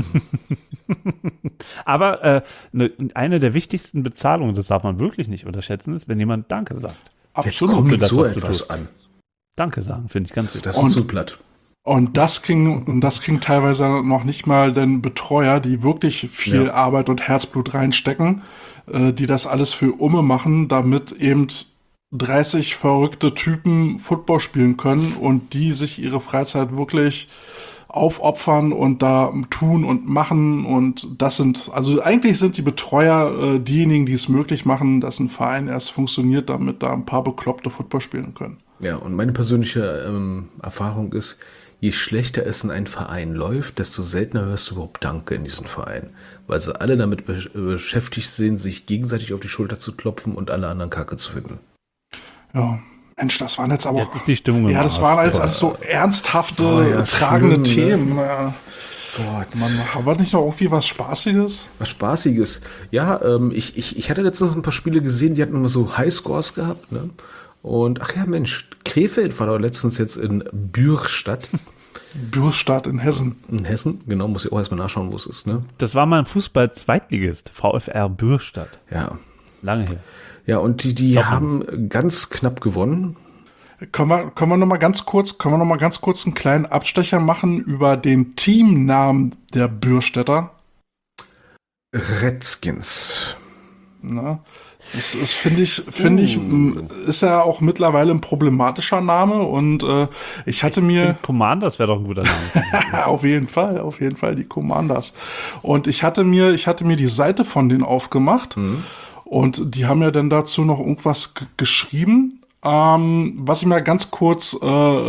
Aber eine der wichtigsten Bezahlungen, das darf man wirklich nicht unterschätzen, ist, wenn jemand Danke sagt. Absolut. Jetzt kommt so etwas an. Danke sagen, finde ich ganz wichtig. Das ist so platt. Und das ging teilweise noch nicht mal den Betreuer, die wirklich viel Arbeit und Herzblut reinstecken, die das alles für Umme machen, damit eben 30 verrückte Typen Football spielen können und die sich ihre Freizeit wirklich aufopfern und da tun und machen. Und das sind, also eigentlich sind die Betreuer diejenigen, die es möglich machen, dass ein Verein erst funktioniert, damit da ein paar Bekloppte Football spielen können. Ja, und meine persönliche Erfahrung ist, je schlechter es in einem Verein läuft, desto seltener hörst du überhaupt Danke in diesem Verein. Weil sie alle damit beschäftigt sind, sich gegenseitig auf die Schulter zu klopfen und alle anderen Kacke zu finden. Ja, Mensch, das waren jetzt aber Jetzt ist die Stimmung ja, das waren jetzt alles so ernsthafte, tragende schlimm, Themen. Ja. Gott. Man, war nicht noch irgendwie was Spaßiges? Was Spaßiges. Ja, ich hatte letztens ein paar Spiele gesehen, die hatten immer so Highscores gehabt, ne? Und ach ja, Mensch, Krefeld war doch letztens jetzt in Bürstadt. Bürstadt in Hessen. In Hessen, genau, muss ich auch erstmal nachschauen, wo es ist, ne? Das war mal ein Fußball-Zweitligist, VfR Bürstadt. Ja. Lange her. Ja, und die haben ganz knapp gewonnen. Können wir noch mal ganz kurz einen kleinen Abstecher machen über den Teamnamen der Bürstädter? Redskins. Na, das ist, finde ich, ist ja auch mittlerweile ein problematischer Name und ich hatte mir Commanders wäre doch ein guter Name. auf jeden Fall die Commanders. Und ich hatte mir die Seite von denen aufgemacht und die haben ja dann dazu noch irgendwas geschrieben, was ich mal ganz kurz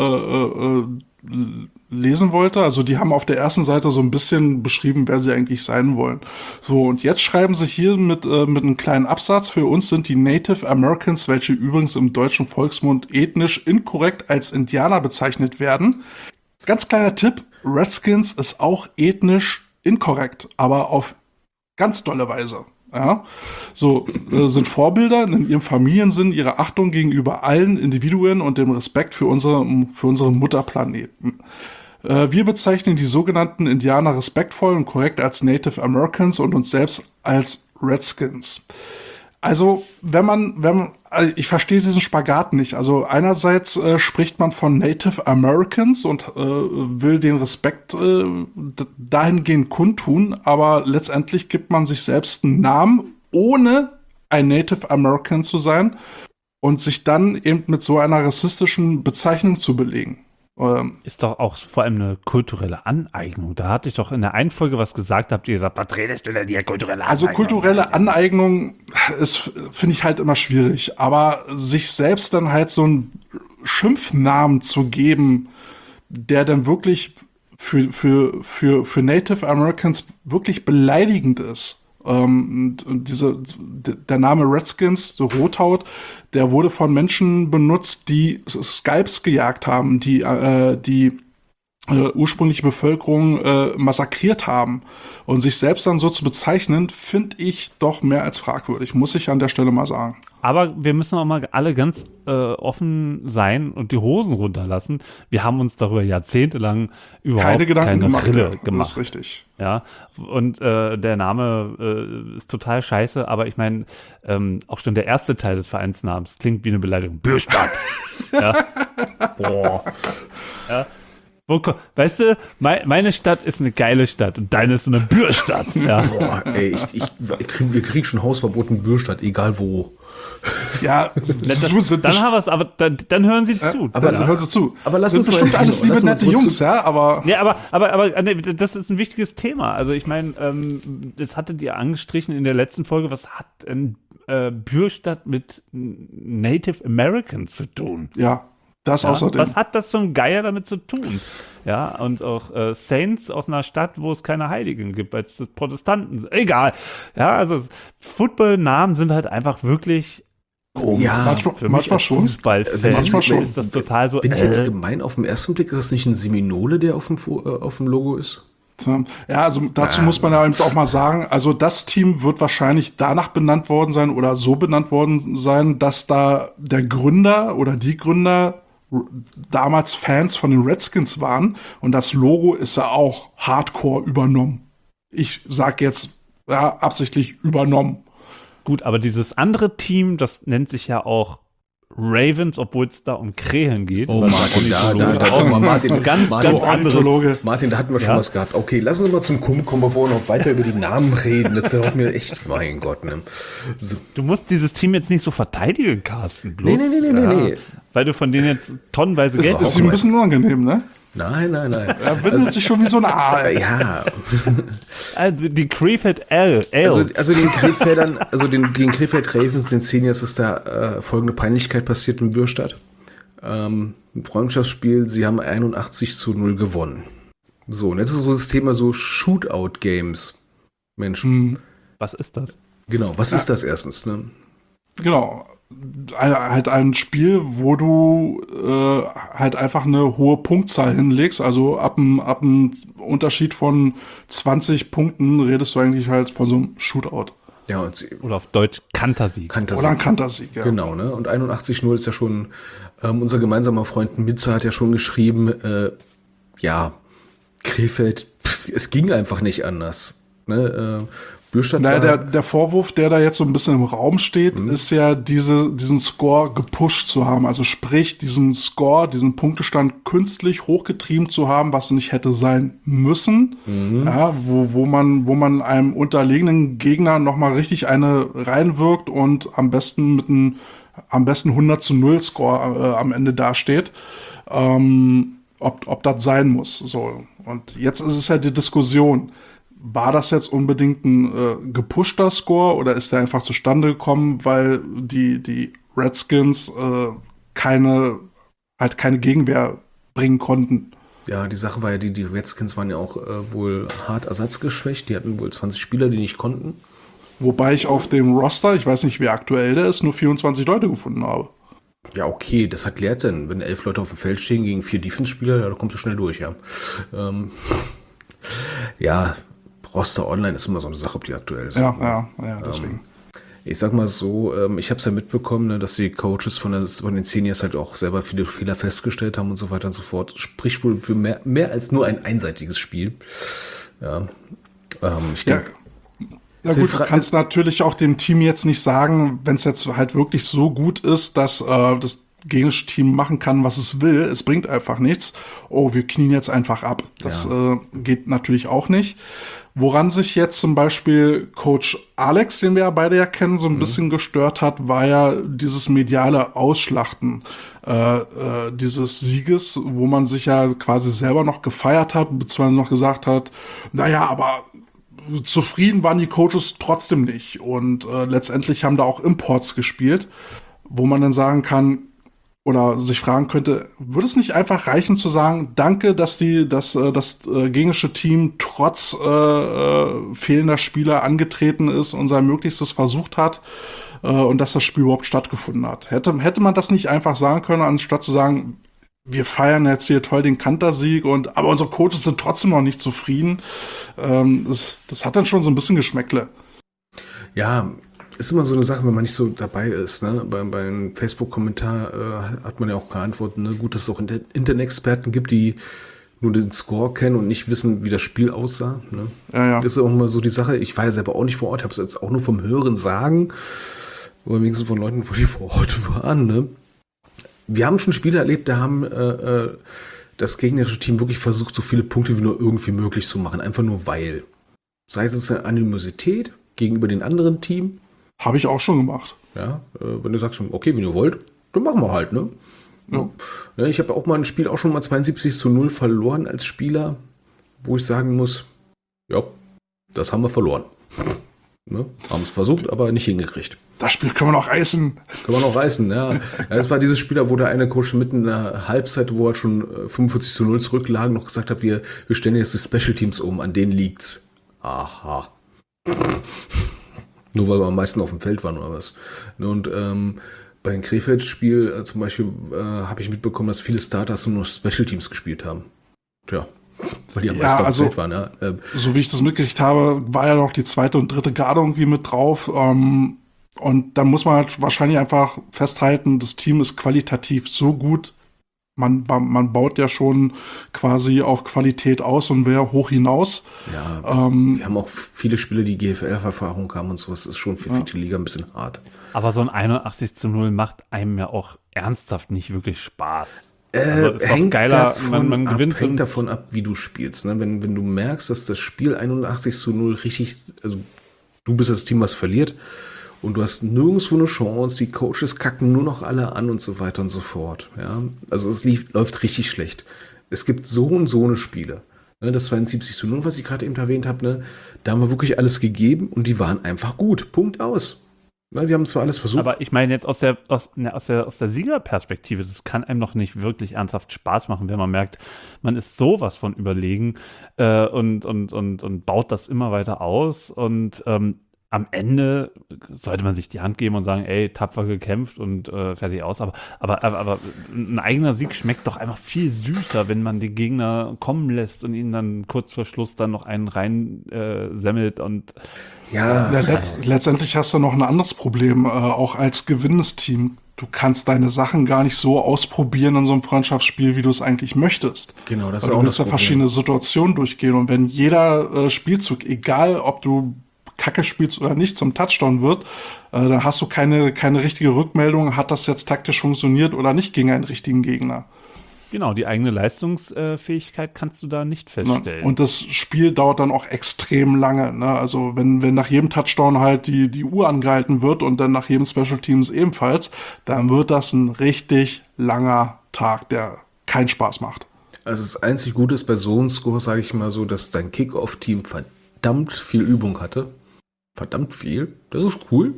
lesen wollte. Also die haben auf der ersten Seite so ein bisschen beschrieben, wer sie eigentlich sein wollen. So, und jetzt schreiben sie hier mit einem kleinen Absatz: Für uns sind die Native Americans, welche übrigens im deutschen Volksmund ethnisch inkorrekt als Indianer bezeichnet werden. Ganz kleiner Tipp, Redskins ist auch ethnisch inkorrekt, aber auf ganz dolle Weise. Ja, so sind Vorbilder in ihrem Familiensinn, ihre Achtung gegenüber allen Individuen und dem Respekt für unseren Mutterplaneten. Wir bezeichnen die sogenannten Indianer respektvoll und korrekt als Native Americans und uns selbst als Redskins. Also, ich verstehe diesen Spagat nicht. Also einerseits spricht man von Native Americans und will den Respekt dahingehend kundtun, aber letztendlich gibt man sich selbst einen Namen, ohne ein Native American zu sein und sich dann eben mit so einer rassistischen Bezeichnung zu belegen. Ist doch auch vor allem eine kulturelle Aneignung. Da hatte ich doch in der einen Folge was gesagt, habt ihr gesagt, was redest du denn hier, kulturelle Aneignung? Also kulturelle Aneignung ist, finde ich halt immer schwierig. Aber sich selbst dann halt so einen Schimpfnamen zu geben, der dann wirklich für Native Americans wirklich beleidigend ist. Und der Name Redskins, so Rothaut, der wurde von Menschen benutzt, die Scalps gejagt haben, die ursprüngliche Bevölkerung massakriert haben. Und sich selbst dann so zu bezeichnen, finde ich doch mehr als fragwürdig, muss ich an der Stelle mal sagen. Aber wir müssen auch mal alle ganz offen sein und die Hosen runterlassen. Wir haben uns darüber jahrzehntelang überhaupt keine Brille gemacht. Das ist richtig. Ja, und der Name ist total scheiße, aber ich meine, auch schon der erste Teil des Vereinsnamens klingt wie eine Beleidigung. Bürstadt. Ja. Boah. Ja. Weißt du, meine Stadt ist eine geile Stadt und deine ist so eine Bürstadt. Ja. Boah, ey, wir kriegen schon Hausverbot in Bürstadt, egal wo. Ja, dann haben wir es, aber dann hören sie zu. Aber hören sie zu. Aber lass sind uns bestimmt mal, alles liebe, nette Jungs, ja, aber. Nee, aber nee, das ist ein wichtiges Thema. Also ich meine, das hattet ihr angestrichen in der letzten Folge, was hat Bürstadt mit Native Americans zu tun? Ja. Das ja, außerdem. Was hat das zum Geier damit zu tun? Ja, und auch Saints aus einer Stadt, wo es keine Heiligen gibt, weil es Protestanten sind. Egal. Ja, also Football-Namen sind halt einfach wirklich komisch. Ja, manchmal schon. Fußballfan ist das total so. Bin ich jetzt gemein? Auf den ersten Blick ist das nicht ein Seminole, der auf dem Logo ist? Ja, also dazu muss man ja eben auch mal sagen, also das Team wird wahrscheinlich danach benannt worden sein oder so benannt worden sein, dass da der Gründer oder die Gründer damals Fans von den Redskins waren und das Logo ist ja auch hardcore übernommen. Ich sag jetzt absichtlich übernommen. Gut, aber dieses andere Team, das nennt sich ja auch Ravens, obwohl es da um Krähen geht. Oh, weil Martin, Ornithologe da auch mal, Martin, ganz anderes. Martin, da hatten wir schon was gehabt. Okay, lassen Sie mal zum Kunden kommen, bevor wir noch weiter über die Namen reden. Das dauert mir echt, mein Gott, ne? So. Du musst dieses Team jetzt nicht so verteidigen, Carsten. Bloß, Nee. Weil du von denen jetzt tonnenweise Geld Ist ihm ein bisschen unangenehm, ne? Nein. Er windet sich schon wie so ein Aal. Ja, Also die Krefeld Elves. also den Krefeldern, den Krefeld Ravens, den Seniors ist da folgende Peinlichkeit passiert in Bürstadt. Ein Freundschaftsspiel, sie haben 81-0 gewonnen. So, und jetzt ist so das Thema so Shootout-Games. Mensch, Was ist das? genau, was ist das erstens, ne? Genau. Halt ein Spiel, wo du halt einfach eine hohe Punktzahl hinlegst. Also ab einem Unterschied von 20 Punkten redest du eigentlich halt von so einem Shootout. Ja, und sie Oder auf Deutsch Kantersieg. kannte Oder ein Kantersieg, ja. Genau, ne? Und 81-0 ist ja schon, unser gemeinsamer Freund Mitzer hat ja schon geschrieben, Krefeld, es ging einfach nicht anders. Ne? Bürstadt Naja, der Vorwurf, der da jetzt so ein bisschen im Raum steht, ist ja diesen Score gepusht zu haben. Also sprich, diesen Score, diesen Punktestand künstlich hochgetrieben zu haben, was nicht hätte sein müssen. Ja, wo man einem unterlegenen Gegner nochmal richtig eine reinwirkt und am besten 100-0 Score am Ende dasteht. Ob das sein muss. So. Und jetzt ist es ja die Diskussion. War das jetzt unbedingt ein gepushter Score oder ist der einfach zustande gekommen, weil die Redskins keine Gegenwehr bringen konnten? Ja, die Sache war ja, die Redskins waren ja auch wohl hart ersatzgeschwächt. Die hatten wohl 20 Spieler, die nicht konnten. Wobei ich auf dem Roster, ich weiß nicht, wie aktuell der ist, nur 24 Leute gefunden habe. Ja, okay, das erklärt denn, wenn 11 Leute auf dem Feld stehen gegen 4 Defense-Spieler, ja, da kommst du schnell durch, ja. Ja, Roster Online ist immer so eine Sache, ob die aktuell sind. Ja, deswegen. Ich sag mal so, ich habe es ja mitbekommen, ne, dass die Coaches von den Seniors halt auch selber viele Fehler festgestellt haben und so weiter und so fort. Sprich wohl für mehr als nur ein einseitiges Spiel. Ja, ich denke. Ja gut, du kannst natürlich auch dem Team jetzt nicht sagen, wenn es jetzt halt wirklich so gut ist, dass das gegnerische Team machen kann, was es will. Es bringt einfach nichts. Oh, wir knien jetzt einfach ab. Das geht natürlich auch nicht. Woran sich jetzt zum Beispiel Coach Alex, den wir ja beide ja kennen, so ein bisschen gestört hat, war ja dieses mediale Ausschlachten dieses Sieges, wo man sich ja quasi selber noch gefeiert hat, beziehungsweise noch gesagt hat, naja, aber zufrieden waren die Coaches trotzdem nicht. Und letztendlich haben da auch Imports gespielt, wo man dann sagen kann, oder sich fragen könnte, würde es nicht einfach reichen zu sagen, danke, dass das gegnerische Team trotz fehlender Spieler angetreten ist und sein Möglichstes versucht hat und dass das Spiel überhaupt stattgefunden hat. Hätte man das nicht einfach sagen können, anstatt zu sagen, wir feiern jetzt hier toll den Kantersieg aber unsere Coaches sind trotzdem noch nicht zufrieden. Das hat dann schon so ein bisschen Geschmäckle. Ja, ist immer so eine Sache, wenn man nicht so dabei ist. Ne? Beim Facebook-Kommentar hat man ja auch keine Antworten. Ne? Gut, dass es auch Internet-Experten gibt, die nur den Score kennen und nicht wissen, wie das Spiel aussah. Ne? Ja. Das ist auch immer so die Sache. Ich war ja selber auch nicht vor Ort, habe es jetzt auch nur vom Hören sagen. Oder wenigstens von Leuten, die vor Ort waren. Ne? Wir haben schon Spiele erlebt, da haben das gegnerische Team wirklich versucht, so viele Punkte wie nur irgendwie möglich zu machen. Einfach nur weil. Sei es eine Animosität gegenüber dem anderen Team. Habe ich auch schon gemacht. Ja, wenn du sagst, okay, wenn ihr wollt, dann machen wir halt, ne? Ja. Ja, ich habe auch mal ein Spiel auch schon mal 72-0 verloren als Spieler, wo ich sagen muss, ja, das haben wir verloren. Ne? Haben es versucht, aber nicht hingekriegt. Das Spiel können wir noch reißen. Kann man noch reißen, ja. Es war dieses Spiel, wo der eine Coach mitten in der Halbzeit, wo er schon 45-0 zurücklagen, noch gesagt hat, wir stellen jetzt die Special Teams um, an denen liegt's. Aha. Nur weil wir am meisten auf dem Feld waren oder was. Und bei dem Krefeld-Spiel zum Beispiel habe ich mitbekommen, dass viele Starters nur Special Teams gespielt haben. Tja, weil die am meisten auf dem Feld waren. Ja. So wie ich das mitgekriegt habe, war ja noch die zweite und dritte Garde irgendwie mit drauf. Und dann muss man halt wahrscheinlich einfach festhalten, das Team ist qualitativ so gut, Man baut ja schon quasi auf Qualität aus und wer hoch hinaus. Ja, sie haben auch viele Spieler, die GFL-Erfahrung haben und sowas. Das ist schon für die Liga ein bisschen hart. Aber so ein 81:0 macht einem ja auch ernsthaft nicht wirklich Spaß. Also ist doch geiler, man gewinnt. Hängt davon ab, wie du spielst. Ne? Wenn du merkst, dass das Spiel 81:0 richtig, also du bist das Team, was verliert und du hast nirgendwo eine Chance, die Coaches kacken nur noch alle an und so weiter und so fort. Ja? Also es läuft richtig schlecht. Es gibt so und so eine Spiele. Ne? Das 72:0, was ich gerade eben erwähnt habe, ne? Da haben wir wirklich alles gegeben und die waren einfach gut. Punkt aus. Wir haben zwar alles versucht. Aber ich meine jetzt aus der Siegerperspektive, das kann einem noch nicht wirklich ernsthaft Spaß machen, wenn man merkt, man ist sowas von überlegen und baut das immer weiter aus und am Ende sollte man sich die Hand geben und sagen, ey, tapfer gekämpft und fertig aus. Aber ein eigener Sieg schmeckt doch einfach viel süßer, wenn man den Gegner kommen lässt und ihn dann kurz vor Schluss dann noch einen rein semmelt und letztendlich hast du noch ein anderes Problem, auch als gewinnendes Team. Du kannst deine Sachen gar nicht so ausprobieren in so einem Freundschaftsspiel, wie du es eigentlich möchtest. Genau, das ist auch du willst das ja verschiedene Situationen durchgehen und wenn jeder Spielzug, egal ob du Kacke spielst oder nicht, zum Touchdown wird, dann hast du keine richtige Rückmeldung, hat das jetzt taktisch funktioniert oder nicht gegen einen richtigen Gegner. Genau, die eigene Leistungsfähigkeit kannst du da nicht feststellen. Und das Spiel dauert dann auch extrem lange. Ne? Also wenn nach jedem Touchdown halt die Uhr angehalten wird und dann nach jedem Special Teams ebenfalls, dann wird das ein richtig langer Tag, der keinen Spaß macht. Also das einzig Gute ist bei so einem Score, sage ich mal so, dass dein Kick-Off-Team verdammt viel Übung hatte. Verdammt viel. Das ist cool.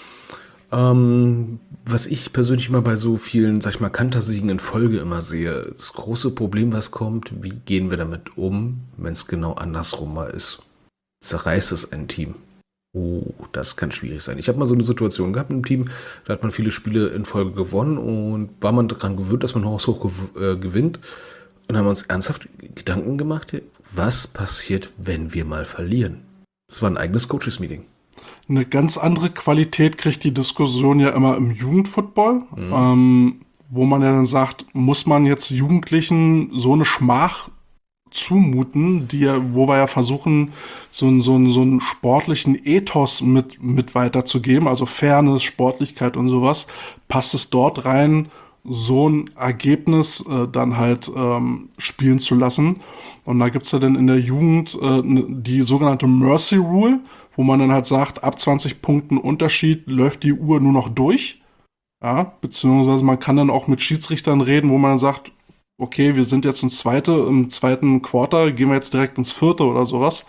Was ich persönlich immer bei so vielen, sag ich mal, Kantersiegen in Folge immer sehe, das große Problem, was kommt, wie gehen wir damit um, wenn es genau andersrum mal ist? Zerreißt es ein Team? Oh, das kann schwierig sein. Ich habe mal so eine Situation gehabt im Team, da hat man viele Spiele in Folge gewonnen und war man daran gewöhnt, dass man haushoch gewinnt und haben uns ernsthaft Gedanken gemacht, was passiert, wenn wir mal verlieren? Das war ein eigenes Coaches-Meeting. Eine ganz andere Qualität kriegt die Diskussion ja immer im Jugendfootball, wo man ja dann sagt, muss man jetzt Jugendlichen so eine Schmach zumuten, wo wir ja versuchen, so einen sportlichen Ethos mit weiterzugeben, also Fairness, Sportlichkeit und sowas, passt es dort rein, so ein Ergebnis dann halt spielen zu lassen. Und da gibt's ja dann in der Jugend die sogenannte Mercy Rule, wo man dann halt sagt, ab 20 Punkten Unterschied läuft die Uhr nur noch durch. Ja, beziehungsweise man kann dann auch mit Schiedsrichtern reden, wo man dann sagt, okay, wir sind jetzt im zweiten Quarter, gehen wir jetzt direkt ins vierte oder sowas,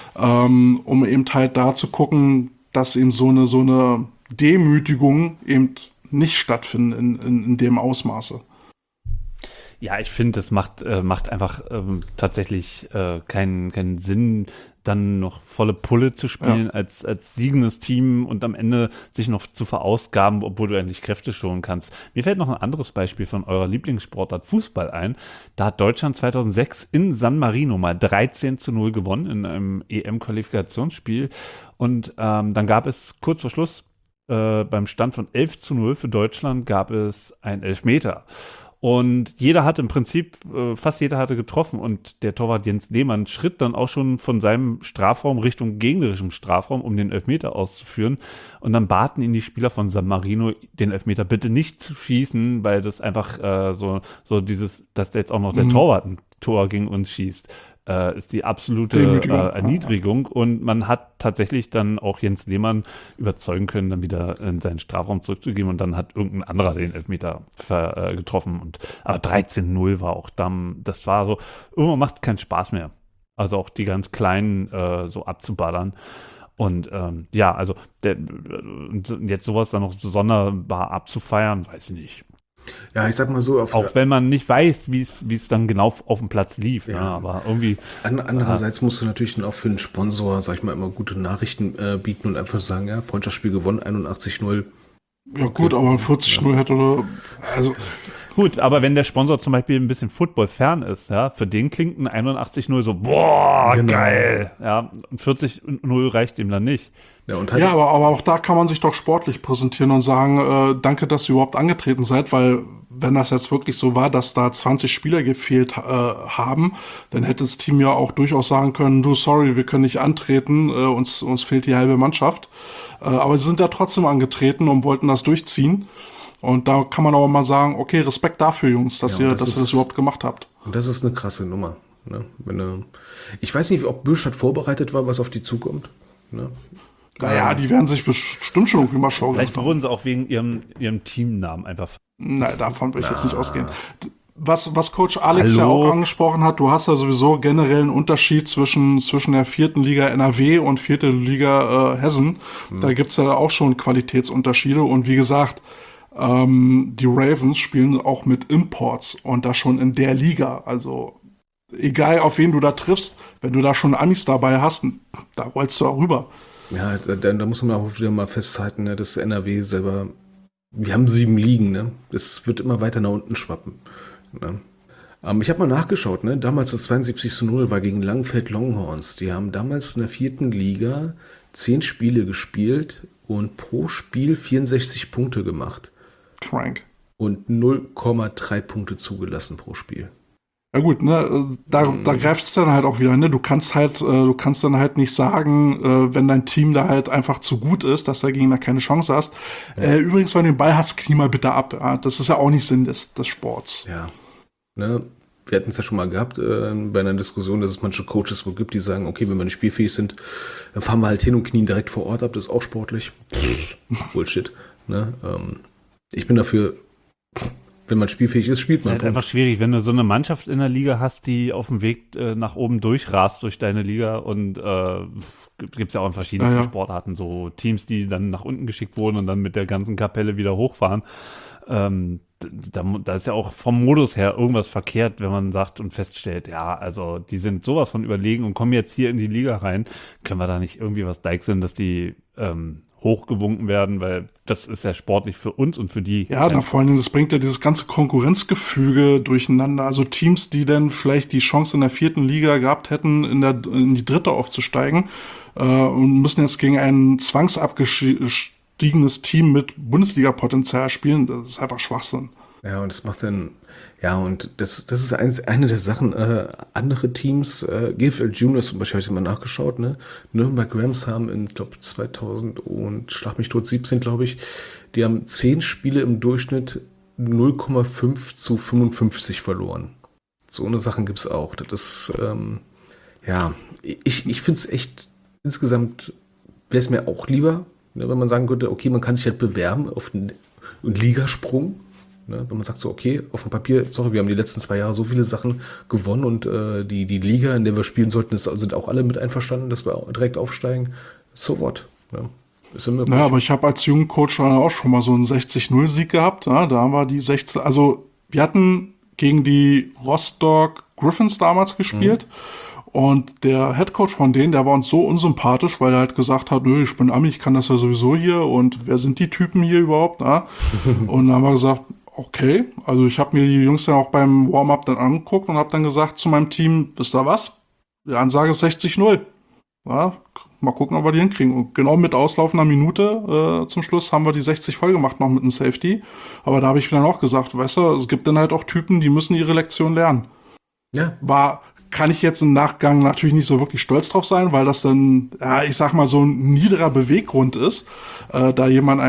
um eben halt da zu gucken, dass eben so eine Demütigung eben nicht stattfindet in dem Ausmaße. Ja, ich finde, es macht einfach tatsächlich keinen Sinn, dann noch volle Pulle zu spielen als siegendes Team und am Ende sich noch zu verausgaben, obwohl du endlich Kräfte schonen kannst. Mir fällt noch ein anderes Beispiel von eurer Lieblingssportart Fußball ein. Da hat Deutschland 2006 in San Marino mal 13:0 gewonnen in einem EM-Qualifikationsspiel und dann gab es kurz vor Schluss beim Stand von 11:0 für Deutschland gab es einen Elfmeter. Und jeder hat im Prinzip, fast jeder hatte getroffen und der Torwart Jens Lehmann schritt dann auch schon von seinem Strafraum Richtung gegnerischem Strafraum, um den Elfmeter auszuführen. Und dann baten ihn die Spieler von San Marino, den Elfmeter bitte nicht zu schießen, weil das einfach so dieses, dass jetzt auch noch der Torwart ein Tor gegen uns schießt, ist die absolute Erniedrigung. Und man hat tatsächlich dann auch Jens Lehmann überzeugen können, dann wieder in seinen Strafraum zurückzugeben. Und dann hat irgendein anderer den Elfmeter getroffen. Aber 13:0 war auch dann, das war so, irgendwann macht keinen Spaß mehr. Also auch die ganz Kleinen so abzuballern. Und also jetzt sowas dann noch sonderbar abzufeiern, weiß ich nicht. Ja, ich sag mal so. Auch wenn man nicht weiß, wie es dann genau auf dem Platz lief. Ja. Aber irgendwie. Andererseits musst du natürlich dann auch für einen Sponsor, sag ich mal, immer gute Nachrichten bieten und einfach sagen, ja, Freundschaftsspiel gewonnen, 81:0. Ja gut, aber 40:0 hätte oder. Also. Gut, aber wenn der Sponsor zum Beispiel ein bisschen Football-fern ist, ja, für den klingt ein 81-0 so, boah, Genau. geil. Ja, und 40-0 reicht ihm dann nicht. Ja, und halt, Ja, aber auch da kann man sich doch sportlich präsentieren und sagen, danke, dass ihr überhaupt angetreten seid, weil wenn das jetzt wirklich so war, dass da 20 Spieler gefehlt haben, dann hätte das Team ja auch durchaus sagen können, du, sorry, wir können nicht antreten, uns fehlt die halbe Mannschaft. Aber sie sind ja trotzdem angetreten und wollten das durchziehen. Und da kann man aber mal sagen, okay, Respekt dafür, Jungs, dass ihr das überhaupt gemacht habt. und das ist eine krasse Nummer. Ne? Ich weiß nicht, ob Bürstadt vorbereitet war, was auf die zukommt. Ne? Naja, die werden sich bestimmt schon irgendwie mal schauen. Vielleicht wurden sie auch wegen ihrem Teamnamen einfach. Nein, davon will ich jetzt nicht ausgehen. Was Coach Alex ja Hallo? auch angesprochen hat, du hast ja sowieso generell einen Unterschied zwischen der 4. Liga NRW und 4. Liga Hessen. Da gibt's ja auch schon Qualitätsunterschiede. Und wie gesagt, die Ravens spielen auch mit Imports und das schon in der Liga. Also egal, auf wen du da triffst, wenn du da schon Amis dabei hast, da rollst du auch rüber. Ja, da muss man auch wieder mal festhalten, ne, dass NRW selber, wir haben 7 Ligen, ne? Das wird immer weiter nach unten schwappen. Ne? Ich habe mal nachgeschaut, ne? Damals das 72:0 war gegen Langenfeld Longhorns. Die haben damals in der 4. Liga 10 Spiele gespielt und pro Spiel 64 Punkte gemacht Crank. und 0,3 Punkte zugelassen pro Spiel. Ja gut, ne, da greift es dann halt auch wieder, ne? Du kannst dann halt nicht sagen, wenn dein Team da halt einfach zu gut ist, dass der Gegner keine Chance hast. Übrigens, wenn du den Ball hast, knie mal bitte ab. Ja? Das ist ja auch nicht Sinn des Sports. Ja. Ne? Wir hatten es ja schon mal gehabt bei einer Diskussion, dass es manche Coaches wo gibt, die sagen, okay, wenn wir nicht spielfähig sind, dann fahren wir halt hin und knien direkt vor Ort ab. Das ist auch sportlich. Bullshit. Ne? Ich bin dafür, wenn man spielfähig ist, spielt man. Halt einfach schwierig, wenn du so eine Mannschaft in der Liga hast, die auf dem Weg nach oben durchrast durch deine Liga und gibt es ja auch in verschiedenen Sportarten so Teams, die dann nach unten geschickt wurden und dann mit der ganzen Kapelle wieder hochfahren. Da ist ja auch vom Modus her irgendwas verkehrt, wenn man sagt und feststellt, ja, also die sind sowas von überlegen und kommen jetzt hier in die Liga rein. Können wir da nicht irgendwie was deichseln, dass die hochgewunken werden, weil das ist ja sportlich für uns und für die. Ja, vor allen Dingen, das bringt ja dieses ganze Konkurrenzgefüge durcheinander. Also Teams, die dann vielleicht die Chance in der 4. Liga gehabt hätten, in die 3. aufzusteigen und müssen jetzt gegen ein zwangsabgestiegenes Team mit Bundesliga-Potenzial spielen, das ist einfach Schwachsinn. Ja, und das macht dann, ja, und das ist eine der Sachen, andere Teams, GFL Juniors zum Beispiel, habe ich mal nachgeschaut, ne? Nürnberg Rams haben in, glaube 2000 und Schlag mich tot 17, glaube ich, die haben 10 Spiele im Durchschnitt 0,5 zu 55 verloren. So eine Sachen gibt's auch. Das ist, ja, ich finde es echt, insgesamt wäre es mir auch lieber, ne, wenn man sagen könnte, okay, man kann sich halt bewerben auf einen Ligasprung. Ne, wenn man sagt so, okay, auf dem Papier, sorry, wir haben die letzten 2 Jahre so viele Sachen gewonnen und die Liga, in der wir spielen sollten, sind auch alle mit einverstanden, dass wir direkt aufsteigen. So what? Ne? Ist ja möglich. Ja, aber ich habe als Jugendcoach dann auch schon mal so einen 60-0-Sieg gehabt. Ja, da haben wir die 16, also wir hatten gegen die Rostock Griffins damals gespielt. Und der Headcoach von denen, der war uns so unsympathisch, weil er halt gesagt hat, nö, ich bin Ami, ich kann das ja sowieso hier und wer sind die Typen hier überhaupt? Na? Und dann haben wir gesagt, okay, also ich habe mir die Jungs dann auch beim Warm-Up dann angeguckt und habe dann gesagt zu meinem Team, wisst ihr was? Die Ansage ist 60-0. Ja, mal gucken, ob wir die hinkriegen. Und genau mit auslaufender Minute zum Schluss haben wir die 60 voll gemacht, noch mit einem Safety. Aber da habe ich dann auch gesagt, weißt du, es gibt dann halt auch Typen, die müssen ihre Lektion lernen. Ja. Kann ich jetzt im Nachgang natürlich nicht so wirklich stolz drauf sein, weil das dann, ja, ich sag mal, so ein niederer Beweggrund ist, da jemand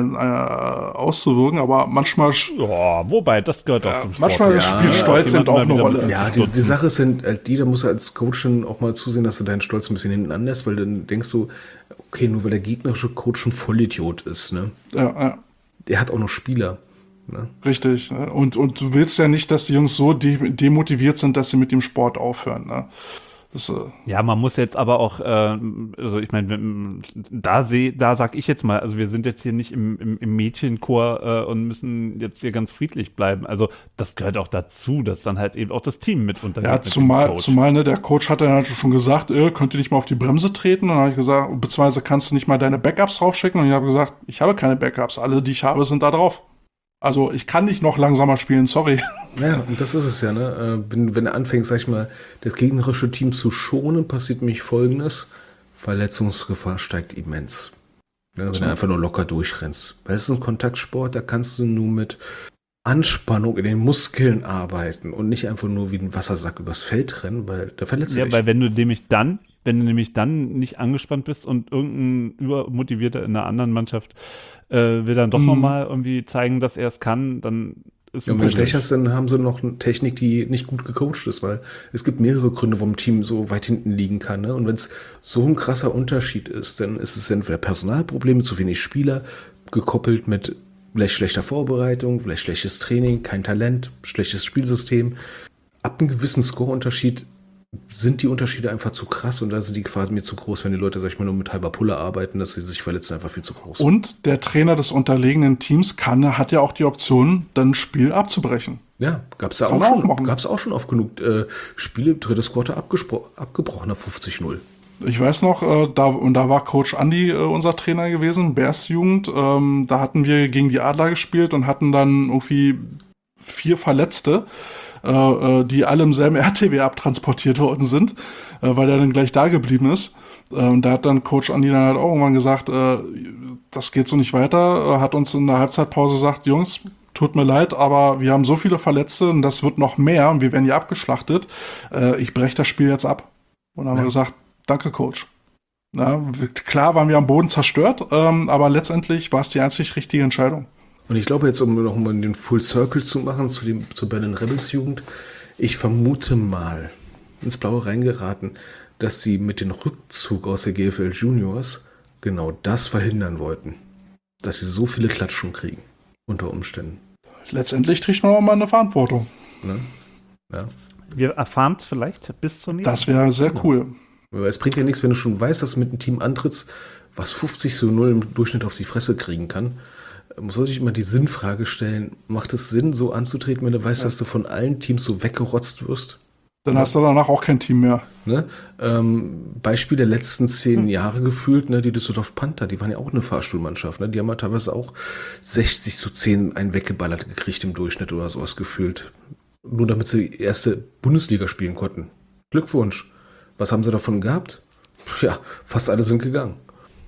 auszuwirken, aber manchmal, Ja, wobei, das gehört auch zum Sport. manchmal spielt Stolz ja, eben auch eine wieder ein Rolle. bisschen- Ja, die Sache ist halt die, da musst du als Coach dann auch mal zusehen, dass du deinen Stolz ein bisschen hinten anlässt, weil dann denkst du, okay, nur weil der gegnerische Coach ein Vollidiot ist, ne? Ja, Der hat auch noch Spieler. Ne? richtig. Ne? Und du willst ja nicht, dass die Jungs so demotiviert sind, dass sie mit dem Sport aufhören. Ne? Das, Ja, man muss jetzt aber auch, also ich meine, da sag ich jetzt mal, also wir sind jetzt hier nicht im Mädchenchor und müssen jetzt hier ganz friedlich bleiben. Also das gehört auch dazu, dass dann halt eben auch das Team mit untergeht. ja, mit dem zumal Coach. ne, der Coach hat dann halt schon gesagt, könnt ihr nicht mal auf die Bremse treten? Und dann habe ich gesagt, beziehungsweise kannst du nicht mal deine Backups draufschicken? Und ich habe gesagt, ich habe keine Backups, alle, die ich habe, sind da drauf. Also ich kann nicht noch langsamer spielen, sorry. Ja, und das ist es ja, ne? Wenn er anfängt, sag ich mal, das gegnerische Team zu schonen, passiert nämlich Folgendes: Verletzungsgefahr steigt immens. Ne? Wenn du einfach nur locker durchrennst. Weil es ist ein Kontaktsport, da kannst du nur mit Anspannung in den Muskeln arbeiten und nicht einfach nur wie ein Wassersack übers Feld rennen, weil da verletzt du dich. weil wenn du nämlich dann nicht angespannt bist und irgendein Übermotivierter in einer anderen Mannschaft will dann doch nochmal irgendwie zeigen, dass er es kann, dann ist Ja, und wenn du Problem. Pech hast, dann haben sie noch eine Technik, die nicht gut gecoacht ist, weil es gibt mehrere Gründe, warum ein Team so weit hinten liegen kann. Ne? Und wenn es so ein krasser Unterschied ist, dann ist es entweder Personalprobleme, zu wenig Spieler, gekoppelt mit vielleicht schlechter Vorbereitung, vielleicht schlechtes Training, kein Talent, schlechtes Spielsystem. Ab einem gewissen Score-Unterschied sind die Unterschiede einfach zu krass und da sind die Gefahr mir zu groß, wenn die Leute, sag ich mal, nur mit halber Pulle arbeiten, dass sie sich verletzen, einfach viel zu groß. Und der Trainer des unterlegenen Teams hat ja auch die Option, dann ein Spiel abzubrechen. Ja, gab's ja Kann auch man auch schon. machen. Gab's auch schon oft genug Spiele, drittes Quarter abgebrochener 50-0. Ich weiß noch, da war Coach Andi unser Trainer gewesen, Bears Jugend. Da hatten wir gegen die Adler gespielt und hatten dann irgendwie 4 Verletzte, die alle im selben RTW abtransportiert worden sind, weil er dann gleich da geblieben ist. Und da hat dann Coach Andi dann halt auch irgendwann gesagt, das geht so nicht weiter, hat uns in der Halbzeitpause gesagt, Jungs, tut mir leid, aber wir haben so viele Verletzte und das wird noch mehr und wir werden hier abgeschlachtet. Ich breche das Spiel jetzt ab. Und dann haben wir gesagt, danke, Coach. Ja, klar waren wir am Boden zerstört, aber letztendlich war es die einzig richtige Entscheidung. Und ich glaube jetzt, um nochmal den Full Circle zu machen, zur Berlin Rebels Jugend, ich vermute mal, ins Blaue reingeraten, dass sie mit dem Rückzug aus der GFL Juniors genau das verhindern wollten. Dass sie so viele Klatschen kriegen, unter Umständen. Letztendlich trägt man auch mal eine Verantwortung. Ne? Ja. Wir erfahren es vielleicht bis zur nächsten. Das wäre sehr cool. Aber es bringt ja nichts, wenn du schon weißt, dass du mit einem Team antrittst, was 50-0 im Durchschnitt auf die Fresse kriegen kann. Muss man sich immer die Sinnfrage stellen, macht es Sinn, so anzutreten, wenn du weißt, dass du von allen Teams so weggerotzt wirst? Dann hast du danach auch kein Team mehr. Ne? Beispiel der letzten 10 Jahre gefühlt, ne? Die Düsseldorf Panther, die waren ja auch eine Fahrstuhlmannschaft. Ne? Die haben ja teilweise auch 60-10 einen weggeballert gekriegt im Durchschnitt oder sowas gefühlt. Nur damit sie die erste Bundesliga spielen konnten. Glückwunsch. Was haben sie davon gehabt? Ja, fast alle sind gegangen.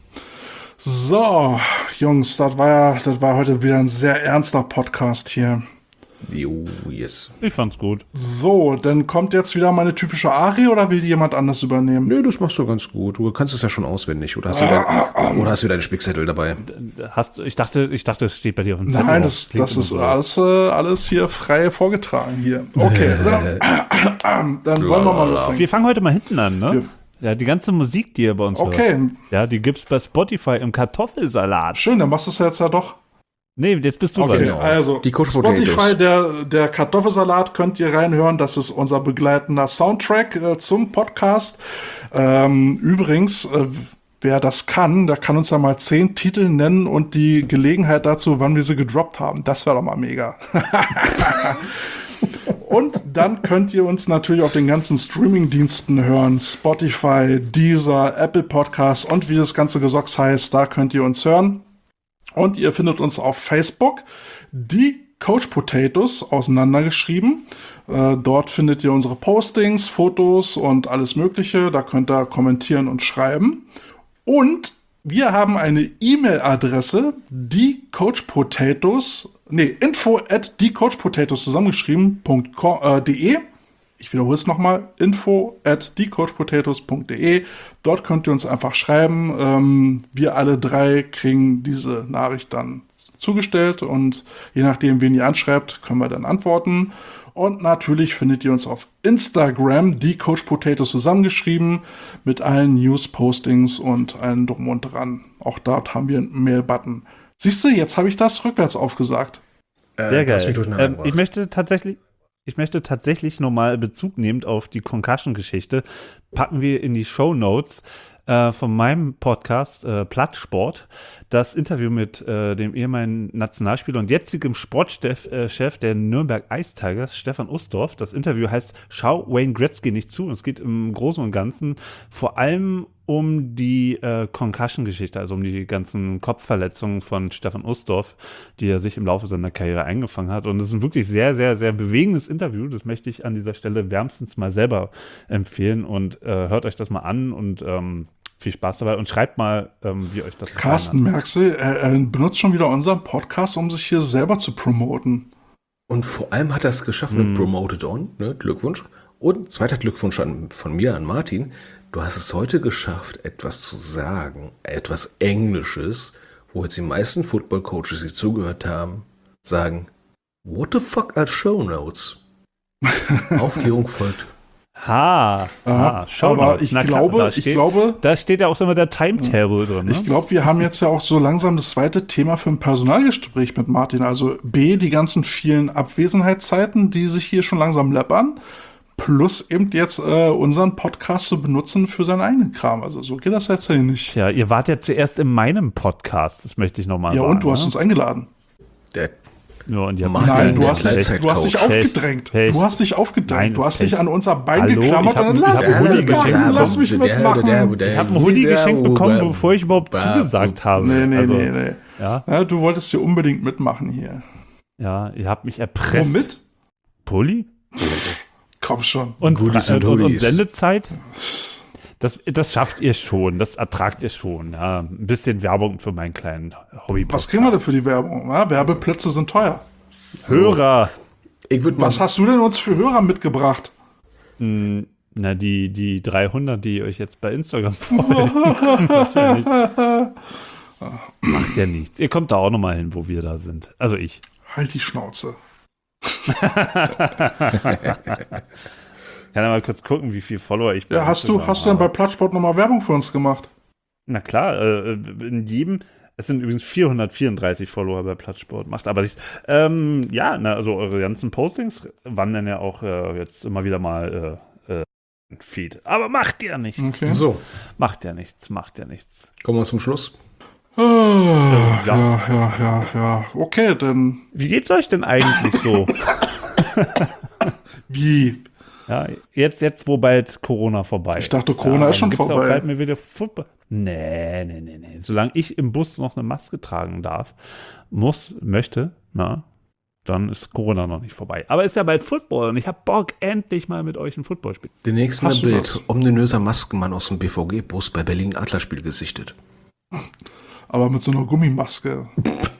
So, Jungs, das war heute wieder ein sehr ernster Podcast hier. Jo, yes. Ich fand's gut. So, dann kommt jetzt wieder meine typische Ari oder will die jemand anders übernehmen? Nö, das machst du ganz gut. Du kannst es ja schon auswendig. Oder hast du wieder einen Spickzettel dabei? Ich dachte, es steht bei dir auf dem Zettel. Nein, drauf. das Klingt ist immer so. alles hier frei vorgetragen hier. Okay, dann wollen wir mal loslegen. Wir fangen heute mal hinten an, ne? Ja, die ganze Musik, die ihr bei uns hört. Okay, Ja, die gibt's bei Spotify im Kartoffelsalat. schön, dann machst du es jetzt ja doch. Nee, jetzt bist du Okay, dran. also Die Coach Spotify, Potatoes. der Kartoffelsalat könnt ihr reinhören. Das ist unser begleitender Soundtrack zum Podcast. Übrigens, wer das kann, der kann uns ja mal 10 Titel nennen und die Gelegenheit dazu, wann wir sie gedroppt haben. Das wäre doch mal mega. Und dann könnt ihr uns natürlich auf den ganzen Streaming-Diensten hören. Spotify, Deezer, Apple Podcasts und wie das ganze Gesocks heißt, da könnt ihr uns hören. Und ihr findet uns auf Facebook, die Coach Potatoes, auseinandergeschrieben. Dort findet ihr unsere Postings, Fotos und alles Mögliche. Da könnt ihr kommentieren und schreiben. Und wir haben eine E-Mail-Adresse, info@diecoachpotatoes zusammengeschrieben.de. Ich wiederhole es nochmal, info@diecoachpotatoes.de. Dort könnt ihr uns einfach schreiben. Wir alle 3 kriegen diese Nachricht dann zugestellt und je nachdem, wen ihr anschreibt, können wir dann antworten. Und natürlich findet ihr uns auf Instagram, die Coach Potatoes zusammengeschrieben, mit allen News, Postings und allem drum und dran. Auch dort haben wir einen Mail-Button. Siehst du, jetzt habe ich das rückwärts aufgesagt. Sehr du hast mich geil. durcheinander gebracht. Ich möchte tatsächlich nochmal Bezug nehmend auf die Concussion-Geschichte, packen wir in die Shownotes von meinem Podcast Plattsport das Interview mit dem ehemaligen Nationalspieler und jetzigem Sportchef der Nürnberg Ice Tigers, Stefan Ustorf. Das Interview heißt Schau Wayne Gretzky nicht zu. Und es geht im Großen und Ganzen vor allem um die Concussion-Geschichte, also um die ganzen Kopfverletzungen von Stefan Ustorf, die er sich im Laufe seiner Karriere eingefangen hat. Und es ist ein wirklich sehr, sehr, sehr bewegendes Interview. Das möchte ich an dieser Stelle wärmstens mal selber empfehlen. Und hört euch das mal an und viel Spaß dabei und schreibt mal, wie euch das gefallen Carsten, merkst du, er benutzt schon wieder unseren Podcast, um sich hier selber zu promoten. Und vor allem hat er es geschafft mit Promoted On, ne? Glückwunsch. Und zweiter Glückwunsch von mir an Martin. Du hast es heute geschafft, etwas zu sagen, etwas Englisches, wo jetzt die meisten Football-Coaches, die zugehört haben, sagen, what the fuck are show notes? Aufklärung folgt. Aber ich glaube, da steht ja auch immer der Timetable drin. Ne? Ich glaube, wir haben jetzt ja auch so langsam das zweite Thema für ein Personalgespräch mit Martin. Also B, die ganzen vielen Abwesenheitszeiten, die sich hier schon langsam läppern, plus eben jetzt unseren Podcast zu benutzen für seinen eigenen Kram. Also so geht das jetzt ja nicht. Ja, ihr wart ja zuerst in meinem Podcast, das möchte ich nochmal sagen. Ja, und du hast uns eingeladen. Ja, und Nein, du hast dich aufgedrängt. Du hast dich aufgedrängt. Nein, du hast dich an unser Bein Hallo, geklammert ich hab- und ich hab einen Hoodie geschenkt lass mich mitmachen. Ich habe einen Hoodie geschenkt bekommen, bevor ich überhaupt zugesagt habe. Nee. Ja, Ja, du wolltest hier unbedingt mitmachen hier. ja, ihr habt mich erpresst. Womit? Pulli? Komm schon. Und, Goodies und und Hoodies. Sendezeit? Das schafft ihr schon, das ertragt ihr schon. Ja, ein bisschen Werbung für meinen kleinen Hobby. Was kriegen wir denn für die Werbung? Ja, Werbeplätze sind teuer. Hörer. Ich würde Was hast du denn uns für Hörer mitgebracht? Na, die 300, die euch jetzt bei Instagram folgen. Wahrscheinlich. Macht ja nichts. Ihr kommt da auch nochmal hin, wo wir da sind. Also ich. Halt die Schnauze. Kann ja mal kurz gucken, wie viel Follower ich Ja, hast du denn bei Plattsport nochmal Werbung für uns gemacht? Na klar, in jedem. Es sind übrigens 434 Follower bei Plattsport. Macht aber nicht. Also eure ganzen Postings wandern ja auch jetzt immer wieder mal ein Feed. Aber macht ja nichts. Okay. So, Macht ja nichts. kommen wir zum Schluss. Ja. Okay, dann Wie geht's euch denn eigentlich so? wie? Ja, jetzt, wo bald Corona vorbei ist. Ich dachte, Corona ist schon gibt's auch vorbei. bald mir wieder Football. Nee. Solange ich im Bus noch eine Maske tragen darf, möchte, dann ist Corona noch nicht vorbei. Aber ist ja bald Football und ich habe Bock, endlich mal mit euch ein Football spielen. Den nächsten Hast du Bild. das? Ominöser Maskenmann aus dem BVG-Bus bei Berlin Adlerspiel gesichtet. Aber mit so einer Gummimaske.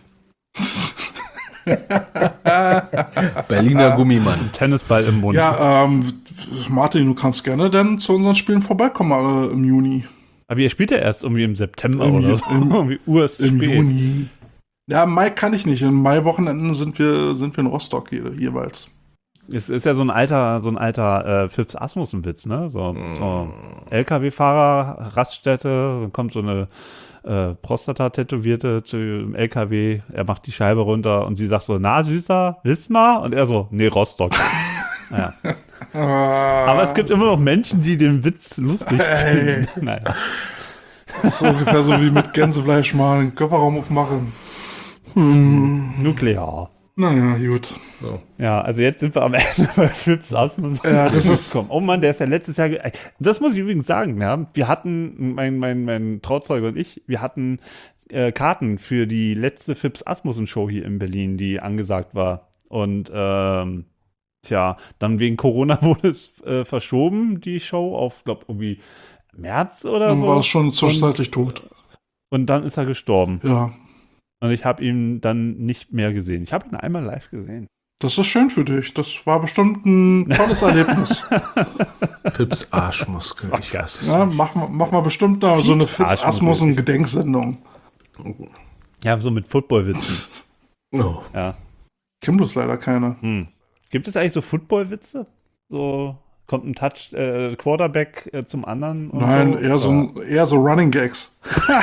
Berliner Gummimann. Tennisball im Mund. Ja, Martin, du kannst gerne dann zu unseren Spielen vorbeikommen im Juni. Aber ihr spielt ja erst irgendwie im September Im oder Ju- so. im- Irgendwie urst Im spät. Juni. Ja, im Mai kann ich nicht. Im Mai-Wochenenden sind wir in Rostock jeweils. Es ist ja so ein alter Phipps Asmussen-Witz, ne? So LKW-Fahrer, Raststätte, dann kommt so eine Prostata-Tätowierte zu dem LKW, er macht die Scheibe runter und sie sagt so, na Süßer, Wismar? Und er so, nee, Rostock. Naja. Aber es gibt immer noch Menschen, die den Witz lustig finden. Naja. Das ist ungefähr so wie mit Gänsefleisch mal den Körperraum aufmachen. Nuklear. Naja, gut. So. Ja, also jetzt sind wir am Ende bei Phipps Asmussen. Ja, das ist- Oh Mann, der ist ja letztes Jahr. Das muss ich übrigens sagen, ja. Wir hatten, mein Trauzeuge und ich, wir hatten Karten für die letzte Phipps Asmussen-Show hier in Berlin, die angesagt war. Und dann wegen Corona wurde es verschoben, die Show, auf, glaube irgendwie März oder Dann so. war es schon zwischenzeitlich tot. Und dann ist er gestorben. Ja. Und ich habe ihn dann nicht mehr gesehen. Ich habe ihn einmal live gesehen. Das ist schön für dich. Das war bestimmt ein tolles Erlebnis. Phipps Arschmuskel. Ich geil. weiß es Ja, nicht. mach mal bestimmt da so eine Fitz Fitz-Asmussen-Gedenksendung. Ja, so mit Footballwitzen. Oh. Ja. Ich kenne bloß leider keine. Gibt es eigentlich so Football-Witze? So kommt ein Quarterback zum anderen? Und Nein, so? eher so Running Gags.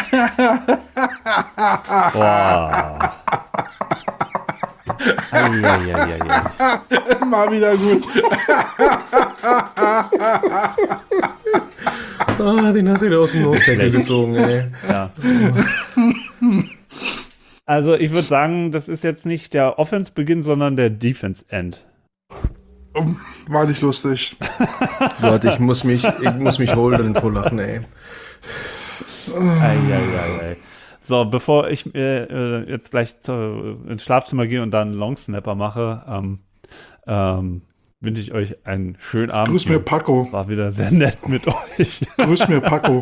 Boah. Eieieiei. Mal wieder gut. Den hast du wieder aus dem Losdeckel gezogen, ey. Ja. Also ich würde sagen, das ist jetzt nicht der Offense-Beginn, sondern der Defense-End. War nicht lustig. Leute, ich muss mich holen vor Lachen, ey. Ei. So, bevor ich jetzt gleich ins Schlafzimmer gehe und dann einen Longsnapper mache, wünsche ich euch einen schönen Abend. Grüß mir Paco. War wieder sehr nett mit euch. Grüß mir Paco.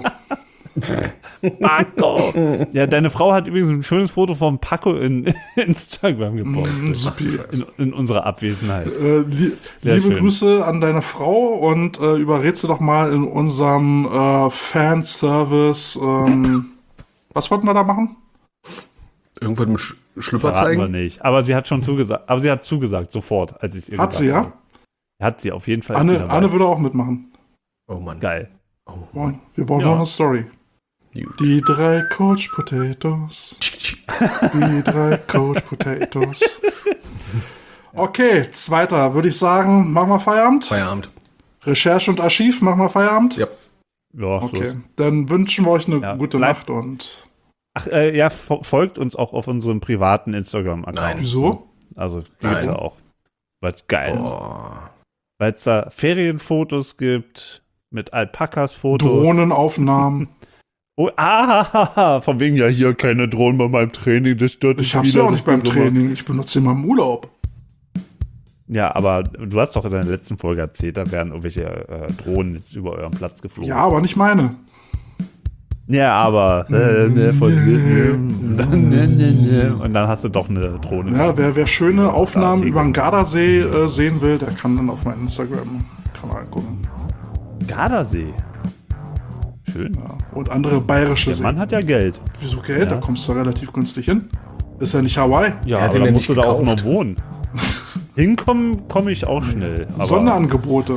Paco! Ja, deine Frau hat übrigens ein schönes Foto von Paco in Instagram gepostet. Supi. In unserer Abwesenheit. Liebe schön. Grüße an deine Frau und überredst du doch mal in unserem Fanservice. Was wollten wir da machen? Irgendwann mit Schlüpfer Verraten wir zeigen? nicht. Aber sie hat schon zugesagt. Aber sie hat zugesagt, sofort, als ich es ihr Hat sie, gesagt ja? habe. Hat sie, auf jeden Fall. ist sie dabei. Anne würde auch mitmachen. Oh Mann. Geil. Oh. Und wir brauchen Ja. noch eine Story. Gut. Die 3 Coach Potatoes. Die 3 Coach Potatoes. Okay, zweiter, würde ich sagen, machen wir Feierabend? Feierabend. Recherche und Archiv, machen wir Feierabend? Ja. Ja, Okay, dann wünschen wir euch eine Ja, gute bleibt- Nacht und Ach, ja, folgt uns auch auf unserem privaten Instagram-Account. Nein. wieso? Also, Nein. bitte auch. Weil es geil ist. Boah. Weil es da Ferienfotos gibt, mit Alpakas-Fotos. Drohnenaufnahmen. Oh, von wegen ja hier keine Drohnen bei meinem Training, das stört Ich dich hab's wieder, ja auch nicht das beim ist immer- Training, ich benutze sie mal im Urlaub. Ja, aber du hast doch in der letzten Folge erzählt, da werden irgendwelche Drohnen jetzt über euren Platz geflogen. Ja, aber nicht meine. Ja, aber und dann hast du doch eine Drohne. Ja, wer schöne Aufnahmen Artikel. über den Gardasee sehen will, der kann dann auf meinen Instagram-Kanal gucken. Gardasee. Schön. Ja. Und andere bayerische Der Seen. Mann hat ja Geld. Wieso Geld? Ja. Da kommst du relativ günstig hin. Ist ja nicht Hawaii. Ja, hat aber ihn da ja musst du nicht da auch noch gekauft. wohnen. Hinkommen komme ich auch schnell. Aber, Sonderangebote.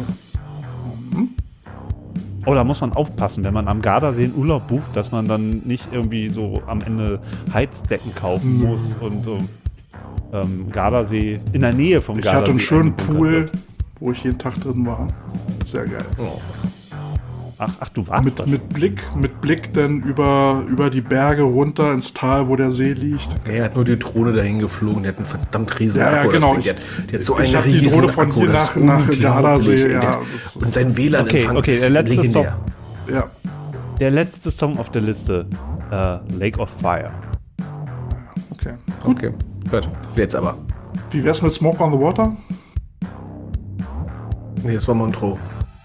oh, da muss man aufpassen, wenn man am Gardasee einen Urlaub bucht, dass man dann nicht irgendwie so am Ende Heizdecken kaufen muss und so Gardasee in der Nähe vom Ich Gardasee. hatte einen schönen eingebunkert Pool, wird. wo ich jeden Tag drin war. Sehr geil. Ach, du warst da Mit Blick dann über die Berge runter ins Tal, wo der See liegt. Er hat nur die Drohne dahin geflogen, der hat einen verdammt riesen Ja, ja, Akku. genau. Das Ding. Der hat so Ich einen hab die riesen Drohne von Akku, hier das ist nach unglaublich. Gardasee, Und ja, der- das- Und sein WLAN-Empfang Okay, ist der letzte legendär. Ja, Der letzte Song auf der Liste, Lake of Fire. okay. Okay, gut. Jetzt aber. Wie wär's mit Smoke on the Water? Nee, das war Montreux.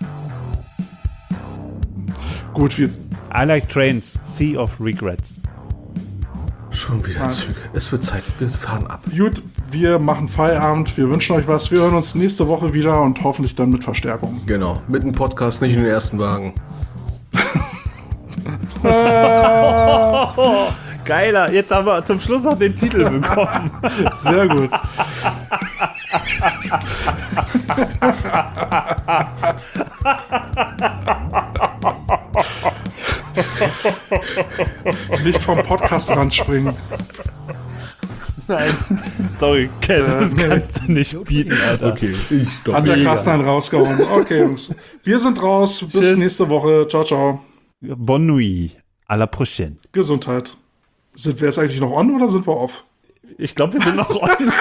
Gut, wir I Like Trains, Sea of Regrets. Schon wieder Züge. Es wird Zeit. Wir fahren ab. Gut, wir machen Feierabend. Wir wünschen euch was. Wir hören uns nächste Woche wieder und hoffentlich dann mit Verstärkung. Genau. Mit dem Podcast, nicht in den ersten Wagen. Geiler, jetzt haben wir zum Schluss noch den Titel bekommen. Sehr gut. Nicht vom Podcast springen. Nein, sorry, Ken, das nee. kannst du nicht bieten, Alter. Okay, ich stopp. Hat der Carsten einen rausgehauen. Okay, Jungs. Wir sind raus. Bis Tschüss. nächste Woche. Ciao, ciao. Bonne nuit, à la prochaine. Gesundheit. Sind wir jetzt eigentlich noch on oder sind wir off? Ich glaube, wir sind noch on.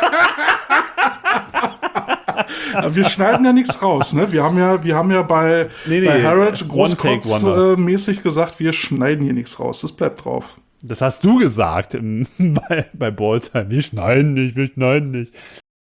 Aber wir schneiden ja nichts raus, ne? Wir haben ja bei, Nee, bei Harold One Take Wonder. mäßig gesagt, wir schneiden hier nichts raus. Das bleibt drauf. Das hast du gesagt bei Balltime. Wir schneiden nicht.